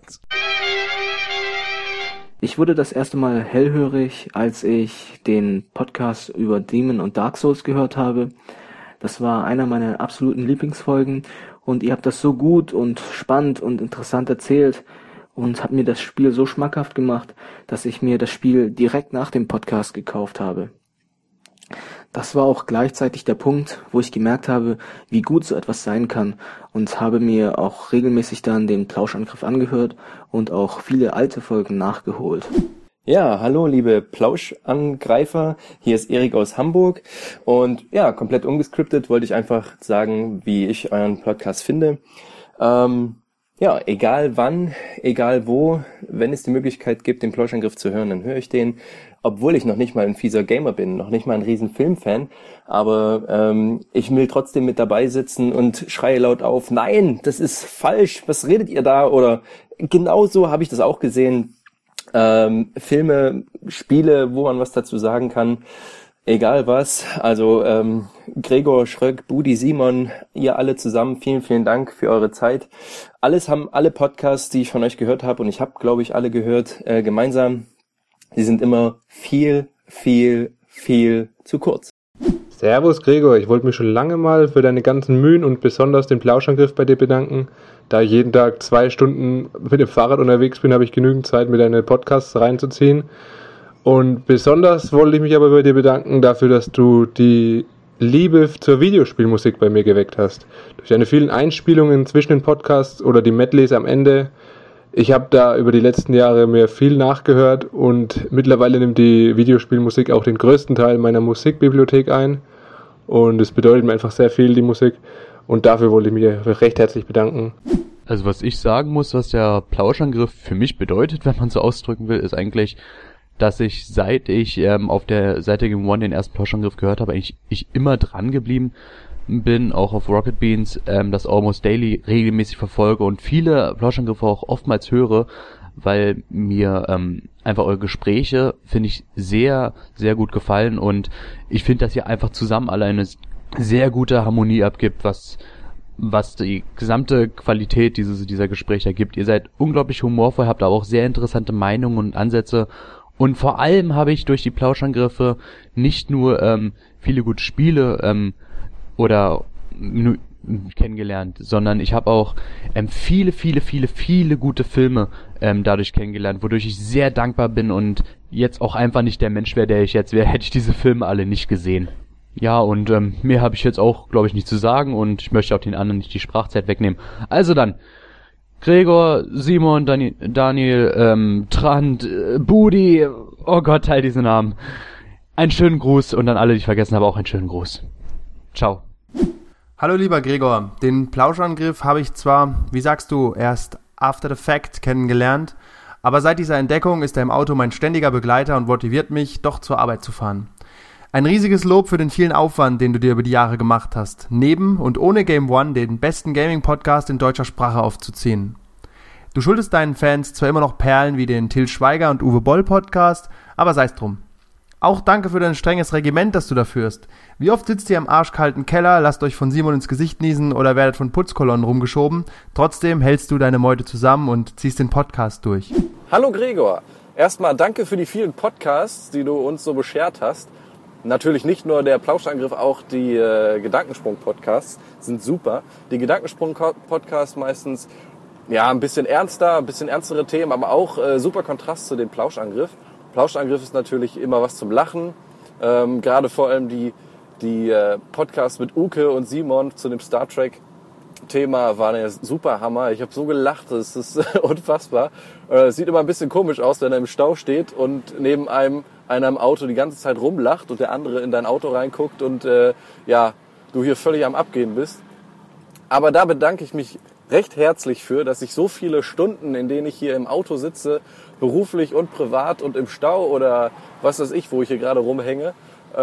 [SPEAKER 10] Ich wurde das erste Mal hellhörig, als ich den Podcast über Demon und Dark Souls gehört habe. Das war einer meiner absoluten Lieblingsfolgen und ihr habt das so gut und spannend und interessant erzählt und habt mir das Spiel so schmackhaft gemacht, dass ich mir das Spiel direkt nach dem Podcast gekauft habe. Das war auch gleichzeitig der Punkt, wo ich gemerkt habe, wie gut so etwas sein kann, und habe mir auch regelmäßig dann den Plauschangriff angehört und auch viele alte Folgen nachgeholt.
[SPEAKER 5] Ja, hallo liebe Plauschangreifer, hier ist Erik aus Hamburg und ja, komplett ungescriptet wollte ich einfach sagen, wie ich euren Podcast finde. Ja, egal wann, egal wo, wenn es die Möglichkeit gibt, den Plauschangriff zu hören, dann höre ich den, obwohl ich noch nicht mal ein fieser Gamer bin, noch nicht mal ein riesen Filmfan, aber ich will trotzdem mit dabei sitzen und schreie laut auf, nein, das ist falsch, was redet ihr da? Oder genauso habe ich das auch gesehen. Filme, Spiele, wo man was dazu sagen kann, egal was. Also Gregor, Schröck, Budi, Simon, ihr alle zusammen, vielen, vielen Dank für eure Zeit. Haben alle Podcasts, die ich von euch gehört habe, und ich habe, glaube ich, alle gehört, gemeinsam. Sie sind immer viel, viel, viel zu kurz.
[SPEAKER 15] Servus Gregor, ich wollte mich schon lange mal für deine ganzen Mühen und besonders den Plauschangriff bei dir bedanken. Da ich jeden Tag 2 Stunden mit dem Fahrrad unterwegs bin, habe ich genügend Zeit, mir deine Podcasts reinzuziehen. Und besonders wollte ich mich aber bei dir bedanken dafür, dass du die Liebe zur Videospielmusik bei mir geweckt hast. Durch deine vielen Einspielungen zwischen den Podcasts oder die Medleys am Ende. Ich habe da über die letzten Jahre mir viel nachgehört und mittlerweile nimmt die Videospielmusik auch den größten Teil meiner Musikbibliothek ein. Und es bedeutet mir einfach sehr viel, die Musik. Und dafür wollte ich mich recht herzlich bedanken.
[SPEAKER 9] Also was ich sagen muss, was der Plauschangriff für mich bedeutet, wenn man so ausdrücken will, ist eigentlich, dass ich, seit ich auf der Seite Game One den ersten Plauschangriff gehört habe, eigentlich ich immer dran geblieben bin, auch auf Rocket Beans, das Almost Daily regelmäßig verfolge und viele Plauschangriffe auch oftmals höre,
[SPEAKER 16] weil mir einfach eure Gespräche, finde ich, sehr, sehr gut gefallen und ich finde, dass ihr einfach zusammen alle eine sehr gute Harmonie abgibt, was die gesamte Qualität dieser Gespräche ergibt. Ihr seid unglaublich humorvoll, habt aber auch sehr interessante Meinungen und Ansätze und vor allem habe ich durch die Plauschangriffe nicht nur viele gute Spiele kennengelernt, sondern ich habe auch viele gute Filme dadurch kennengelernt, wodurch ich sehr dankbar bin und jetzt auch einfach nicht der Mensch wäre, der ich jetzt wäre, hätte ich diese Filme alle nicht gesehen. Ja, und mehr habe ich jetzt auch, glaube ich, nicht zu sagen und ich möchte auch den anderen nicht die Sprachzeit wegnehmen. Also dann, Gregor, Simon, Daniel, Trant, Budi, oh Gott, teil diese Namen. Einen schönen Gruß und an alle, die ich vergessen habe, auch einen schönen Gruß. Ciao.
[SPEAKER 17] Hallo lieber Gregor, den Plauschangriff habe ich zwar, wie sagst du, erst after the fact kennengelernt, aber seit dieser Entdeckung ist er im Auto mein ständiger Begleiter und motiviert mich, doch zur Arbeit zu fahren. Ein riesiges Lob für den vielen Aufwand, den du dir über die Jahre gemacht hast, neben und ohne Game One den besten Gaming-Podcast in deutscher Sprache aufzuziehen. Du schuldest deinen Fans zwar immer noch Perlen wie den Till Schweiger und Uwe Boll Podcast, aber sei's drum. Auch danke für dein strenges Regiment, das du da führst. Wie oft sitzt ihr im arschkalten Keller, lasst euch von Simon ins Gesicht niesen oder werdet von Putzkolonnen rumgeschoben. Trotzdem hältst du deine Meute zusammen und ziehst den Podcast durch.
[SPEAKER 19] Hallo Gregor. Erstmal danke für die vielen Podcasts, die du uns so beschert hast. Natürlich nicht nur der Plauschangriff, auch die Gedankensprung-Podcasts sind super. Die Gedankensprung-Podcasts meistens ja ein bisschen ernster, ein bisschen ernstere Themen, aber auch super Kontrast zu dem Plauschangriff. Plauschangriff ist natürlich immer was zum Lachen. Gerade vor allem die Podcasts mit Uke und Simon zu dem Star Trek Thema war der super Hammer. Ich habe so gelacht, das ist unfassbar. Sieht immer ein bisschen komisch aus, wenn er im Stau steht und neben einer im Auto die ganze Zeit rumlacht und der andere in dein Auto reinguckt und du hier völlig am Abgehen bist. Aber da bedanke ich mich recht herzlich für, dass ich so viele Stunden, in denen ich hier im Auto sitze, beruflich und privat und im Stau oder was weiß ich, wo ich hier gerade rumhänge,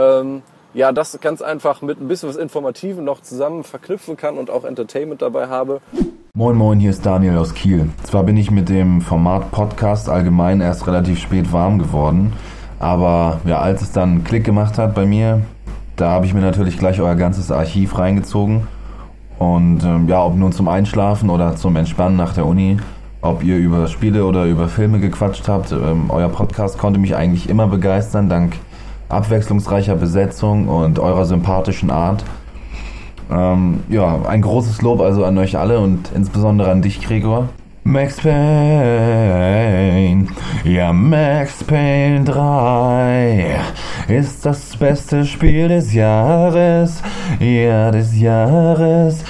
[SPEAKER 19] das ganz einfach mit ein bisschen was Informativem noch zusammen verknüpfen kann und auch Entertainment dabei habe.
[SPEAKER 20] Moin Moin, hier ist Daniel aus Kiel. Zwar bin ich mit dem Format Podcast allgemein erst relativ spät warm geworden, aber ja, als es dann Klick gemacht hat bei mir, da habe ich mir natürlich gleich euer ganzes Archiv reingezogen und ob nun zum Einschlafen oder zum Entspannen nach der Uni, ob ihr über Spiele oder über Filme gequatscht habt, euer Podcast konnte mich eigentlich immer begeistern, dank abwechslungsreicher Besetzung und eurer sympathischen Art. Ein großes Lob also an euch alle und insbesondere an dich, Gregor. Max Payne, ja Max Payne 3 ist das beste Spiel des Jahres, ja des Jahres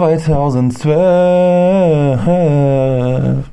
[SPEAKER 20] 2012.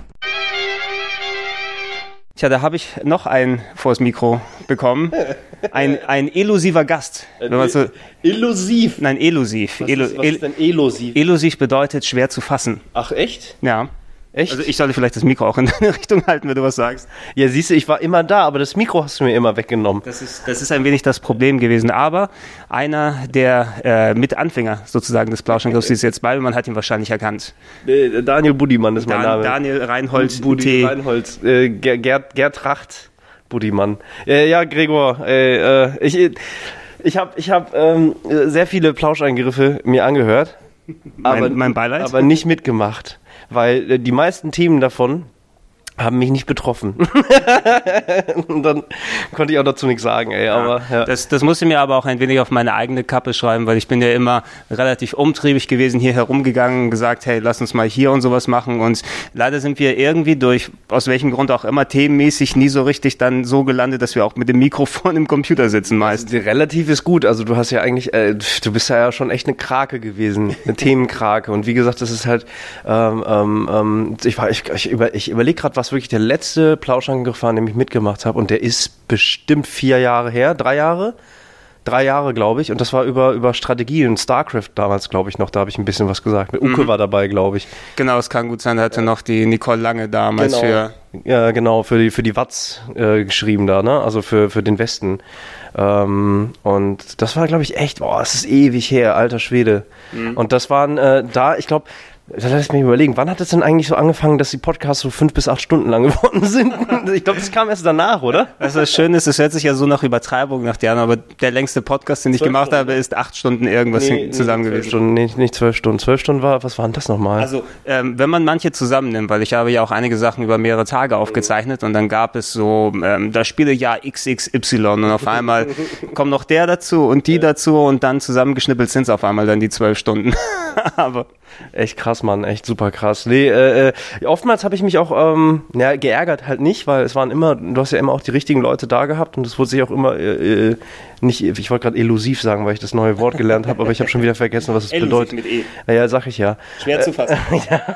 [SPEAKER 1] Tja, da habe ich noch einen vors Mikro bekommen. Ein elusiver Gast.
[SPEAKER 22] Elusiv?
[SPEAKER 1] Nein, elusiv.
[SPEAKER 22] Was ist denn elusiv?
[SPEAKER 1] Elusiv bedeutet schwer zu fassen.
[SPEAKER 22] Ach, echt?
[SPEAKER 1] Ja.
[SPEAKER 22] Echt?
[SPEAKER 1] Also ich sollte vielleicht das Mikro auch in deine Richtung halten, wenn du was sagst.
[SPEAKER 22] Ja, siehst du, ich war immer da, aber das Mikro hast du mir immer weggenommen.
[SPEAKER 1] Das ist ein wenig das Problem gewesen. Aber einer der Mitanfänger sozusagen des Plauschangriffs ist jetzt bei, man hat ihn wahrscheinlich erkannt.
[SPEAKER 22] Daniel Budimann ist mein Name.
[SPEAKER 1] Daniel Reinhold
[SPEAKER 22] Budi Reinhold. Gerd Racht Budimann. Ja, Gregor, ich hab sehr viele Plauschangriffe mir angehört.
[SPEAKER 1] Mein Beileid.
[SPEAKER 22] Aber nicht mitgemacht. Weil die meisten Themen davon haben mich nicht betroffen. Und dann konnte ich auch dazu nichts sagen, ey. Aber, ja.
[SPEAKER 1] Das musste mir aber auch ein wenig auf meine eigene Kappe schreiben, weil ich bin ja immer relativ umtriebig gewesen, hier herumgegangen, gesagt, hey, lass uns mal hier und sowas machen. Und leider sind wir irgendwie aus welchem Grund auch immer, themenmäßig nie so richtig dann so gelandet, dass wir auch mit dem Mikrofon im Computer sitzen meist.
[SPEAKER 22] Also, relativ ist gut. Also du hast ja eigentlich, du bist ja schon echt eine Krake gewesen, eine Themenkrake. Und wie gesagt, das ist halt, ich überlege gerade, was wirklich der letzte Plauschangriff war, den ich mitgemacht habe, und der ist bestimmt 4 Jahre her, 3 Jahre? 3 Jahre, glaube ich, und das war über Strategie und StarCraft damals, glaube ich, noch, da habe ich ein bisschen was gesagt. Mit Uke war dabei, glaube ich.
[SPEAKER 1] Genau, es kann gut sein, da hatte noch die Nicole Lange damals für
[SPEAKER 22] die Watz geschrieben da, ne? Also für den Westen. Und das war, glaube ich, echt, es ist ewig her, alter Schwede. Und das waren ich glaube, Lass mich überlegen, wann hat es denn eigentlich so angefangen, dass die Podcasts so 5 bis 8 Stunden lang geworden sind? Ich glaube, das kam erst danach, oder?
[SPEAKER 1] Also das Schöne ist, es hört sich ja so nach Übertreibung nach dir an, aber der längste Podcast, den ich gemacht habe, ist 8 Stunden irgendwas zusammen gewesen.
[SPEAKER 22] Stunden, nicht 12 Stunden. 12 Stunden was waren das nochmal?
[SPEAKER 1] Also, wenn man manche zusammennimmt, weil ich habe ja auch einige Sachen über mehrere Tage aufgezeichnet und dann gab es so, das Spielejahr XXY und auf einmal kommt noch der dazu und die dazu und dann zusammengeschnippelt sind es auf einmal dann die 12 Stunden. Aber
[SPEAKER 22] echt krass, Mann, echt super krass. Nee, oftmals habe ich mich auch geärgert halt nicht, weil es waren immer, du hast ja immer auch die richtigen Leute da gehabt und es wurde sich auch immer nicht, ich wollte gerade elusiv sagen, weil ich das neue Wort gelernt habe, aber ich habe schon wieder vergessen, was es bedeutet. Mit E. Ja, sag ich ja.
[SPEAKER 1] Schwer zu fassen.
[SPEAKER 22] Ja.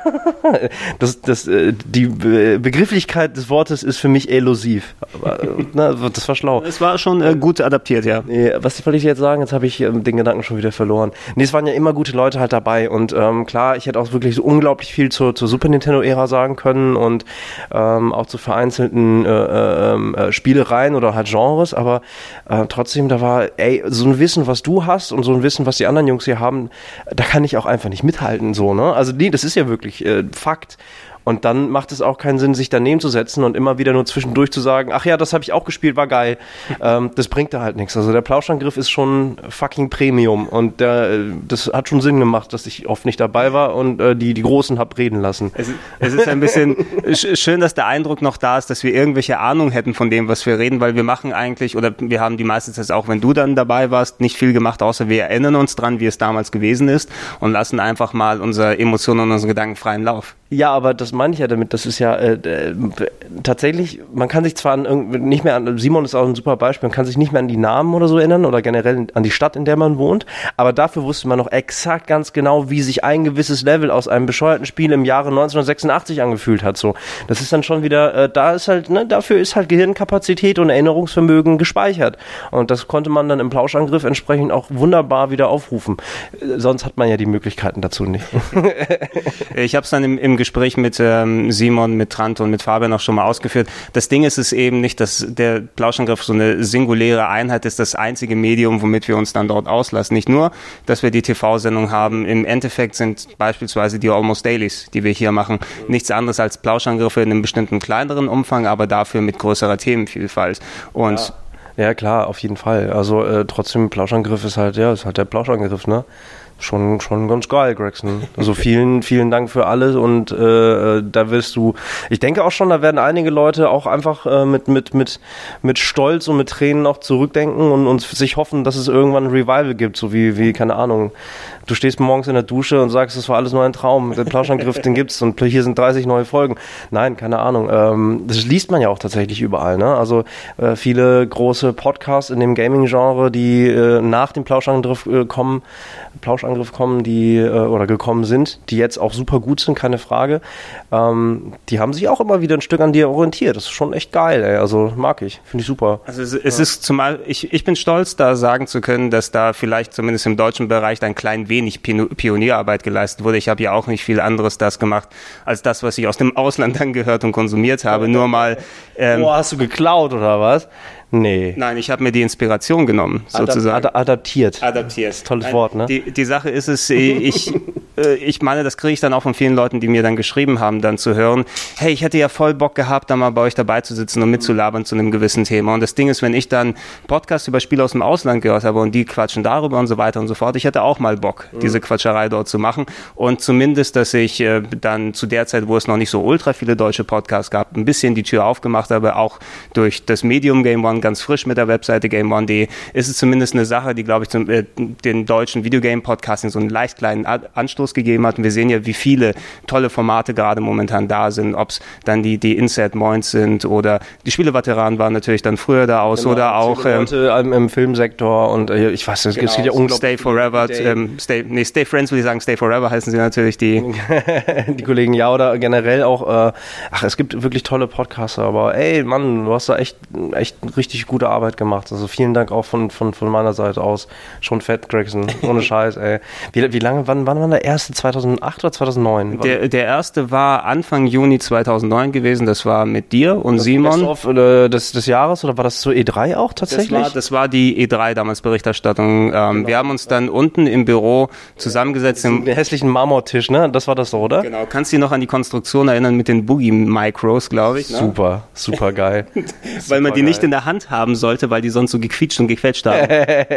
[SPEAKER 22] Die Begrifflichkeit des Wortes ist für mich elusiv. Aber, das war schlau.
[SPEAKER 1] Es war schon gut adaptiert, ja.
[SPEAKER 22] Was wollte ich jetzt sagen? Jetzt habe ich den Gedanken schon wieder verloren. Nee, es waren ja immer gute Leute halt dabei und klar, ich hätte auch wirklich so unglaublich viel zur Super Nintendo-Ära sagen können und auch zu vereinzelten Spielereien oder halt Genres, aber trotzdem, da war, so ein Wissen, was du hast und so ein Wissen, was die anderen Jungs hier haben, da kann ich auch einfach nicht mithalten, so, ne? Also nee, das ist ja wirklich Fakt. Und dann macht es auch keinen Sinn, sich daneben zu setzen und immer wieder nur zwischendurch zu sagen, ach ja, das habe ich auch gespielt, war geil. Das bringt da halt nichts. Also der Plauschangriff ist schon fucking Premium und das hat schon Sinn gemacht, dass ich oft nicht dabei war und die Großen hab reden lassen.
[SPEAKER 1] Es ist ein bisschen schön, dass der Eindruck noch da ist, dass wir irgendwelche Ahnung hätten von dem, was wir reden, weil wir machen eigentlich, oder wir haben die meiste Zeit auch, wenn du dann dabei warst, nicht viel gemacht, außer wir erinnern uns dran, wie es damals gewesen ist und lassen einfach mal unsere Emotionen und unsere Gedanken freien Lauf.
[SPEAKER 22] Ja, aber das meine ich ja damit, das ist ja tatsächlich, man kann sich zwar nicht mehr an, Simon ist auch ein super Beispiel, man kann sich nicht mehr an die Namen oder so erinnern oder generell an die Stadt, in der man wohnt, aber dafür wusste man noch exakt ganz genau, wie sich ein gewisses Level aus einem bescheuerten Spiel im Jahre 1986 angefühlt hat. So, das ist dann schon wieder, da ist halt, ne, dafür ist halt Gehirnkapazität und Erinnerungsvermögen gespeichert und das konnte man dann im Plauschangriff entsprechend auch wunderbar wieder aufrufen. Sonst hat man ja die Möglichkeiten dazu nicht.
[SPEAKER 1] Ich habe es dann im Gespräch mit Simon, mit Trant und mit Fabian auch schon mal ausgeführt. Das Ding ist es eben nicht, dass der Plauschangriff so eine singuläre Einheit ist, das einzige Medium, womit wir uns dann dort auslassen. Nicht nur, dass wir die TV-Sendung haben, im Endeffekt sind beispielsweise die Almost Dailies, die wir hier machen, nichts anderes als Plauschangriffe in einem bestimmten kleineren Umfang, aber dafür mit größerer Themenvielfalt. Und
[SPEAKER 22] ja, klar, auf jeden Fall. Also trotzdem, Plauschangriff ist halt der Plauschangriff, ne? Schon ganz geil, Gregson. Also vielen Dank für alles und da wirst du, ich denke auch schon, da werden einige Leute auch einfach mit Stolz und mit Tränen auch zurückdenken und sich hoffen, dass es irgendwann ein Revival gibt, so wie keine Ahnung, du stehst morgens in der Dusche und sagst, das war alles nur ein Traum, der Plauschangriff, den gibt's und hier sind 30 neue Folgen. Nein, keine Ahnung. Das liest man ja auch tatsächlich überall, ne? Also viele große Podcasts in dem Gaming-Genre, die nach dem Plauschangriff kommen, die oder gekommen sind, die jetzt auch super gut sind, keine Frage. Die haben sich auch immer wieder ein Stück an dir orientiert. Das ist schon echt geil, ey. Also mag ich, finde ich super.
[SPEAKER 1] Also es ist zumal, ich bin stolz, da sagen zu können, dass da vielleicht zumindest im deutschen Bereich ein klein wenig Pionierarbeit geleistet wurde. Ich habe ja auch nicht viel anderes das gemacht, als das, was ich aus dem Ausland dann gehört und konsumiert habe. Nur mal.
[SPEAKER 22] Hast du geklaut oder was? Nee.
[SPEAKER 1] Nein, ich habe mir die Inspiration genommen, sozusagen.
[SPEAKER 22] Adaptiert. Tolles Wort, ne?
[SPEAKER 1] Die Sache ist es, ich meine, das kriege ich dann auch von vielen Leuten, die mir dann geschrieben haben, dann zu hören, hey, ich hätte ja voll Bock gehabt, da mal bei euch dabei zu sitzen und mitzulabern zu einem gewissen Thema. Und das Ding ist, wenn ich dann Podcasts über Spiele aus dem Ausland gehört habe und die quatschen darüber und so weiter und so fort, ich hätte auch mal Bock, diese Quatscherei dort zu machen. Und zumindest, dass ich dann zu der Zeit, wo es noch nicht so ultra viele deutsche Podcasts gab, ein bisschen die Tür aufgemacht habe, auch durch das Medium Game One, ganz frisch mit der Webseite GameOne.de, ist es zumindest eine Sache, die, glaube ich, den deutschen Videogame-Podcasting so einen leicht kleinen Anstoß gegeben hat. Und wir sehen ja, wie viele tolle Formate gerade momentan da sind, ob es dann die Insert Moins sind oder die Spieleveteranen waren natürlich dann früher da aus, genau, oder auch
[SPEAKER 22] Leute im Filmsektor und ich weiß nicht, es geht ja unglaublich.
[SPEAKER 1] Stay Forever, Stay Friends will ich sagen, Stay Forever heißen sie natürlich, die
[SPEAKER 22] Kollegen, ja, oder generell auch, es gibt wirklich tolle Podcaster, aber ey, Mann, du hast da echt richtig gute Arbeit gemacht. Also vielen Dank auch von meiner Seite aus. Schon fett, Gregson. Ohne Scheiß, ey. Wie lange, wann war der erste 2008 oder 2009?
[SPEAKER 1] Der erste war Anfang Juni 2009 gewesen, das war mit dir und Simon.
[SPEAKER 22] Best of, des Jahres oder war das zur E3 auch tatsächlich?
[SPEAKER 1] Das war die E3 damals Berichterstattung. Genau. Wir haben uns dann unten im Büro zusammengesetzt.
[SPEAKER 22] Im hässlichen Marmortisch, ne? Das war das so, oder?
[SPEAKER 1] Genau. Kannst du dich noch an die Konstruktion erinnern mit den Boogie-Micros, glaube ich? Ne?
[SPEAKER 22] Super geil.
[SPEAKER 1] Weil man die nicht in der Hand haben sollte, weil die sonst so gequietscht und gequetscht haben.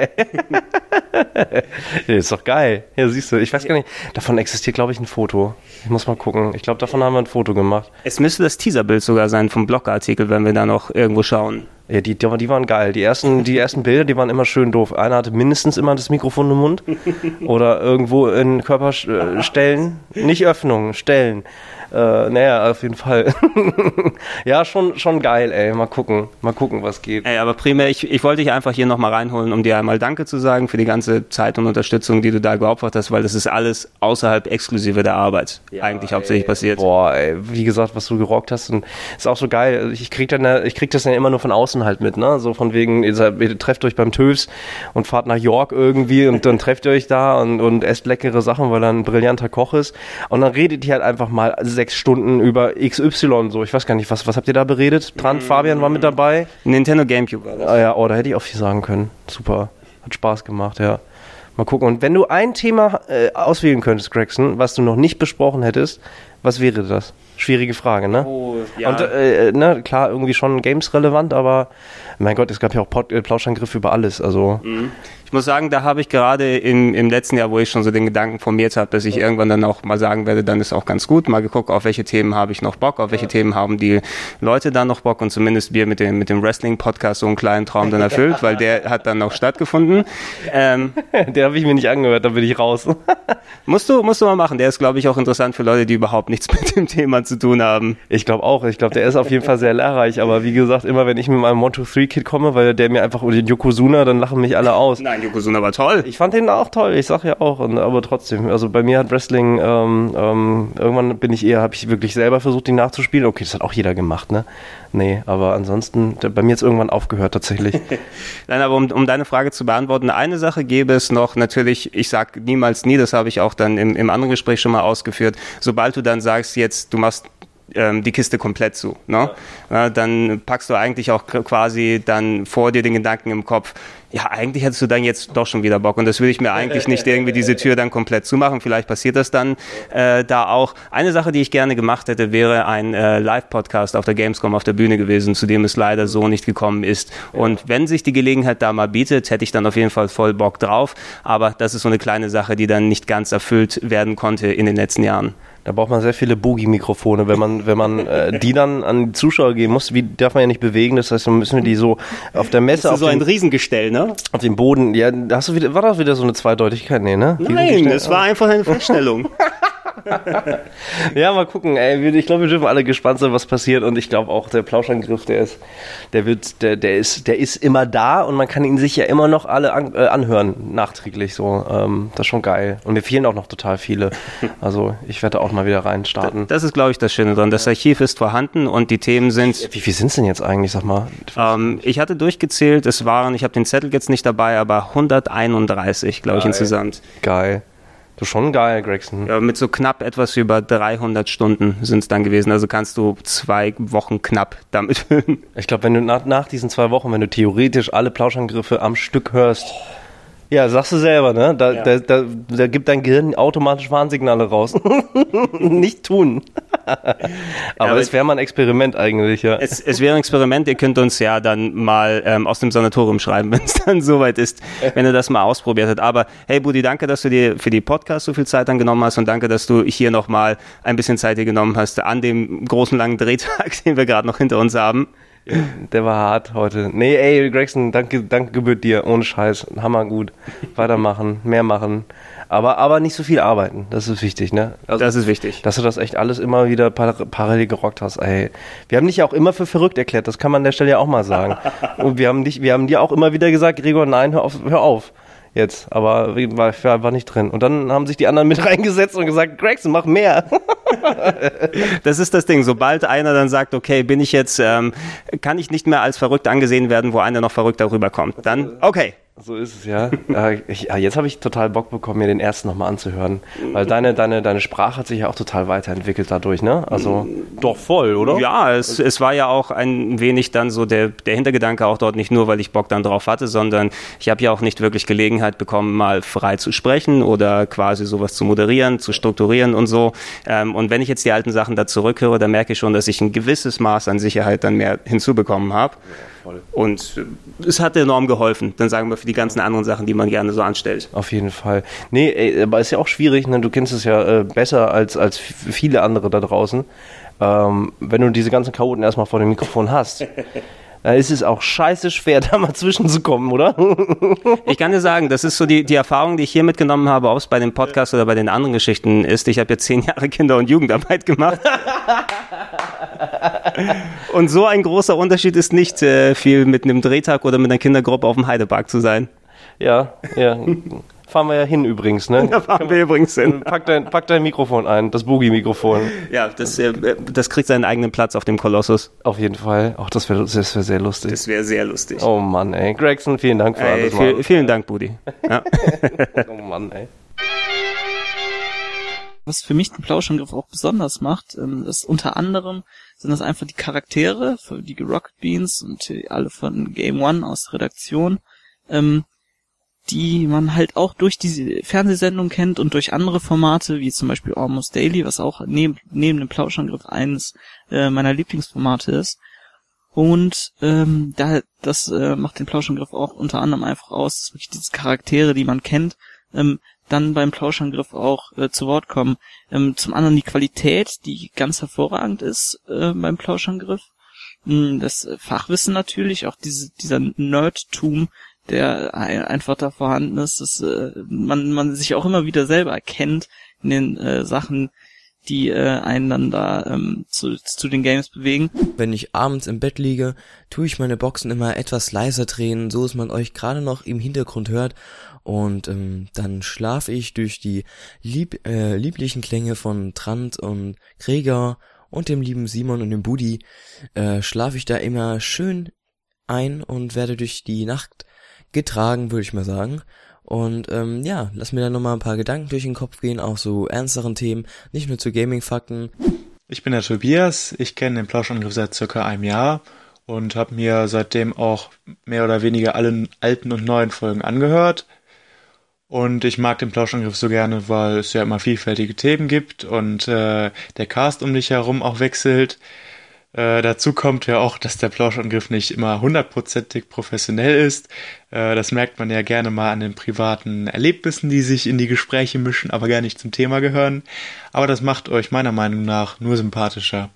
[SPEAKER 22] Ja, ist doch geil. Ja, siehst du, ich weiß gar nicht, davon existiert, glaube ich, ein Foto. Ich muss mal gucken. Ich glaube, davon haben wir ein Foto gemacht.
[SPEAKER 1] Es müsste das Teaserbild sogar sein vom Blogartikel, wenn wir da noch irgendwo schauen.
[SPEAKER 22] Ja, die waren geil. Die ersten Bilder, die waren immer schön doof. Einer hatte mindestens immer das Mikrofon im Mund oder irgendwo in Körperstellen, nicht Öffnungen, Stellen. Naja, auf jeden Fall. Ja, schon geil, ey. Mal gucken, was geht.
[SPEAKER 1] Ey, aber primär, ich wollte dich einfach hier nochmal reinholen, um dir einmal Danke zu sagen für die ganze Zeit und Unterstützung, die du da geopfert hast, weil das ist alles außerhalb exklusive der Arbeit eigentlich hauptsächlich passiert.
[SPEAKER 22] Boah, ey, wie gesagt, was du gerockt hast, und ist auch so geil. Ich krieg das ja immer nur von außen halt mit, ne? So von wegen, ihr trefft euch beim TÜVs und fahrt nach York irgendwie und dann trefft ihr euch da und esst leckere Sachen, weil er ein brillanter Koch ist. Und dann redet ihr halt einfach mal 6 Stunden über XY so. Ich weiß gar nicht, was habt ihr da beredet? Fabian war mit dabei.
[SPEAKER 1] Nintendo GameCube war das.
[SPEAKER 22] Ah ja, da hätte ich auch viel sagen können. Super. Hat Spaß gemacht, ja. Mal gucken. Und wenn du ein Thema auswählen könntest, Gregson, was du noch nicht besprochen hättest, was wäre das? Schwierige Frage, ne?
[SPEAKER 1] Oh, ja.
[SPEAKER 22] Und klar, irgendwie schon Games-relevant, aber mein Gott, es gab ja auch Plauschangriff über alles, also...
[SPEAKER 1] Ich muss sagen, da habe ich gerade im letzten Jahr, wo ich schon so den Gedanken formiert habe, dass ich irgendwann dann auch mal sagen werde, dann ist auch ganz gut, mal geguckt, auf welche Themen habe ich noch Bock, auf welche Themen haben die Leute dann noch Bock, und zumindest wir mit dem Wrestling-Podcast so einen kleinen Traum dann erfüllt, weil der hat dann noch stattgefunden.
[SPEAKER 22] Den habe ich mir nicht angehört, da bin ich raus.
[SPEAKER 1] Musst du mal machen, der ist, glaube ich, auch interessant für Leute, die überhaupt nichts mit dem Thema zu tun haben.
[SPEAKER 22] Ich glaube auch, der ist auf jeden Fall sehr lehrreich, aber wie gesagt, immer wenn ich mit meinem 1-2-3-Kit komme, weil der mir einfach, oder den Yokozuna, dann lachen mich alle aus.
[SPEAKER 1] Nein, Yokozuna war toll.
[SPEAKER 22] Ich fand den auch toll, ich sag ja auch, aber trotzdem, also bei mir hat Wrestling, irgendwann habe ich wirklich selber versucht, ihn nachzuspielen. Okay, das hat auch jeder gemacht, ne? Nee, aber ansonsten, bei mir hat es irgendwann aufgehört tatsächlich.
[SPEAKER 1] Nein, aber um deine Frage zu beantworten, eine Sache gäbe es noch, natürlich, ich sag niemals nie, das habe ich auch dann im anderen Gespräch schon mal ausgeführt, sobald du dann sagst, jetzt, du machst die Kiste komplett zu, ne? Ja, dann packst du eigentlich auch quasi dann vor dir den Gedanken im Kopf, ja, eigentlich hättest du dann jetzt doch schon wieder Bock, und das will ich mir eigentlich nicht irgendwie diese Tür dann komplett zumachen, vielleicht passiert das dann da auch. Eine Sache, die ich gerne gemacht hätte, wäre ein Live-Podcast auf der Gamescom auf der Bühne gewesen, zu dem es leider so nicht gekommen ist. Und wenn sich die Gelegenheit da mal bietet, hätte ich dann auf jeden Fall voll Bock drauf, aber das ist so eine kleine Sache, die dann nicht ganz erfüllt werden konnte in den letzten Jahren.
[SPEAKER 22] Da braucht man sehr viele Boogie-Mikrofone, wenn man die dann an die Zuschauer geben muss. Wie darf man ja nicht bewegen, das heißt, dann müssen wir die so auf der Messe...
[SPEAKER 1] Das ist so ein Riesengestell, ne?
[SPEAKER 22] Auf dem Boden, ja, war das wieder so eine Zweideutigkeit? Nee, ne?
[SPEAKER 1] Nein, es war einfach eine Feststellung.
[SPEAKER 22] Ja, mal gucken, ey. Ich glaube, wir dürfen alle gespannt sein, was passiert, und ich glaube auch, der Plauschangriff, der ist immer da, und man kann ihn sich ja immer noch alle anhören, nachträglich so. Das ist schon geil. Und mir fehlen auch noch total viele. Also, ich werde auch mal wieder reinstarten.
[SPEAKER 1] Das ist, glaube ich, das Schöne dran. Das Archiv ist vorhanden und die Themen sind...
[SPEAKER 22] Wie viel sind es denn jetzt eigentlich, sag mal?
[SPEAKER 1] Ich hatte durchgezählt, ich habe den Zettel jetzt nicht dabei, aber 131, glaube ich, insgesamt.
[SPEAKER 22] Geil. Das ist schon geil, Gregson.
[SPEAKER 1] Ja, mit so knapp etwas über 300 Stunden sind es dann gewesen. Also kannst du 2 Wochen knapp damit füllen.
[SPEAKER 22] Ich glaube, wenn du nach diesen 2 Wochen, wenn du theoretisch alle Plauschangriffe am Stück hörst, ja, sagst du selber, ne? Da gibt dein Gehirn automatisch Warnsignale raus. Nicht tun. Aber es wäre mal ein Experiment eigentlich, ja.
[SPEAKER 1] Es wäre ein Experiment, ihr könnt uns ja dann mal aus dem Sanatorium schreiben, wenn es dann soweit ist, wenn ihr das mal ausprobiert habt. Aber hey Budi, danke, dass du dir für die Podcasts so viel Zeit dann genommen hast, und danke, dass du hier nochmal ein bisschen Zeit dir genommen hast an dem großen langen Drehtag, den wir gerade noch hinter uns haben.
[SPEAKER 22] Der war hart heute. Nee, ey, Gregson, danke gebührt dir. Ohne Scheiß. Hammergut. Weitermachen, mehr machen. Aber nicht so viel arbeiten. Das ist wichtig, ne? Also,
[SPEAKER 1] das ist wichtig.
[SPEAKER 22] Dass du das echt alles immer wieder parallel gerockt hast, ey. Wir haben dich ja auch immer für verrückt erklärt. Das kann man an der Stelle ja auch mal sagen. Und wir haben dir auch immer wieder gesagt, Gregor, nein, hör auf. Jetzt, aber war nicht drin. Und dann haben sich die anderen mit reingesetzt und gesagt, Gregson, mach mehr.
[SPEAKER 1] Das ist das Ding. Sobald einer dann sagt, okay, kann ich nicht mehr als verrückt angesehen werden, wo einer noch verrückt darüber kommt. Dann, okay,
[SPEAKER 22] So ist es, ja. Jetzt habe ich total Bock bekommen, mir den ersten nochmal anzuhören. Weil deine Sprache hat sich ja auch total weiterentwickelt dadurch, ne? Also doch voll, oder?
[SPEAKER 1] Ja, es war ja auch ein wenig dann so der Hintergedanke auch dort, nicht nur, weil ich Bock dann drauf hatte, sondern ich habe ja auch nicht wirklich Gelegenheit bekommen, mal frei zu sprechen oder quasi sowas zu moderieren, zu strukturieren und so. Und wenn ich jetzt die alten Sachen da zurückhöre, dann merke ich schon, dass ich ein gewisses Maß an Sicherheit dann mehr hinzubekommen habe. Und es hat enorm geholfen, dann sagen wir für die ganzen anderen Sachen, die man gerne so anstellt.
[SPEAKER 22] Auf jeden Fall. Nee, aber ist ja auch schwierig, ne? Du kennst es ja besser als viele andere da draußen. Wenn du diese ganzen Chaoten erstmal vor dem Mikrofon hast, dann ist es auch scheiße schwer, da mal zwischenzukommen, oder?
[SPEAKER 1] Ich kann dir sagen, das ist so die Erfahrung, die ich hier mitgenommen habe, ob es bei dem Podcast oder bei den anderen Geschichten ist. Ich habe jetzt 10 Jahre Kinder- und Jugendarbeit gemacht. Und so ein großer Unterschied ist nicht viel mit einem Drehtag oder mit einer Kindergruppe auf dem Heidepark zu sein.
[SPEAKER 22] Ja. Fahren wir ja hin übrigens, ne?
[SPEAKER 1] Da fahren wir übrigens hin.
[SPEAKER 22] Pack dein Mikrofon ein, das Boogie-Mikrofon.
[SPEAKER 1] Ja, das kriegt seinen eigenen Platz auf dem Kolossus.
[SPEAKER 22] Auf jeden Fall. Auch das wär sehr lustig.
[SPEAKER 1] Das wäre sehr lustig.
[SPEAKER 22] Oh Mann, ey. Gregson, vielen Dank für alles.
[SPEAKER 1] Vielen Dank, Budi. Ja.
[SPEAKER 22] Oh Mann, ey.
[SPEAKER 6] Was für mich den Plauschangriff auch besonders macht, ist unter anderem sind das einfach die Charaktere, die Rocket Beans und alle von Game One aus der Redaktion, die man halt auch durch diese Fernsehsendung kennt und durch andere Formate, wie zum Beispiel Almost Daily, was auch neben dem Plauschangriff eines meiner Lieblingsformate ist. Und das macht den Plauschangriff auch unter anderem einfach aus, dass wirklich diese Charaktere, die man kennt, dann beim Plauschangriff auch zu Wort kommen. Zum anderen die Qualität, die ganz hervorragend ist beim Plauschangriff. Das Fachwissen natürlich, auch dieser Nerdtum, der einfach da vorhanden ist, dass man sich auch immer wieder selber erkennt in den Sachen, die einen dann da zu den Games bewegen.
[SPEAKER 7] Wenn ich abends im Bett liege, tue ich meine Boxen immer etwas leiser drehen, so dass man euch gerade noch im Hintergrund hört. Und dann schlafe ich durch die lieblichen Klänge von Trant und Gregor und dem lieben Simon und dem Budi, schlafe ich da immer schön ein und werde durch die Nacht getragen, würde ich mal sagen. Und lass mir dann nochmal ein paar Gedanken durch den Kopf gehen, auch so ernsteren Themen, nicht nur zu Gaming-Fakten.
[SPEAKER 18] Ich bin der Tobias, ich kenne den Plauschangriff seit circa einem Jahr und habe mir seitdem auch mehr oder weniger alle alten und neuen Folgen angehört. Und ich mag den Plauschangriff so gerne, weil es ja immer vielfältige Themen gibt und der Cast um dich herum auch wechselt. Dazu kommt ja auch, dass der Plauschangriff nicht immer 100%ig professionell ist. Das merkt man ja gerne mal an den privaten Erlebnissen, die sich in die Gespräche mischen, aber gar nicht zum Thema gehören. Aber das macht euch meiner Meinung nach nur sympathischer.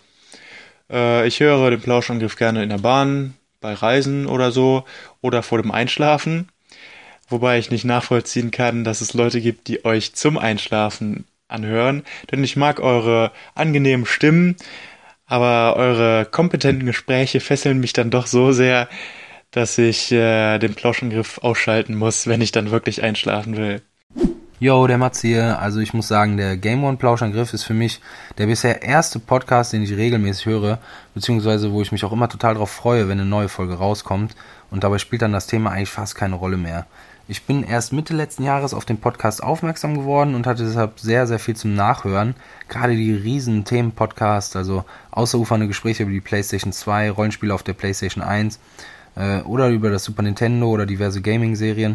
[SPEAKER 18] Ich höre den Plauschangriff gerne in der Bahn, bei Reisen oder so oder vor dem Einschlafen. Wobei ich nicht nachvollziehen kann, dass es Leute gibt, die euch zum Einschlafen anhören. Denn ich mag eure angenehmen Stimmen, aber eure kompetenten Gespräche fesseln mich dann doch so sehr, dass ich den Plauschangriff ausschalten muss, wenn ich dann wirklich einschlafen will.
[SPEAKER 21] Yo, der Mats hier. Also ich muss sagen, der Game One Plauschangriff ist für mich der bisher erste Podcast, den ich regelmäßig höre, beziehungsweise wo ich mich auch immer total drauf freue, wenn eine neue Folge rauskommt. Und dabei spielt dann das Thema eigentlich fast keine Rolle mehr. Ich bin erst Mitte letzten Jahres auf den Podcast aufmerksam geworden und hatte deshalb sehr, sehr viel zum Nachhören. Gerade die riesen Themen-Podcasts, also außerufernde Gespräche über die PlayStation 2, Rollenspiele auf der PlayStation 1 oder über das Super Nintendo oder diverse Gaming-Serien.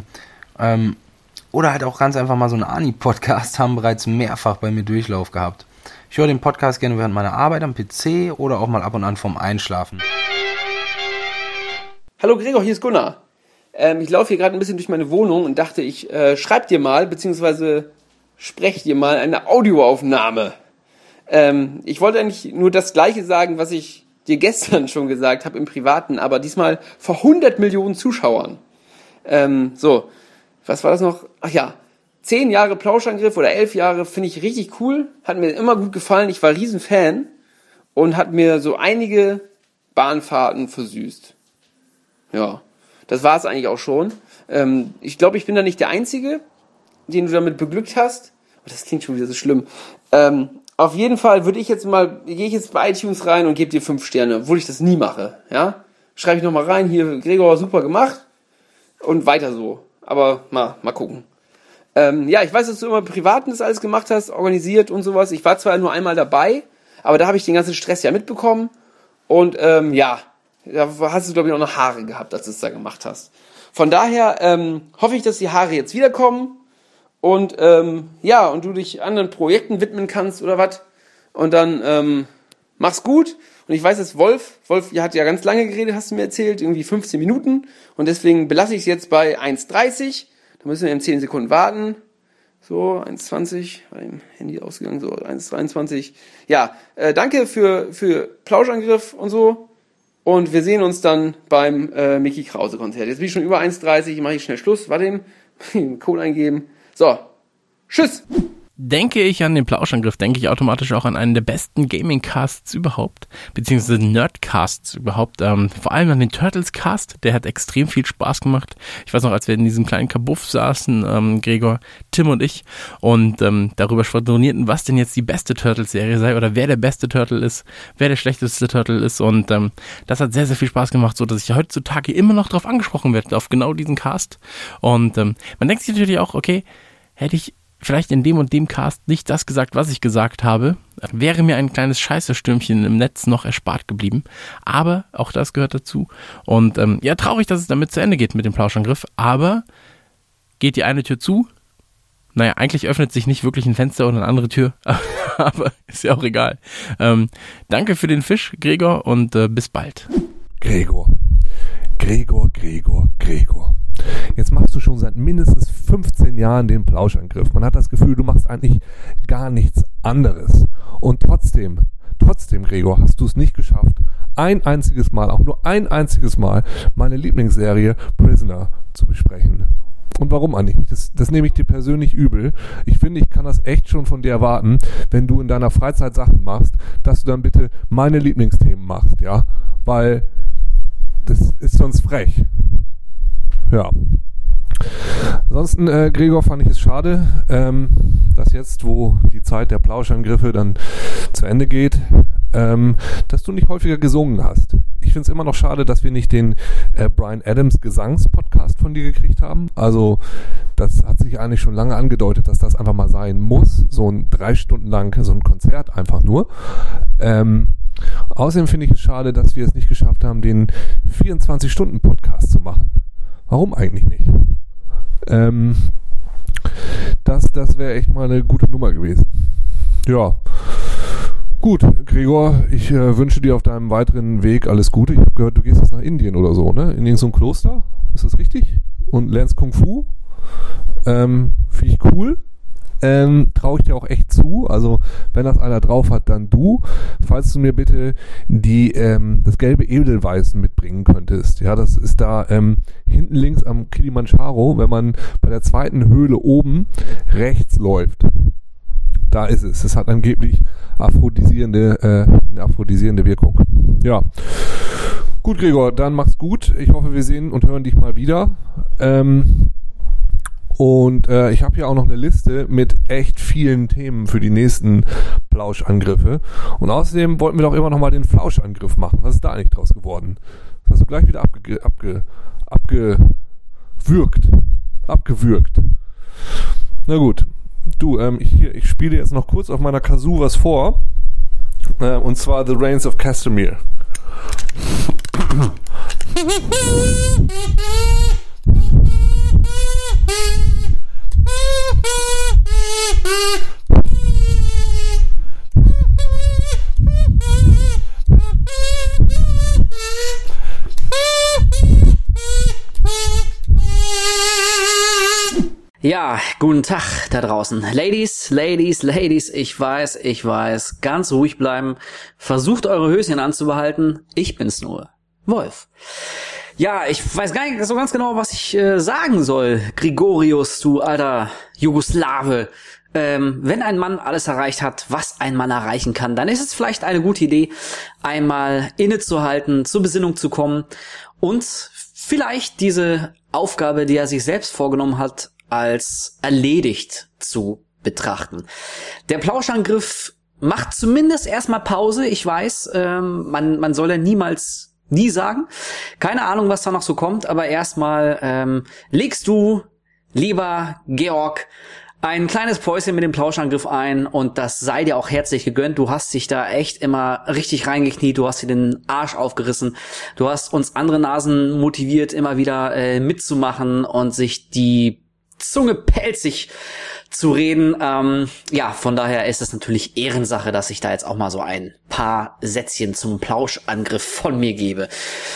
[SPEAKER 21] Oder halt auch ganz einfach mal so einen Ani-Podcast haben bereits mehrfach bei mir Durchlauf gehabt. Ich höre den Podcast gerne während meiner Arbeit am PC oder auch mal ab und an vorm Einschlafen.
[SPEAKER 4] Hallo Gregor, hier ist Gunnar. Ich laufe hier gerade ein bisschen durch meine Wohnung und dachte, ich schreib dir mal, beziehungsweise sprech dir mal eine Audioaufnahme. Ich wollte eigentlich nur das Gleiche sagen, was ich dir gestern schon gesagt habe im Privaten, aber diesmal vor 100 Millionen Zuschauern. So, was war das noch? Ach ja, 10 Jahre Plauschangriff oder 11 Jahre finde ich richtig cool. Hat mir immer gut gefallen. Ich war riesen Fan und hat mir so einige Bahnfahrten versüßt. Ja, das war es eigentlich auch schon. Ich glaube, ich bin da nicht der Einzige, den du damit beglückt hast. Oh, das klingt schon wieder so schlimm. Auf jeden Fall gehe ich jetzt bei iTunes rein und gebe dir 5 Sterne, obwohl ich das nie mache. Ja, schreibe ich nochmal rein, hier, Gregor, super gemacht und weiter so.
[SPEAKER 8] aber mal gucken. Ja, ich weiß, dass du immer privat das alles gemacht hast, organisiert und sowas. Ich war zwar nur einmal dabei, aber da habe ich den ganzen Stress ja mitbekommen. Und ja, da hast du, glaube ich, auch noch Haare gehabt, als du es da gemacht hast. Von daher hoffe ich, dass die Haare jetzt wiederkommen und ja, und du dich anderen Projekten widmen kannst oder was. Und dann mach's gut. Und ich weiß, dass Wolf hat ja ganz lange geredet, hast du mir erzählt, irgendwie 15 Minuten. Und deswegen belasse ich es jetzt bei 1,30. Da müssen wir in 10 Sekunden warten. So, 1,20, bei dem Handy ausgegangen, so 1,23. Ja, danke für Plauschangriff und so. Und wir sehen uns dann beim Mickey Krause Konzert. Jetzt bin ich schon über 1,30, mache ich schnell Schluss. Warte, den Code eingeben. So, tschüss!
[SPEAKER 11] Denke ich an den Plauschangriff, denke ich automatisch auch an einen der besten Gaming-Casts überhaupt, beziehungsweise Nerdcasts überhaupt, vor allem an den Turtles-Cast, der hat extrem viel Spaß gemacht. Ich weiß noch, als wir in diesem kleinen Kabuff saßen, Gregor, Tim und ich, und darüber schwadronierten, was denn jetzt die beste Turtles-Serie sei oder wer der beste Turtle ist, wer der schlechteste Turtle ist, und das hat sehr, sehr viel Spaß gemacht, so dass ich heutzutage immer noch drauf angesprochen werde, auf genau diesen Cast. Und man denkt sich natürlich auch, okay, hätte ich vielleicht in dem und dem Cast nicht das gesagt, was ich gesagt habe, wäre mir ein kleines Scheißestürmchen im Netz noch erspart geblieben. Aber auch das gehört dazu. Und ja, traurig, dass es damit zu Ende geht mit dem Plauschangriff. Aber geht die eine Tür zu? Naja, eigentlich öffnet sich nicht wirklich ein Fenster oder eine andere Tür. Aber ist ja auch egal. Danke für den Fisch, Gregor, und bis bald.
[SPEAKER 12] Gregor. Jetzt machst du schon seit mindestens 15 Jahren den Plauschangriff. Man hat das Gefühl, du machst eigentlich gar nichts anderes. Und trotzdem, Gregor, hast du es nicht geschafft, ein einziges Mal, auch nur ein einziges Mal, meine Lieblingsserie Prisoner zu besprechen. Und warum eigentlich nicht? Das nehme ich dir persönlich übel. Ich finde, ich kann das echt schon von dir erwarten, wenn du in deiner Freizeit Sachen machst, dass du dann bitte meine Lieblingsthemen machst, ja? Weil das ist sonst frech. Ja. Ansonsten, Gregor, fand ich es schade, dass jetzt, wo die Zeit der Plauschangriffe dann zu Ende geht, dass du nicht häufiger gesungen hast. Ich finde es immer noch schade, dass wir nicht den Bryan Adams Gesangspodcast von dir gekriegt haben. Also das hat sich eigentlich schon lange angedeutet, dass das einfach mal sein muss. So ein 3 Stunden lang, so ein Konzert einfach nur. Außerdem finde ich es schade, dass wir es nicht geschafft haben, den 24-Stunden-Podcast zu machen. Warum eigentlich nicht? Das wäre echt mal eine gute Nummer gewesen. Ja. Gut, Gregor, ich wünsche dir auf deinem weiteren Weg alles Gute. Ich habe gehört, du gehst jetzt nach Indien oder so, ne? In irgendein Kloster? Ist das richtig? Und lernst Kung Fu? Finde ich cool. Traue ich dir auch echt zu. Also, wenn das einer drauf hat, dann du. Falls du mir bitte das gelbe Edelweißen mitbringen könntest. Ja, das ist da hinten links am Kilimanjaro, wenn man bei der zweiten Höhle oben rechts läuft. Da ist es. Es hat angeblich eine aphrodisierende Wirkung. Ja. Gut, Gregor, dann mach's gut. Ich hoffe, wir sehen und hören dich mal wieder. Und ich habe hier auch noch eine Liste mit echt vielen Themen für die nächsten Plauschangriffe. Und außerdem wollten wir doch immer noch mal den Flauschangriff machen. Was ist da eigentlich draus geworden? Das hast du gleich wieder abgewürgt. Na gut. Du, ich spiele jetzt noch kurz auf meiner Kazoo was vor. Und zwar The Reigns of Castamere.
[SPEAKER 13] Ja, guten Tag da draußen. Ladies, ich weiß, ganz ruhig bleiben. Versucht eure Höschen anzubehalten. Ich bin's nur, Wolf. Ja, ich weiß gar nicht so ganz genau, was ich sagen soll. Gregorius, du alter Jugoslawe. Wenn ein Mann alles erreicht hat, was ein Mann erreichen kann, dann ist es vielleicht eine gute Idee, einmal innezuhalten, zur Besinnung zu kommen und vielleicht diese Aufgabe, die er sich selbst vorgenommen hat, als erledigt zu betrachten. Der Plauschangriff macht zumindest erstmal Pause. Ich weiß, man soll ja nie sagen. Keine Ahnung, was da noch so kommt, aber erstmal legst du lieber Georg, ein kleines Päuschen mit dem Plauschangriff ein und das sei dir auch herzlich gegönnt. Du hast dich da echt immer richtig reingekniet, du hast dir den Arsch aufgerissen. Du hast uns andere Nasen motiviert, immer wieder mitzumachen und sich die Zunge pelzig zu reden. Ja, von daher ist es natürlich Ehrensache, dass ich da jetzt auch mal so ein paar Sätzchen zum Plauschangriff von mir gebe.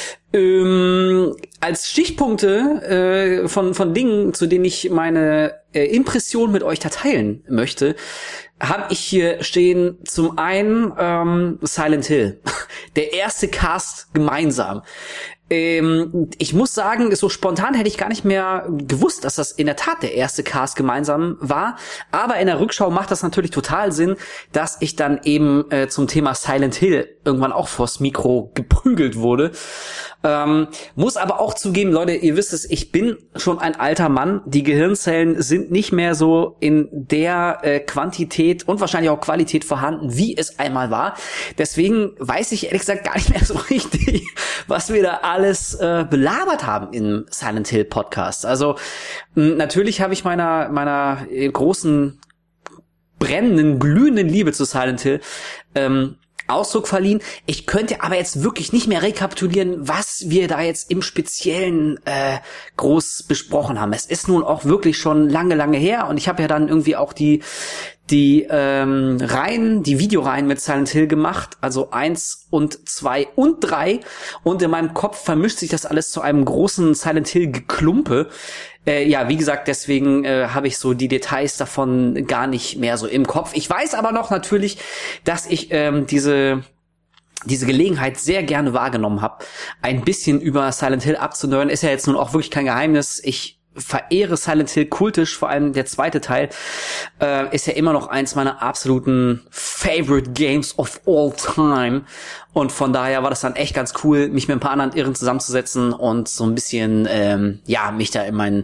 [SPEAKER 13] Als Stichpunkte von Dingen, zu denen ich meine Impression mit euch da teilen möchte, habe ich hier stehen zum einen Silent Hill. Der erste Cast gemeinsam. Ich muss sagen, so spontan hätte ich gar nicht mehr gewusst, dass das in der Tat der erste Cast gemeinsam war. Aber in der Rückschau macht das natürlich total Sinn, dass ich dann eben zum Thema Silent Hill irgendwann auch vors Mikro geprügelt wurde. Muss aber auch zugeben, Leute, ihr wisst es, ich bin schon ein alter Mann. Die Gehirnzellen sind nicht mehr so in der Quantität und wahrscheinlich auch Qualität vorhanden, wie es einmal war. Deswegen weiß ich ehrlich gesagt gar nicht mehr so richtig, was wir da alles belabert haben im Silent Hill Podcast. Also natürlich habe ich meiner großen, brennenden, glühenden Liebe zu Silent Hill Ausdruck verliehen. Ich könnte aber jetzt wirklich nicht mehr rekapitulieren, was wir da jetzt im Speziellen groß besprochen haben. Es ist nun auch wirklich schon lange her und ich habe ja dann irgendwie auch die Videoreihen mit Silent Hill gemacht, also 1 und 2 und 3 und in meinem Kopf vermischt sich das alles zu einem großen Silent Hill Geklumpe. Ja, wie gesagt, deswegen habe ich so die Details davon gar nicht mehr so im Kopf. Ich weiß aber noch natürlich, dass ich diese Gelegenheit sehr gerne wahrgenommen habe, ein bisschen über Silent Hill abzunörden. Ist ja jetzt nun auch wirklich kein Geheimnis. Ich verehre Silent Hill kultisch, vor allem der zweite Teil ist ja immer noch eins meiner absoluten Favorite Games of all time und von daher war das dann echt ganz cool, mich mit ein paar anderen Irren zusammenzusetzen und so ein bisschen mich da in meinen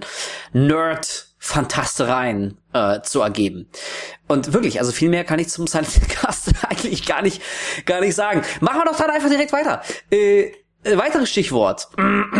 [SPEAKER 13] Nerd-Fantastereien zu ergeben. Und wirklich, also viel mehr kann ich zum Silent Hill Cast eigentlich gar nicht sagen. Machen wir doch dann einfach direkt weiter. Weiteres Stichwort.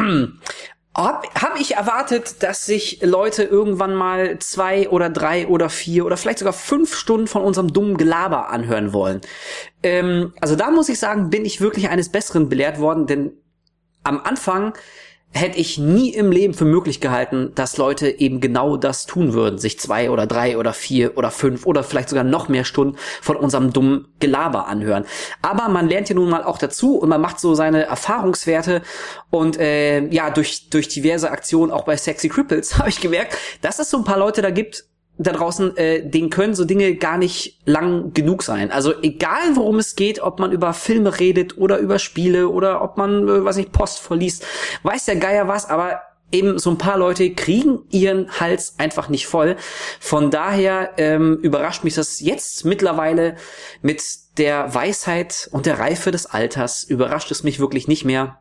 [SPEAKER 13] Hab ich erwartet, dass sich Leute irgendwann mal 2 oder 3 oder 4 oder vielleicht sogar 5 Stunden von unserem dummen Gelaber anhören wollen. Also da muss ich sagen, bin ich wirklich eines Besseren belehrt worden, denn am Anfang hätte ich nie im Leben für möglich gehalten, dass Leute eben genau das tun würden, sich 2 oder 3 oder 4 oder 5 oder vielleicht sogar noch mehr Stunden von unserem dummen Gelaber anhören. Aber man lernt ja nun mal auch dazu und man macht so seine Erfahrungswerte und durch diverse Aktionen auch bei Sexy Cripples habe ich gemerkt, dass es so ein paar Leute da gibt, da draußen, denen können so Dinge gar nicht lang genug sein. Also egal, worum es geht, ob man über Filme redet oder über Spiele oder ob man, Post verliest, weiß der Geier was, aber eben so ein paar Leute kriegen ihren Hals einfach nicht voll. Von daher überrascht mich das jetzt mittlerweile mit der Weisheit und der Reife des Alters, überrascht es mich wirklich nicht mehr,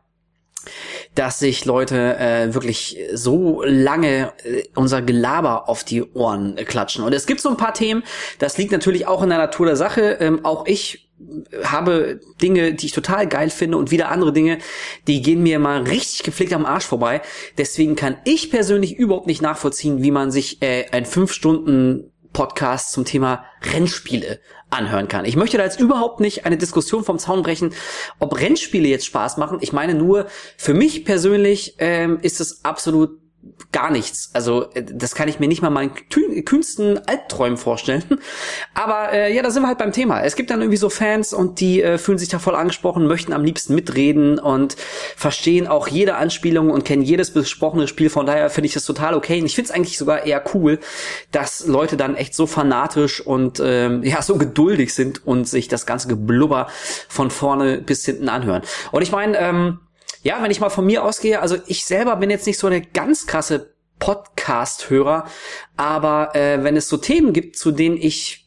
[SPEAKER 13] dass sich Leute wirklich so lange unser Gelaber auf die Ohren klatschen. Und es gibt so ein paar Themen, das liegt natürlich auch in der Natur der Sache. Auch ich habe Dinge, die ich total geil finde und wieder andere Dinge, die gehen mir mal richtig gepflegt am Arsch vorbei. Deswegen kann ich persönlich überhaupt nicht nachvollziehen, wie man sich ein 5-Stunden-Podcast zum Thema Rennspiele anhören kann. Ich möchte da jetzt überhaupt nicht eine Diskussion vom Zaun brechen, ob Rennspiele jetzt Spaß machen. Ich meine nur, für mich persönlich ist es absolut gar nichts. Also das kann ich mir nicht mal meinen kühnsten Albträumen vorstellen. Aber da sind wir halt beim Thema. Es gibt dann irgendwie so Fans und die fühlen sich da voll angesprochen, möchten am liebsten mitreden und verstehen auch jede Anspielung und kennen jedes besprochene Spiel. Von daher finde ich das total okay. Und ich finde es eigentlich sogar eher cool, dass Leute dann echt so fanatisch und so geduldig sind und sich das ganze Geblubber von vorne bis hinten anhören. Und ich meine, wenn ich mal von mir ausgehe, also ich selber bin jetzt nicht so eine ganz krasse Podcast-Hörer, aber wenn es so Themen gibt, zu denen ich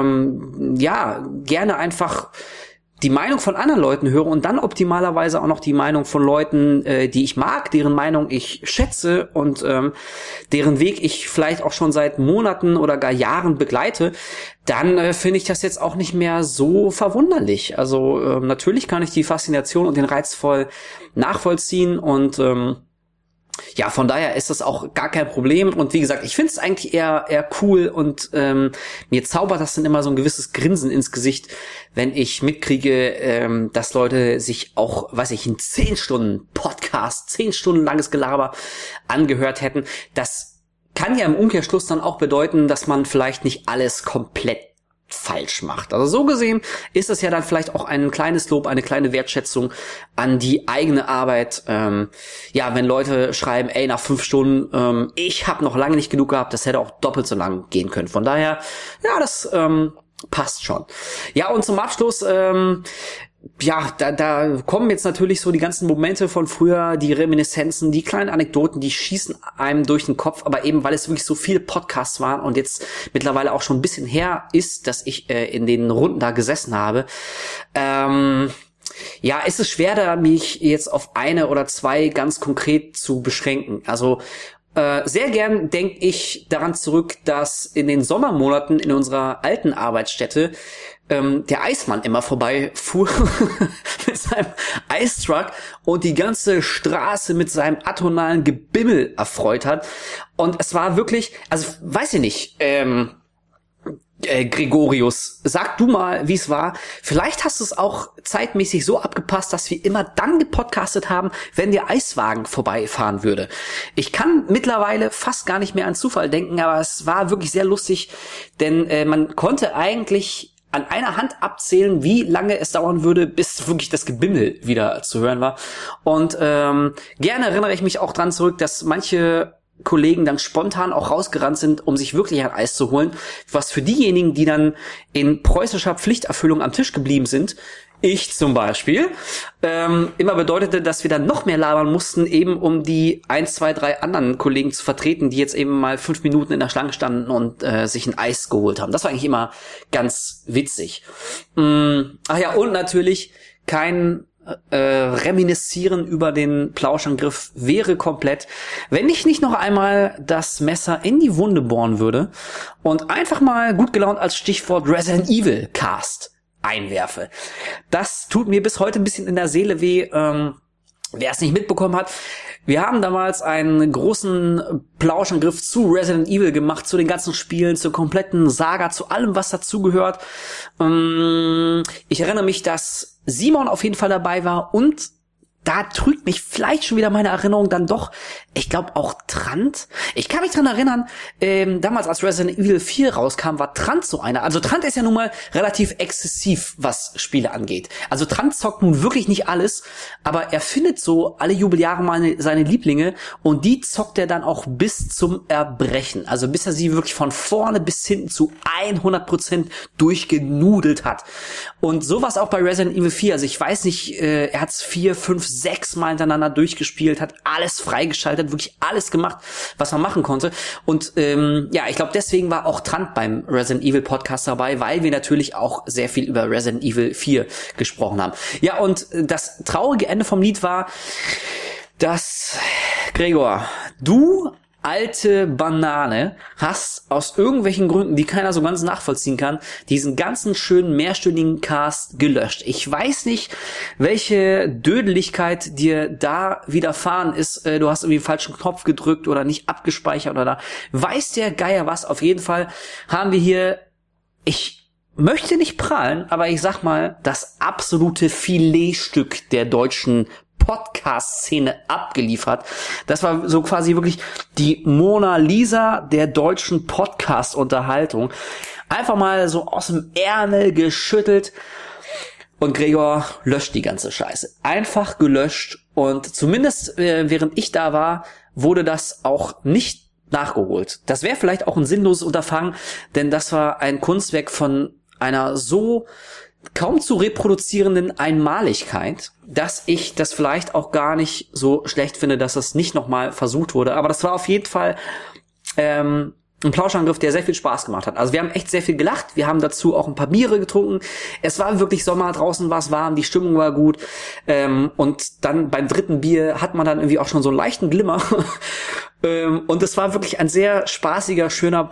[SPEAKER 13] gerne einfach die Meinung von anderen Leuten höre und dann optimalerweise auch noch die Meinung von Leuten, die ich mag, deren Meinung ich schätze und deren Weg ich vielleicht auch schon seit Monaten oder gar Jahren begleite, dann finde ich das jetzt auch nicht mehr so verwunderlich. Also natürlich kann ich die Faszination und den Reiz voll nachvollziehen und Ja, von daher ist das auch gar kein Problem. Und wie gesagt, ich finde es eigentlich eher cool und mir zaubert das dann immer so ein gewisses Grinsen ins Gesicht, wenn ich mitkriege, dass Leute sich auch, weiß ich, in 10 Stunden Podcast, 10 Stunden langes Gelaber angehört hätten. Das kann ja im Umkehrschluss dann auch bedeuten, dass man vielleicht nicht alles komplett falsch macht. Also so gesehen ist es ja dann vielleicht auch ein kleines Lob, eine kleine Wertschätzung an die eigene Arbeit. Ja, wenn Leute schreiben, ey, nach 5 Stunden, ich habe noch lange nicht genug gehabt, das hätte auch doppelt so lang gehen können. Von daher, ja, das passt schon. Ja, und zum Abschluss, ja, da kommen jetzt natürlich so die ganzen Momente von früher, die Reminiszenzen, die kleinen Anekdoten, die schießen einem durch den Kopf, aber eben, weil es wirklich so viele Podcasts waren und jetzt mittlerweile auch schon ein bisschen her ist, dass ich in den Runden da gesessen habe, ja, ist es schwer, da mich jetzt auf eine oder zwei ganz konkret zu beschränken. Also sehr gern denke ich daran zurück, dass in den Sommermonaten in unserer alten Arbeitsstätte der Eismann immer vorbeifuhr mit seinem Eistruck und die ganze Straße mit seinem atonalen Gebimmel erfreut hat. Und es war wirklich, also weiß ich nicht, Gregorius, sag du mal, wie es war. Vielleicht hast du es auch zeitmäßig so abgepasst, dass wir immer dann gepodcastet haben, wenn der Eiswagen vorbeifahren würde. Ich kann mittlerweile fast gar nicht mehr an Zufall denken, aber es war wirklich sehr lustig, denn man konnte eigentlich an einer Hand abzählen, wie lange es dauern würde, bis wirklich das Gebimmel wieder zu hören war. Und gerne erinnere ich mich auch dran zurück, dass manche Kollegen dann spontan auch rausgerannt sind, um sich wirklich ein Eis zu holen, was für diejenigen, die dann in preußischer Pflichterfüllung am Tisch geblieben sind, ich zum Beispiel, immer bedeutete, dass wir dann noch mehr labern mussten, eben um die 1, 2, 3 anderen Kollegen zu vertreten, die jetzt eben mal 5 Minuten in der Schlange standen und sich ein Eis geholt haben. Das war eigentlich immer ganz witzig. Ach ja, und natürlich kein Reminiszieren über den Plauschangriff wäre komplett, wenn ich nicht noch einmal das Messer in die Wunde bohren würde und einfach mal gut gelaunt als Stichwort Resident Evil Cast einwerfe. Das tut mir bis heute ein bisschen in der Seele weh. Wer es nicht mitbekommen hat, wir haben damals einen großen Plauschangriff zu Resident Evil gemacht, zu den ganzen Spielen, zur kompletten Saga, zu allem, was dazugehört. Ich erinnere mich, dass Simon auf jeden Fall dabei war und da trügt mich vielleicht schon wieder meine Erinnerung dann doch, ich glaube auch Trant. Ich kann mich dran erinnern, damals als Resident Evil 4 rauskam, war Trant so einer. Also Trant ist ja nun mal relativ exzessiv, was Spiele angeht. Also Trant zockt nun wirklich nicht alles, aber er findet so alle Jubeljahre mal seine Lieblinge und die zockt er dann auch bis zum Erbrechen. Also bis er sie wirklich von vorne bis hinten zu 100% durchgenudelt hat. Und sowas auch bei Resident Evil 4. Also ich weiß nicht, er hat's 4, 5, 6 Mal hintereinander durchgespielt, hat alles freigeschaltet, wirklich alles gemacht, was man machen konnte. Und ja, ich glaube, deswegen war auch Trant beim Resident Evil Podcast dabei, weil wir natürlich auch sehr viel über Resident Evil 4 gesprochen haben. Ja, und das traurige Ende vom Lied war, dass, Gregor, du alte Banane hast aus irgendwelchen Gründen, die keiner so ganz nachvollziehen kann, diesen ganzen schönen mehrstündigen Cast gelöscht. Ich weiß nicht, welche Dödeligkeit dir da widerfahren ist. Du hast irgendwie den falschen Knopf gedrückt oder nicht abgespeichert oder da weiß der Geier was. Auf jeden Fall haben wir hier, ich möchte nicht prahlen, aber ich sag mal, das absolute Filetstück der deutschen Podcast-Szene abgeliefert. Das war so quasi wirklich die Mona Lisa der deutschen Podcast-Unterhaltung. Einfach mal so aus dem Ärmel geschüttelt. Und Gregor löscht die ganze Scheiße. Einfach gelöscht. Und zumindest während ich da war, wurde das auch nicht nachgeholt. Das wäre vielleicht auch ein sinnloses Unterfangen, denn das war ein Kunstwerk von einer so kaum zu reproduzierenden Einmaligkeit, dass ich das vielleicht auch gar nicht so schlecht finde, dass das nicht nochmal versucht wurde. Aber das war auf jeden Fall ein Plauschangriff, der sehr viel Spaß gemacht hat. Also wir haben echt sehr viel gelacht. Wir haben dazu auch ein paar Biere getrunken. Es war wirklich Sommer, draußen war es warm, die Stimmung war gut. Und dann beim 3. Bier hat man dann irgendwie auch schon so einen leichten Glimmer. Und es war wirklich ein sehr spaßiger, schöner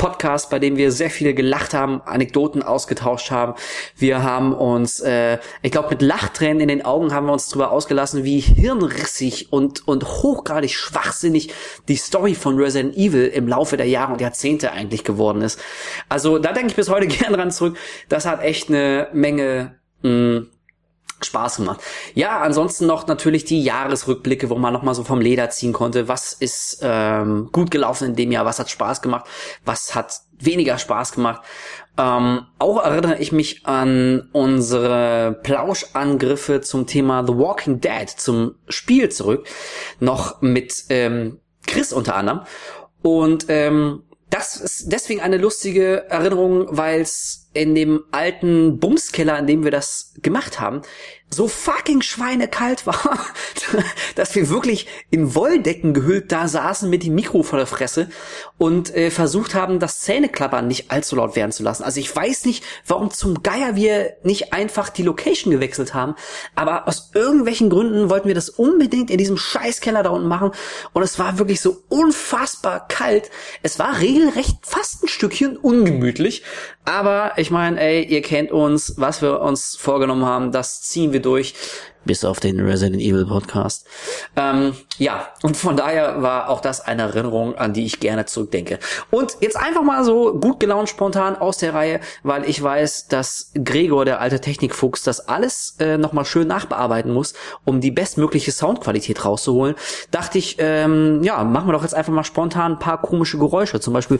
[SPEAKER 13] Podcast, bei dem wir sehr viele gelacht haben, Anekdoten ausgetauscht haben. Wir haben uns, ich glaube, mit Lachtränen in den Augen haben wir uns darüber ausgelassen, wie hirnrissig und hochgradig schwachsinnig die Story von Resident Evil im Laufe der Jahre und Jahrzehnte eigentlich geworden ist. Also da denke ich bis heute gern dran zurück. Das hat echt eine Menge Spaß gemacht. Ja, ansonsten noch natürlich die Jahresrückblicke, wo man nochmal so vom Leder ziehen konnte. Was ist gut gelaufen in dem Jahr? Was hat Spaß gemacht? Was hat weniger Spaß gemacht? Auch erinnere ich mich an unsere Plauschangriffe zum Thema The Walking Dead, zum Spiel zurück. Noch mit Chris unter anderem. Und das ist deswegen eine lustige Erinnerung, weil es in dem alten Bumskeller, in dem wir das gemacht haben, so fucking schweinekalt war, dass wir wirklich in Wolldecken gehüllt da saßen mit dem Mikro vor der Fresse und versucht haben, das Zähneklappern nicht allzu laut werden zu lassen. Also ich weiß nicht, warum zum Geier wir nicht einfach die Location gewechselt haben, aber aus irgendwelchen Gründen wollten wir das unbedingt in diesem Scheißkeller da unten machen und es war wirklich so unfassbar kalt. Es war regelrecht fast ein Stückchen ungemütlich, aber ich meine, ey, ihr kennt uns, was wir uns vorgenommen haben, das ziehen wir durch, bis auf den Resident Evil Podcast. Ja, und von daher war auch das eine Erinnerung, an die ich gerne zurückdenke. Und jetzt einfach mal so gut gelaunt spontan aus der Reihe, weil ich weiß, dass Gregor, der alte Technikfuchs, das alles nochmal schön nachbearbeiten muss, um die bestmögliche Soundqualität rauszuholen. Dachte ich, ja, machen wir doch jetzt einfach mal spontan ein paar komische Geräusche, zum Beispiel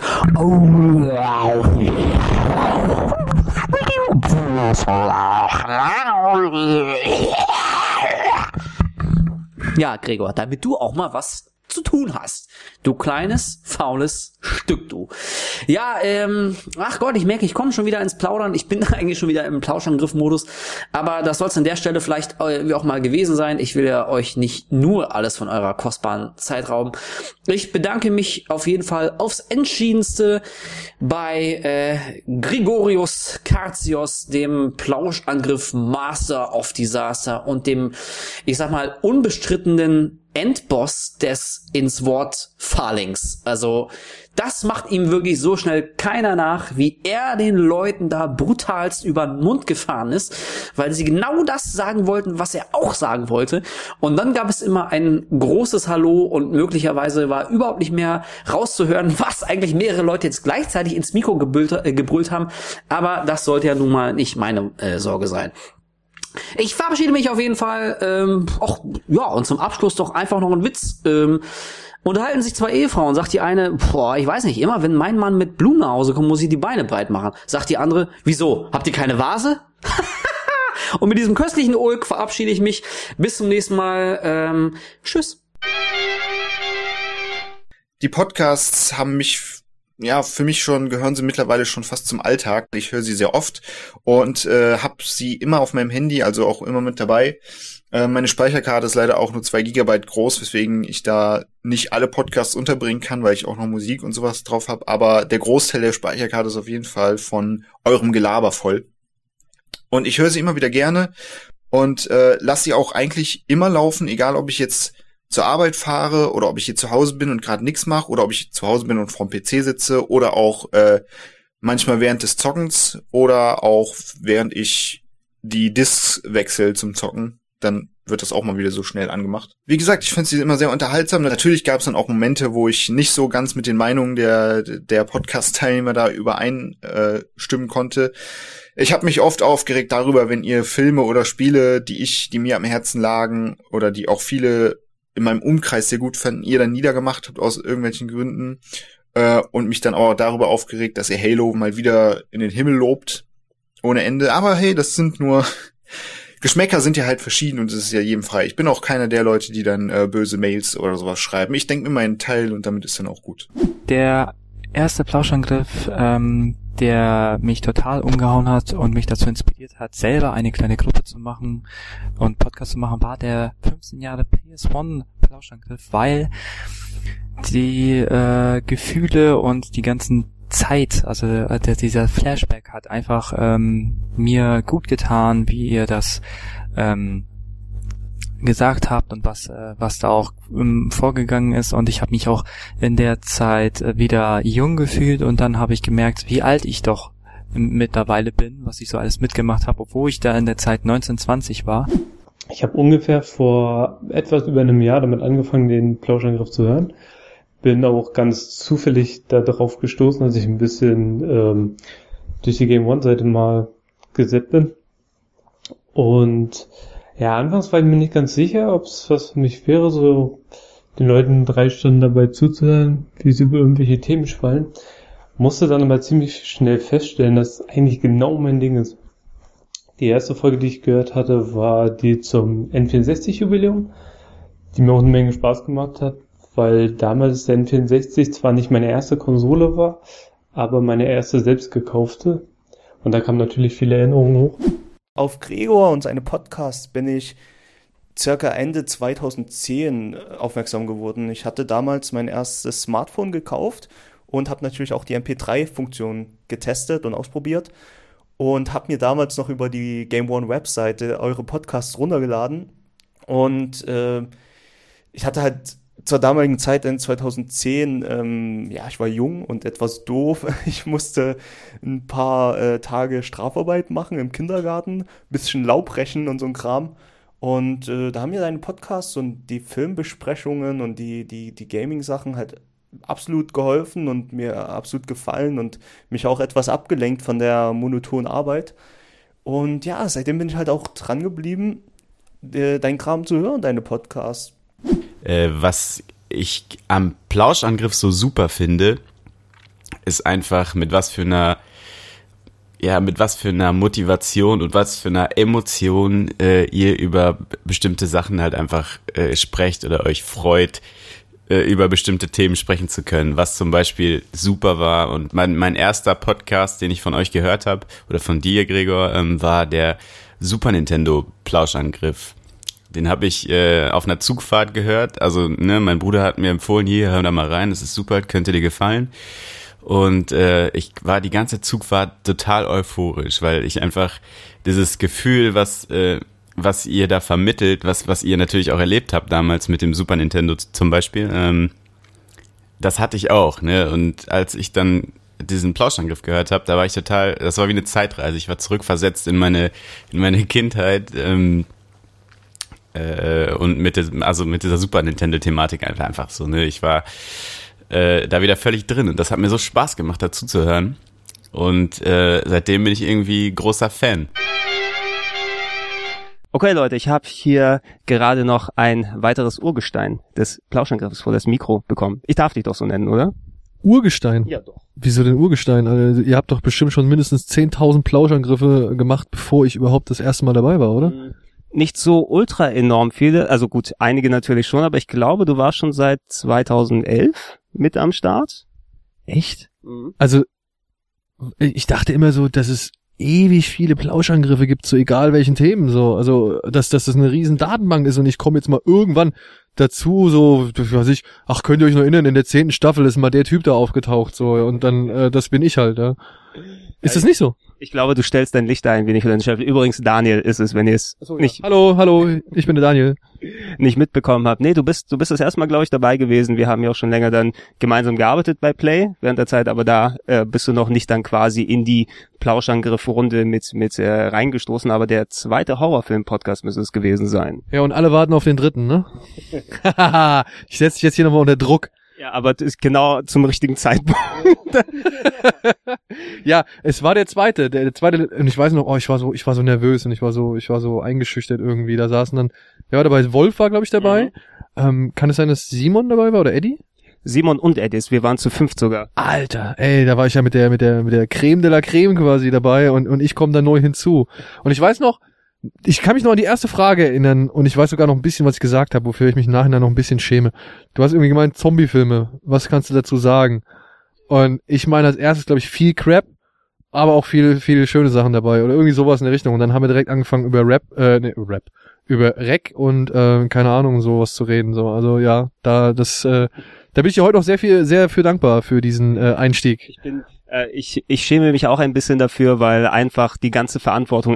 [SPEAKER 13] ja, Gregor, damit du auch mal was zu tun hast. Du kleines, faules Stück, du. Ja, ach Gott, ich merke, ich komme schon wieder ins Plaudern. Ich bin eigentlich schon wieder im Plauschangriff-Modus. Aber das soll es an der Stelle vielleicht auch mal gewesen sein. Ich will ja euch nicht nur alles von eurer kostbaren Zeit rauben. Ich bedanke mich auf jeden Fall aufs Entschiedenste bei Gregorius Karzios, dem Plauschangriff Master of Disaster und dem, ich sag mal, unbestrittenen Endboss des ins Wort Fahlings. Also das macht ihm wirklich so schnell keiner nach, wie er den Leuten da brutalst über den Mund gefahren ist, weil sie genau das sagen wollten, was er auch sagen wollte. Und dann gab es immer ein großes Hallo und möglicherweise war überhaupt nicht mehr rauszuhören, was eigentlich mehrere Leute jetzt gleichzeitig ins Mikro gebrüllt haben. Aber das sollte ja nun mal nicht meine Sorge sein. Ich verabschiede mich auf jeden Fall. Und zum Abschluss doch einfach noch ein Witz. Unterhalten sich zwei Ehefrauen, sagt die eine, ich weiß nicht, immer wenn mein Mann mit Blumen nach Hause kommt, muss ich die Beine breit machen. Sagt die andere, wieso? Habt ihr keine Vase? Und mit diesem köstlichen Ulk verabschiede ich mich. Bis zum nächsten Mal. Tschüss.
[SPEAKER 2] Die Podcasts haben mich, für mich gehören sie mittlerweile schon fast zum Alltag. Ich höre sie sehr oft und habe sie immer auf meinem Handy, also auch immer mit dabei. Meine Speicherkarte ist leider auch nur 2 GB groß, weswegen ich da nicht alle Podcasts unterbringen kann, weil ich auch noch Musik und sowas drauf habe. Aber der Großteil der Speicherkarte ist auf jeden Fall von eurem Gelaber voll. Und ich höre sie immer wieder gerne und lasse sie auch eigentlich immer laufen, egal ob ich jetzt zur Arbeit fahre oder ob ich hier zu Hause bin und gerade nichts mache oder ob ich zu Hause bin und vorm PC sitze oder auch manchmal während des Zockens oder auch während ich die Discs wechsle zum Zocken. Dann wird das auch mal wieder so schnell angemacht. Wie gesagt, ich finde sie immer sehr unterhaltsam. Natürlich gab es dann auch Momente, wo ich nicht so ganz mit den Meinungen der Podcast-Teilnehmer da übereinstimmen konnte. Ich habe mich oft aufgeregt darüber, wenn ihr Filme oder Spiele, die mir am Herzen lagen oder die auch viele in meinem Umkreis sehr gut fanden, ihr dann niedergemacht habt aus irgendwelchen Gründen und mich dann auch darüber aufgeregt, dass ihr Halo mal wieder in den Himmel lobt ohne Ende. Aber hey, das sind nur Geschmäcker sind ja halt verschieden und es ist ja jedem frei. Ich bin auch keiner der Leute, die dann böse Mails oder sowas schreiben. Ich denke mir meinen Teil und damit ist dann auch gut.
[SPEAKER 14] Der erste Plauschangriff, der mich total umgehauen hat und mich dazu inspiriert hat, selber eine kleine Gruppe zu machen und Podcast zu machen, war der 15 Jahre PS1 Plauschangriff, weil die Gefühle und die ganzen Zeit, also dieser Flashback hat einfach mir gut getan, wie ihr das gesagt habt und was da auch vorgegangen ist. Und ich habe mich auch in der Zeit wieder jung gefühlt und dann habe ich gemerkt, wie alt ich doch mittlerweile bin, was ich so alles mitgemacht habe, obwohl ich da in der Zeit 19, 20 war.
[SPEAKER 3] Ich habe ungefähr vor etwas über einem Jahr damit angefangen, den Plauschangriff zu hören. Bin auch ganz zufällig da drauf gestoßen, als ich ein bisschen durch die Game One-Seite mal gesetzt bin. Und ja, anfangs war ich mir nicht ganz sicher, ob es was für mich wäre, so den Leuten 3 Stunden dabei zuzuhören, wie sie über irgendwelche Themen schwallen. Musste dann aber ziemlich schnell feststellen, dass es eigentlich genau mein Ding ist. Die erste Folge, die ich gehört hatte, war die zum N64-Jubiläum, die mir auch eine Menge Spaß gemacht hat, weil damals der N64 zwar nicht meine erste Konsole war, aber meine erste selbst gekaufte. Und da kamen natürlich viele Erinnerungen hoch.
[SPEAKER 10] Auf Gregor und seine Podcasts bin ich circa Ende 2010 aufmerksam geworden. Ich hatte damals mein erstes Smartphone gekauft und habe natürlich auch die MP3-Funktion getestet und ausprobiert und habe mir damals noch über die Game One Webseite eure Podcasts runtergeladen und ich hatte halt zur damaligen Zeit in 2010, ich war jung und etwas doof. Ich musste ein paar Tage Strafarbeit machen im Kindergarten, bisschen Laub brechen und so ein Kram. Und da haben mir deine Podcasts und die Filmbesprechungen und die Gaming-Sachen halt absolut geholfen und mir absolut gefallen und mich auch etwas abgelenkt von der monotonen Arbeit. Und ja, seitdem bin ich halt auch dran geblieben, deinen Kram zu hören, deine Podcasts.
[SPEAKER 23] Was ich am Plauschangriff so super finde, ist einfach mit was für einer Motivation und was für einer Emotion ihr über bestimmte Sachen halt einfach sprecht oder euch freut, über bestimmte Themen sprechen zu können, was zum Beispiel super war. Und mein erster Podcast, den ich von euch gehört habe, oder von dir, Gregor, war der Super Nintendo Plauschangriff. Den habe ich auf einer Zugfahrt gehört. Also, mein Bruder hat mir empfohlen, hier, hör da mal rein, das ist super, könnte dir gefallen. Und ich war die ganze Zugfahrt total euphorisch, weil ich einfach dieses Gefühl, was ihr da vermittelt, was ihr natürlich auch erlebt habt damals mit dem Super Nintendo zum Beispiel, das hatte ich auch, ne? Und als ich dann diesen Plauschangriff gehört habe, da war ich das war wie eine Zeitreise. Ich war zurückversetzt in meine Kindheit, und mit dieser Super Nintendo-Thematik einfach so, ne? Ich war da wieder völlig drin und das hat mir so Spaß gemacht, dazu zu hören. Und seitdem bin ich irgendwie großer Fan.
[SPEAKER 1] Okay, Leute, ich habe hier gerade noch ein weiteres Urgestein des Plauschangriffs vor das Mikro bekommen. Ich darf dich doch so nennen, oder?
[SPEAKER 12] Urgestein?
[SPEAKER 1] Ja, doch.
[SPEAKER 12] Wieso denn Urgestein? Also, ihr habt doch bestimmt schon mindestens 10.000 Plauschangriffe gemacht, bevor ich überhaupt das erste Mal dabei war, oder?
[SPEAKER 1] Nicht so ultra enorm viele, also gut, einige natürlich schon, aber ich glaube, du warst schon seit 2011 mit am Start.
[SPEAKER 12] Echt? Also, ich dachte immer so, dass es ewig viele Plauschangriffe gibt, so egal welchen Themen, so, also, dass das eine riesen Datenbank ist und ich komme jetzt mal irgendwann dazu, so, weiß ich, ach, könnt ihr euch noch erinnern, in der 10. Staffel ist mal der Typ da aufgetaucht, so, und dann, das bin ich halt, ja. Ist das nicht so?
[SPEAKER 1] Ich glaube, du stellst dein Licht ein wenig für deinen Chef. Übrigens, Daniel ist es, wenn ihr es nicht...
[SPEAKER 12] Ja. Hallo, ich bin der Daniel.
[SPEAKER 1] Nicht mitbekommen habt. Nee, du bist das erste Mal, glaube ich, dabei gewesen. Wir haben ja auch schon länger dann gemeinsam gearbeitet bei Play während der Zeit, aber da bist du noch nicht dann quasi in die Plauschangriff-Runde mit reingestoßen, aber der zweite Horrorfilm-Podcast müsste es gewesen sein.
[SPEAKER 12] Ja, und alle warten auf den dritten, ne? Ich setze dich jetzt hier nochmal unter Druck.
[SPEAKER 1] Ja, aber das ist genau zum richtigen Zeitpunkt.
[SPEAKER 12] Ja, es war der zweite, und ich weiß noch, ich war so nervös und ich war so eingeschüchtert irgendwie. Da saßen dann, wer war dabei? Wolf war, glaube ich, dabei. Kann es sein, dass Simon dabei war oder Eddie?
[SPEAKER 1] Simon und Eddis, wir waren zu 5 sogar.
[SPEAKER 12] Alter, ey, da war ich ja mit der Creme de la Creme quasi dabei und ich komme da neu hinzu. Und ich weiß noch, ich kann mich noch an die erste Frage erinnern und ich weiß sogar noch ein bisschen, was ich gesagt habe, wofür ich mich im Nachhinein noch ein bisschen schäme. Du hast irgendwie gemeint, Zombie-Filme, was kannst du dazu sagen? Und ich meine als erstes, glaube ich, viel Crap, aber auch viele schöne Sachen dabei oder irgendwie sowas in der Richtung. Und dann haben wir direkt angefangen über über Rec und keine Ahnung, sowas zu reden. So, also ja, da bin ich dir heute auch sehr für dankbar für diesen Einstieg.
[SPEAKER 1] Ich schäme mich auch ein bisschen dafür, weil einfach die ganze Verantwortung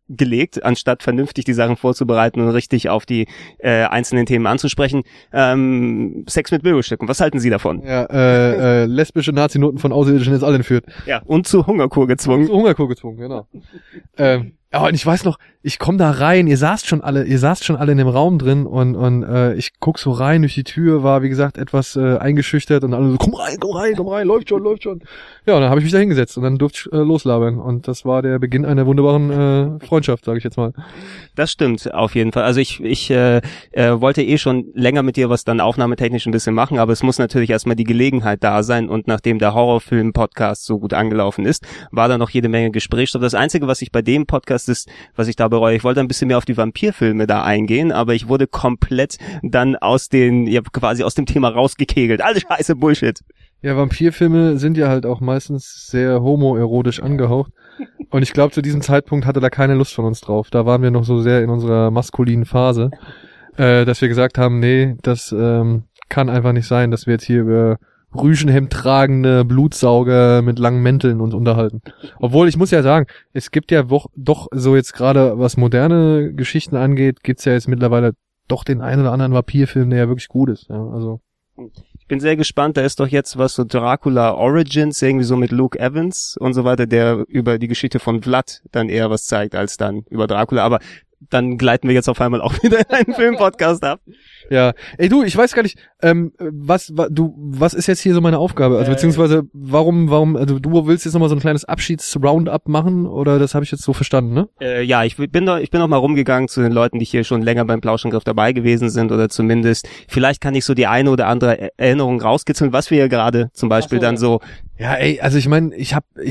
[SPEAKER 1] gelegt, anstatt vernünftig die Sachen vorzubereiten und richtig auf die einzelnen Themen anzusprechen. Sex mit Bilderstücken, was halten Sie davon?
[SPEAKER 5] Ja, lesbische Nazi-Noten von Außerirdischen ist alle entführt.
[SPEAKER 1] Ja, und zu Hungerkur gezwungen.
[SPEAKER 5] Genau. Ja, und ich weiß noch, ich komme da rein, ihr saßt schon alle in dem Raum drin und ich guck so rein durch die Tür, war wie gesagt etwas eingeschüchtert und alle so, komm rein, läuft schon. Ja, und dann habe ich mich da hingesetzt und dann durfte ich loslabern und das war der Beginn einer wunderbaren Freundschaft, sage ich jetzt mal.
[SPEAKER 1] Das stimmt, auf jeden Fall. Also ich wollte schon länger mit dir was dann aufnahmetechnisch ein bisschen machen, aber es muss natürlich erstmal die Gelegenheit da sein und nachdem der Horrorfilm-Podcast so gut angelaufen ist, war da noch jede Menge Gesprächsstoff. Das Einzige, was ich bei dem Podcast ist, was ich da bereue, ich wollte ein bisschen mehr auf die Vampirfilme da eingehen, aber ich wurde komplett dann quasi aus dem Thema rausgekegelt. Alles scheiße Bullshit.
[SPEAKER 5] Ja, Vampirfilme sind ja halt auch meistens sehr homoerotisch angehaucht. Und ich glaube, zu diesem Zeitpunkt hatte da keine Lust von uns drauf. Da waren wir noch so sehr in unserer maskulinen Phase, dass wir gesagt haben, nee, das kann einfach nicht sein, dass wir jetzt hier über Rüschenhemd tragende Blutsauger mit langen Mänteln uns unterhalten. Obwohl, ich muss ja sagen, es gibt ja doch so jetzt gerade, was moderne Geschichten angeht, gibt's ja jetzt mittlerweile doch den einen oder anderen Vampirfilm, der ja wirklich gut ist. Ja, also
[SPEAKER 1] ich bin sehr gespannt, da ist doch jetzt was so Dracula Origins, irgendwie so mit Luke Evans und so weiter, der über die Geschichte von Vlad dann eher was zeigt als dann über Dracula, aber dann gleiten wir jetzt auf einmal auch wieder in einen Filmpodcast ab.
[SPEAKER 5] Ja, ey du, ich weiß gar nicht, was ist jetzt hier so meine Aufgabe? Also beziehungsweise warum, also du willst jetzt nochmal so ein kleines Abschieds-Roundup machen oder das habe ich jetzt so verstanden, ne?
[SPEAKER 1] Ja, ich bin noch mal rumgegangen zu den Leuten, die hier schon länger beim Plauschangriff dabei gewesen sind oder zumindest, vielleicht kann ich so die eine oder andere Erinnerung rauskitzeln, was wir hier gerade zum Beispiel dann so.
[SPEAKER 5] Ja, ey, also ich meine,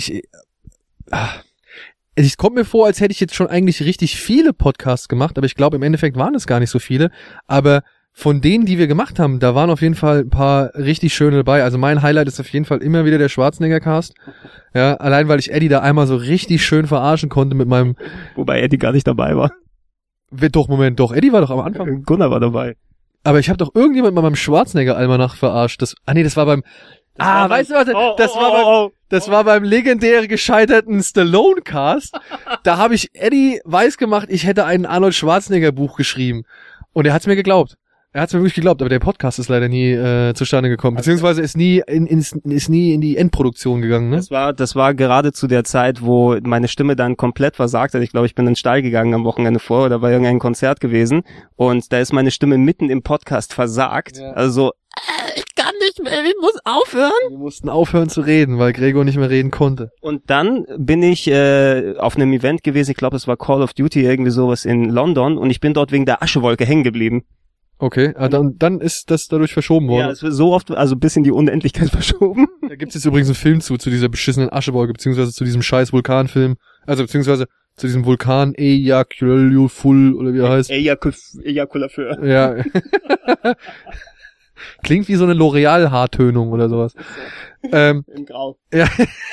[SPEAKER 5] es kommt mir vor, als hätte ich jetzt schon eigentlich richtig viele Podcasts gemacht, aber ich glaube, im Endeffekt waren es gar nicht so viele. Aber von denen, die wir gemacht haben, da waren auf jeden Fall ein paar richtig schöne dabei. Also mein Highlight ist auf jeden Fall immer wieder der Schwarzenegger-Cast. Ja, allein weil ich Eddie da einmal so richtig schön verarschen konnte mit meinem...
[SPEAKER 1] Wobei Eddie gar nicht dabei war.
[SPEAKER 5] Doch, Eddie war doch am Anfang.
[SPEAKER 1] Gunnar war dabei.
[SPEAKER 5] Aber ich habe doch irgendjemand mal beim Schwarzenegger-Almanach verarscht. Das war beim... weißt du was? Das war beim legendär gescheiterten Stallone-Cast. Da habe ich Eddie weiß gemacht, ich hätte ein Arnold Schwarzenegger-Buch geschrieben. Und er hat's mir geglaubt. Er hat's mir wirklich geglaubt, aber der Podcast ist leider nie zustande gekommen. Beziehungsweise ist nie in die Endproduktion gegangen. Ne?
[SPEAKER 1] Das war gerade zu der Zeit, wo meine Stimme dann komplett versagt hat. Ich glaube, ich bin in den Stall gegangen am Wochenende vorher, da war irgendein Konzert gewesen. Und da ist meine Stimme mitten im Podcast versagt. Ja. Also ich kann nicht mehr, ich muss aufhören.
[SPEAKER 5] Wir mussten aufhören zu reden, weil Gregor nicht mehr reden konnte.
[SPEAKER 1] Und dann bin ich auf einem Event gewesen, ich glaube, es war Call of Duty, irgendwie sowas in London, und ich bin dort wegen der Aschewolke hängen geblieben.
[SPEAKER 5] Okay, dann ist das dadurch verschoben worden.
[SPEAKER 1] Ja, es wird so oft, also bis in die Unendlichkeit verschoben.
[SPEAKER 5] Da gibt's jetzt übrigens einen Film zu dieser beschissenen Aschewolke, beziehungsweise zu diesem scheiß Vulkanfilm, also beziehungsweise zu diesem Vulkan Ejaculaful, oder wie er heißt.
[SPEAKER 1] Ejaculafeur.
[SPEAKER 5] Ja. Klingt wie so eine L'Oreal-Haartönung oder sowas.
[SPEAKER 1] In Grau.
[SPEAKER 5] Ja.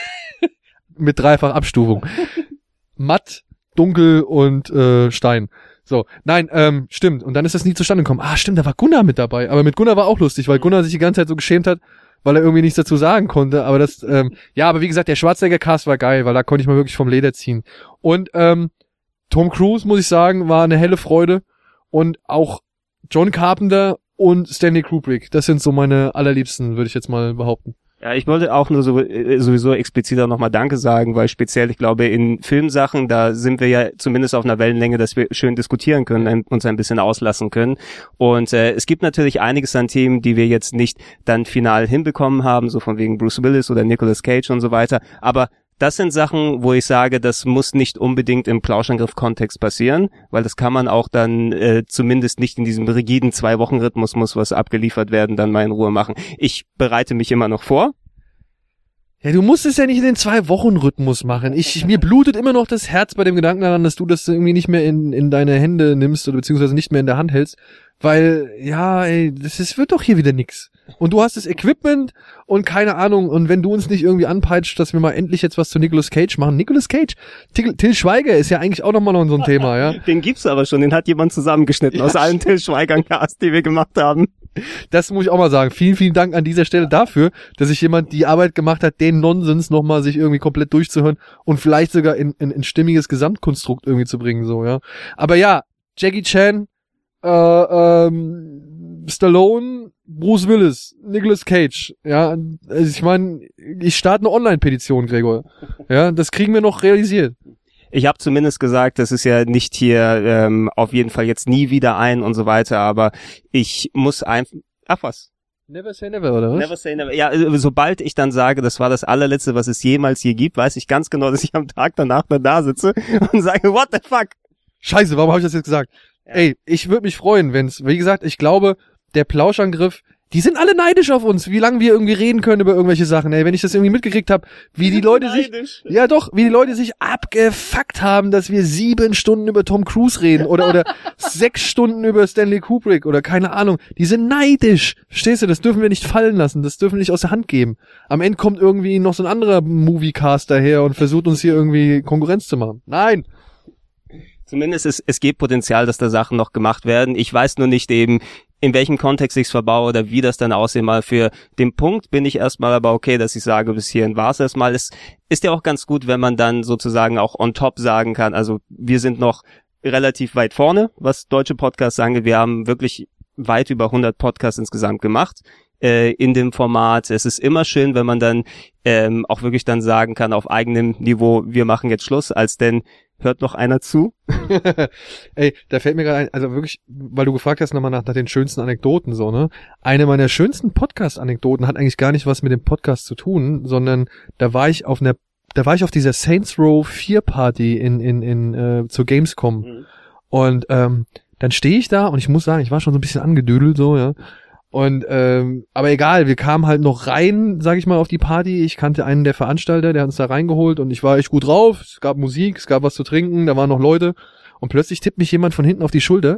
[SPEAKER 5] Mit dreifach Abstufung. Matt, dunkel und Stein. So, nein, stimmt. Und dann ist das nie zustande gekommen. Stimmt, da war Gunnar mit dabei. Aber mit Gunnar war auch lustig, weil Gunnar sich die ganze Zeit so geschämt hat, weil er irgendwie nichts dazu sagen konnte. Aber das, aber wie gesagt, der Schwarzenegger-Cast war geil, weil da konnte ich mal wirklich vom Leder ziehen. Und Tom Cruise, muss ich sagen, war eine helle Freude. Und auch John Carpenter und Stanley Kubrick, das sind so meine allerliebsten, würde ich jetzt mal behaupten.
[SPEAKER 1] Ja, ich wollte auch nur sowieso explizit auch nochmal Danke sagen, weil speziell, ich glaube, in Filmsachen, da sind wir ja zumindest auf einer Wellenlänge, dass wir schön diskutieren können, uns ein bisschen auslassen können. Und es gibt natürlich einiges an Themen, die wir jetzt nicht dann final hinbekommen haben, so von wegen Bruce Willis oder Nicolas Cage und so weiter. Aber das sind Sachen, wo ich sage, das muss nicht unbedingt im Plauschangriff-Kontext passieren, weil das kann man auch dann zumindest nicht in diesem rigiden 2-Wochen-Rhythmus, muss was abgeliefert werden, dann mal in Ruhe machen. Ich bereite mich immer noch vor.
[SPEAKER 5] Ja, du musst es ja nicht in den 2-Wochen-Rhythmus machen. Mir blutet immer noch das Herz bei dem Gedanken daran, dass du das irgendwie nicht mehr in deine Hände nimmst oder beziehungsweise nicht mehr in der Hand hältst, weil, ja, ey, das wird doch hier wieder nix. Und du hast das Equipment und keine Ahnung, und wenn du uns nicht irgendwie anpeitscht, dass wir mal endlich jetzt was zu Nicolas Cage machen. Nicolas Cage, Till Schweiger ist ja eigentlich auch nochmal noch so ein Thema, ja.
[SPEAKER 1] Den gibt's aber schon, den hat jemand zusammengeschnitten aus allen Till Schweigern-Casts, die wir gemacht haben.
[SPEAKER 5] Das muss ich auch mal sagen. Vielen, vielen Dank an dieser Stelle dafür, dass sich jemand die Arbeit gemacht hat, den Nonsens nochmal sich irgendwie komplett durchzuhören und vielleicht sogar in stimmiges Gesamtkonstrukt irgendwie zu bringen, so, ja. Aber ja, Jackie Chan, Stallone, Bruce Willis, Nicolas Cage, ja. Also ich meine, ich starte eine Online-Petition, Gregor. Ja, das kriegen wir noch realisiert.
[SPEAKER 1] Ich habe zumindest gesagt, das ist ja nicht hier auf jeden Fall jetzt nie wieder ein und so weiter, aber ich muss einfach... Ach was?
[SPEAKER 5] Never say never, oder was?
[SPEAKER 1] Never say never. Ja, sobald ich dann sage, das war das allerletzte, was es jemals hier gibt, weiß ich ganz genau, dass ich am Tag danach da sitze und sage, what the fuck?
[SPEAKER 5] Scheiße, warum habe ich das jetzt gesagt? Ja. Ey, ich würde mich freuen, wenn's, wie gesagt, ich glaube, der Plauschangriff, die sind alle neidisch auf uns, wie lange wir irgendwie reden können über irgendwelche Sachen. Ey, wenn ich das irgendwie mitgekriegt habe, wie die Leute sich, ja doch, wie die Leute sich abgefuckt haben, dass wir 7 Stunden über Tom Cruise reden oder 6 Stunden über Stanley Kubrick oder keine Ahnung. Die sind neidisch. Verstehst du? Das dürfen wir nicht fallen lassen. Das dürfen wir nicht aus der Hand geben. Am Ende kommt irgendwie noch so ein anderer Movie-Cast daher und versucht uns hier irgendwie Konkurrenz zu machen. Nein!
[SPEAKER 1] Zumindest es gibt Potenzial, dass da Sachen noch gemacht werden. Ich weiß nur nicht eben, in welchem Kontext ich es verbaue oder wie das dann aussehen mal. Für den Punkt bin ich erstmal aber okay, dass ich sage, bis hierhin war es erstmal. Es ist ja auch ganz gut, wenn man dann sozusagen auch on top sagen kann, also wir sind noch relativ weit vorne, was deutsche Podcasts angeht. Wir haben wirklich weit über 100 Podcasts insgesamt gemacht in dem Format. Es ist immer schön, wenn man dann auch wirklich dann sagen kann, auf eigenem Niveau, wir machen jetzt Schluss, als denn hört noch einer zu?
[SPEAKER 5] Ey, da fällt mir gerade ein, also wirklich, weil du gefragt hast nochmal nach den schönsten Anekdoten so, ne? Eine meiner schönsten Podcast-Anekdoten hat eigentlich gar nicht was mit dem Podcast zu tun, sondern da war ich auf dieser Saints Row 4 Party zur Gamescom. Mhm. Und dann stehe ich da und ich muss sagen, ich war schon so ein bisschen angedüdelt so, ja. Und aber egal, wir kamen halt noch rein, sag ich mal, auf die Party. Ich kannte einen der Veranstalter, der hat uns da reingeholt und ich war echt gut drauf. Es gab Musik, es gab was zu trinken, da waren noch Leute. Und plötzlich tippt mich jemand von hinten auf die Schulter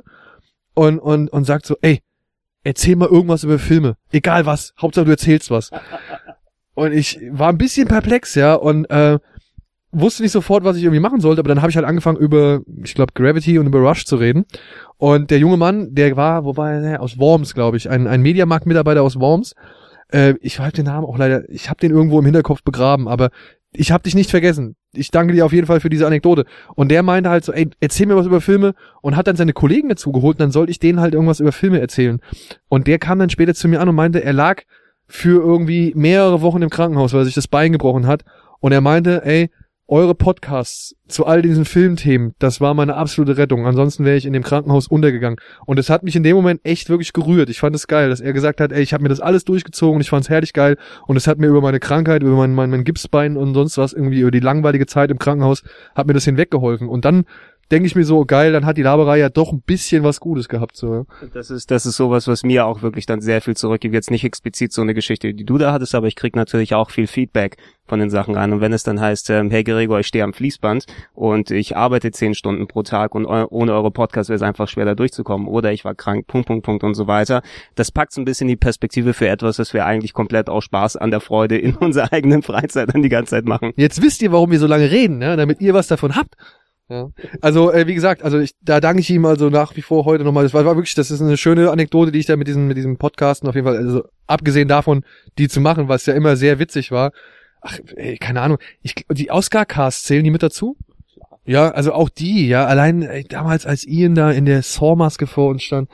[SPEAKER 5] und sagt so, ey, erzähl mal irgendwas über Filme. Egal was, Hauptsache du erzählst was. Und ich war ein bisschen perplex, ja, und wusste nicht sofort, was ich irgendwie machen sollte, aber dann habe ich halt angefangen über, ich glaube, Gravity und über Rush zu reden. Und der junge Mann, der war, wo war er? Aus Worms, glaube ich, ein Mediamarkt-Mitarbeiter aus Worms. Ich weiß den Namen auch leider, ich habe den irgendwo im Hinterkopf begraben, aber ich habe dich nicht vergessen. Ich danke dir auf jeden Fall für diese Anekdote. Und der meinte halt so, ey, erzähl mir was über Filme und hat dann seine Kollegen dazu geholt und dann sollte ich denen halt irgendwas über Filme erzählen. Und der kam dann später zu mir an und meinte, er lag für irgendwie mehrere Wochen im Krankenhaus, weil er sich das Bein gebrochen hat. Und er meinte, ey, eure Podcasts zu all diesen Filmthemen, das war meine absolute Rettung. Ansonsten wäre ich in dem Krankenhaus untergegangen. Und es hat mich in dem Moment echt wirklich gerührt. Ich fand es geil, dass er gesagt hat, ey, ich habe mir das alles durchgezogen und ich fand es herrlich geil. Und es hat mir über meine Krankheit, über mein Gipsbein und sonst was, irgendwie über die langweilige Zeit im Krankenhaus, hat mir das hinweggeholfen. Und dann denke ich mir so, geil, dann hat die Laberei ja doch ein bisschen was Gutes gehabt. So.
[SPEAKER 1] Das ist sowas, was mir auch wirklich dann sehr viel zurückgibt. Jetzt nicht explizit so eine Geschichte, die du da hattest, aber ich krieg natürlich auch viel Feedback von den Sachen rein. Und wenn es dann heißt, hey Gregor, ich stehe am Fließband und ich arbeite 10 Stunden pro Tag und ohne eure Podcast wäre es einfach schwer, da durchzukommen. Oder ich war krank, Punkt und so weiter. Das packt so ein bisschen die Perspektive für etwas, was wir eigentlich komplett aus Spaß an der Freude in unserer eigenen Freizeit dann die ganze Zeit machen.
[SPEAKER 5] Jetzt wisst ihr, warum wir so lange reden, ne? Damit ihr was davon habt. Ja. Also, wie gesagt, da danke ich ihm also nach wie vor heute nochmal. Das war wirklich, das ist eine schöne Anekdote, die ich da mit diesem Podcasten auf jeden Fall, also abgesehen davon, die zu machen, was ja immer sehr witzig war. Ach, ey, keine Ahnung. Die Oscar-Casts zählen die mit dazu? Ja, also auch die, ja. Allein damals, als Ian da in der Saw-Maske vor uns stand.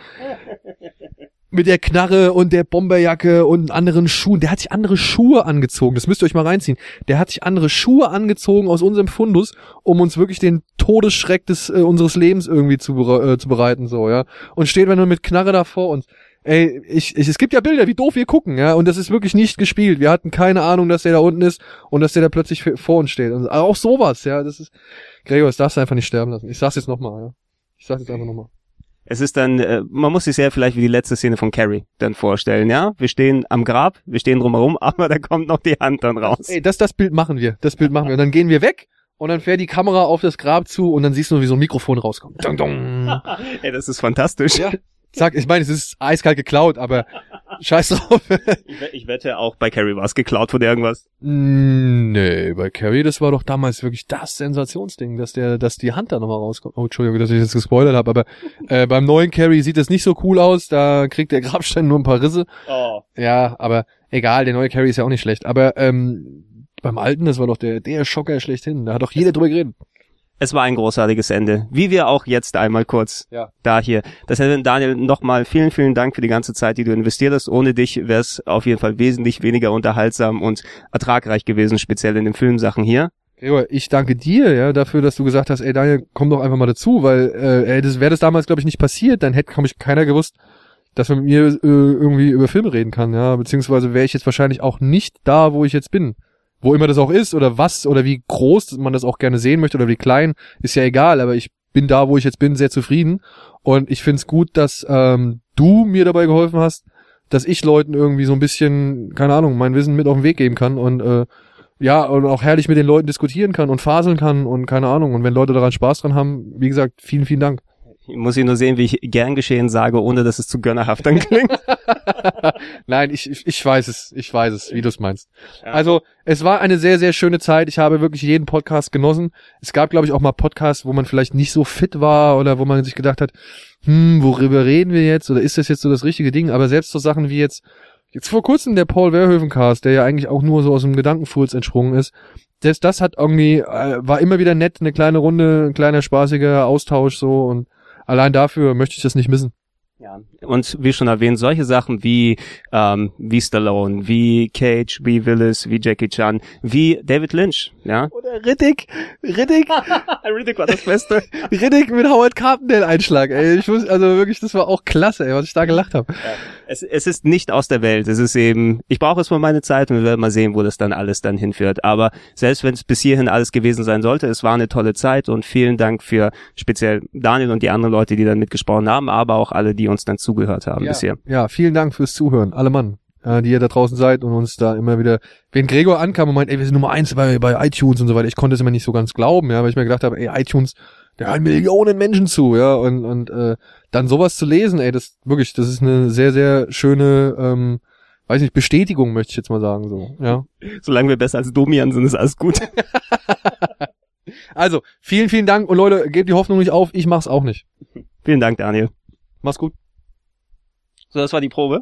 [SPEAKER 5] Mit der Knarre und der Bomberjacke und anderen Schuhen. Der hat sich andere Schuhe angezogen. Das müsst ihr euch mal reinziehen. Der hat sich andere Schuhe angezogen aus unserem Fundus, um uns wirklich den Todesschreck unseres Lebens irgendwie zu bereiten, so, ja. Und steht dann nur mit Knarre davor und ey, es gibt ja Bilder, wie doof wir gucken, ja. Und das ist wirklich nicht gespielt. Wir hatten keine Ahnung, dass der da unten ist und dass der da plötzlich vor uns steht. Und auch sowas, ja. Das ist, Gregor, das darfst du einfach nicht sterben lassen. Ich sag's jetzt nochmal, ja. Ich sag's jetzt einfach nochmal.
[SPEAKER 1] Es ist dann, man muss sich sehr vielleicht wie die letzte Szene von Carrie dann vorstellen, ja? Wir stehen am Grab, wir stehen drumherum, aber da kommt noch die Hand dann raus.
[SPEAKER 5] Ey, das Bild machen wir. Und dann gehen wir weg und dann fährt die Kamera auf das Grab zu und dann siehst du, wie so ein Mikrofon rauskommt. Dong, dong.
[SPEAKER 1] Ey, das ist fantastisch.
[SPEAKER 5] Ja. Ich meine, es ist eiskalt geklaut, aber scheiß drauf.
[SPEAKER 1] Ich wette, auch bei Carrie war es geklaut von irgendwas.
[SPEAKER 5] Nee, bei Carrie, das war doch damals wirklich das Sensationsding, dass die Hand da nochmal rauskommt. Oh, Entschuldigung, dass ich das gespoilert habe, aber beim neuen Carrie sieht das nicht so cool aus, da kriegt der Grabstein nur ein paar Risse.
[SPEAKER 1] Oh.
[SPEAKER 5] Ja, aber egal, der neue Carrie ist ja auch nicht schlecht. Aber beim alten, das war doch der Schocker schlechthin, da hat doch jeder drüber geredet.
[SPEAKER 1] Es war ein großartiges Ende. Wie wir auch jetzt einmal kurz da hier. Deshalb, Daniel, nochmal vielen, vielen Dank für die ganze Zeit, die du investiert hast. Ohne dich wäre es auf jeden Fall wesentlich weniger unterhaltsam und ertragreich gewesen, speziell in den Filmsachen hier.
[SPEAKER 5] Gregor, ich danke dir, ja, dafür, dass du gesagt hast, ey Daniel, komm doch einfach mal dazu, weil wäre das damals, glaube ich, nicht passiert, dann hätte, glaube ich, keiner gewusst, dass man mit mir irgendwie über Filme reden kann, ja, beziehungsweise wäre ich jetzt wahrscheinlich auch nicht da, wo ich jetzt bin. Wo immer das auch ist oder was oder wie groß man das auch gerne sehen möchte oder wie klein, ist ja egal, aber ich bin da, wo ich jetzt bin, sehr zufrieden und ich find's gut, dass du mir dabei geholfen hast, dass ich Leuten irgendwie so ein bisschen, keine Ahnung, mein Wissen mit auf den Weg geben kann und ja, und auch herrlich mit den Leuten diskutieren kann und faseln kann und keine Ahnung, und wenn Leute daran Spaß dran haben, wie gesagt, vielen, vielen Dank.
[SPEAKER 1] Ich muss nur sehen, wie ich gern geschehen sage, ohne dass es zu gönnerhaft dann klingt.
[SPEAKER 5] Nein, ich weiß es, wie du es meinst. Ja. Also, es war eine sehr, sehr schöne Zeit. Ich habe wirklich jeden Podcast genossen. Es gab, glaube ich, auch mal Podcasts, wo man vielleicht nicht so fit war oder wo man sich gedacht hat, worüber reden wir jetzt? Oder ist das jetzt so das richtige Ding? Aber selbst so Sachen wie jetzt vor kurzem der Paul Verhoeven-Cast, der ja eigentlich auch nur so aus dem Gedankenfurz entsprungen ist, selbst das hat irgendwie, war immer wieder nett, eine kleine Runde, ein kleiner spaßiger Austausch so, und allein dafür möchte ich das nicht missen.
[SPEAKER 1] Ja, und wie schon erwähnt, solche Sachen wie Stallone, wie Cage, wie Willis, wie Jackie Chan, wie David Lynch, ja.
[SPEAKER 5] Oder Riddick.
[SPEAKER 1] Riddick war das Beste.
[SPEAKER 5] Riddick mit Howard Carpendale-Einschlag, ey. Also wirklich, das war auch klasse, ey, was ich da gelacht habe.
[SPEAKER 1] Ja. Es ist nicht aus der Welt. Es ist eben, ich brauche es für meine Zeit und wir werden mal sehen, wo das dann alles dann hinführt. Aber selbst wenn es bis hierhin alles gewesen sein sollte, es war eine tolle Zeit und vielen Dank für speziell Daniel und die anderen Leute, die dann mitgesprochen haben, aber auch alle, die uns dann zugehört haben bisher.
[SPEAKER 5] Ja, vielen Dank fürs Zuhören, alle Mann, die ihr da draußen seid und uns da immer wieder, wenn Gregor ankam und meint, ey, wir sind Nummer 1 bei iTunes und so weiter, ich konnte es immer nicht so ganz glauben, ja, weil ich mir gedacht habe, ey, iTunes, da hören Millionen Menschen zu, ja, und dann sowas zu lesen, ey, das ist eine sehr, sehr schöne, weiß nicht, Bestätigung, möchte ich jetzt mal sagen, so, ja.
[SPEAKER 1] Solange wir besser als Domian sind, ist alles gut.
[SPEAKER 5] Also, vielen, vielen Dank und Leute, gebt die Hoffnung nicht auf, ich mach's auch nicht.
[SPEAKER 1] Vielen Dank, Daniel.
[SPEAKER 5] Mach's gut.
[SPEAKER 1] So, das war die Probe.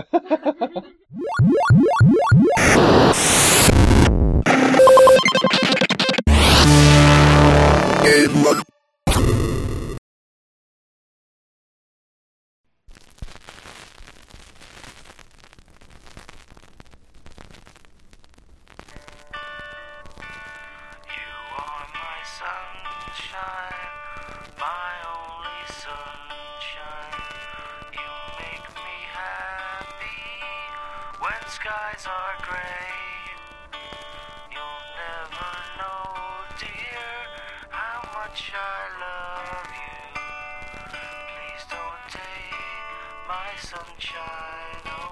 [SPEAKER 9] Skies are gray. You'll never know, dear, how much I love you. Please don't take my sunshine away.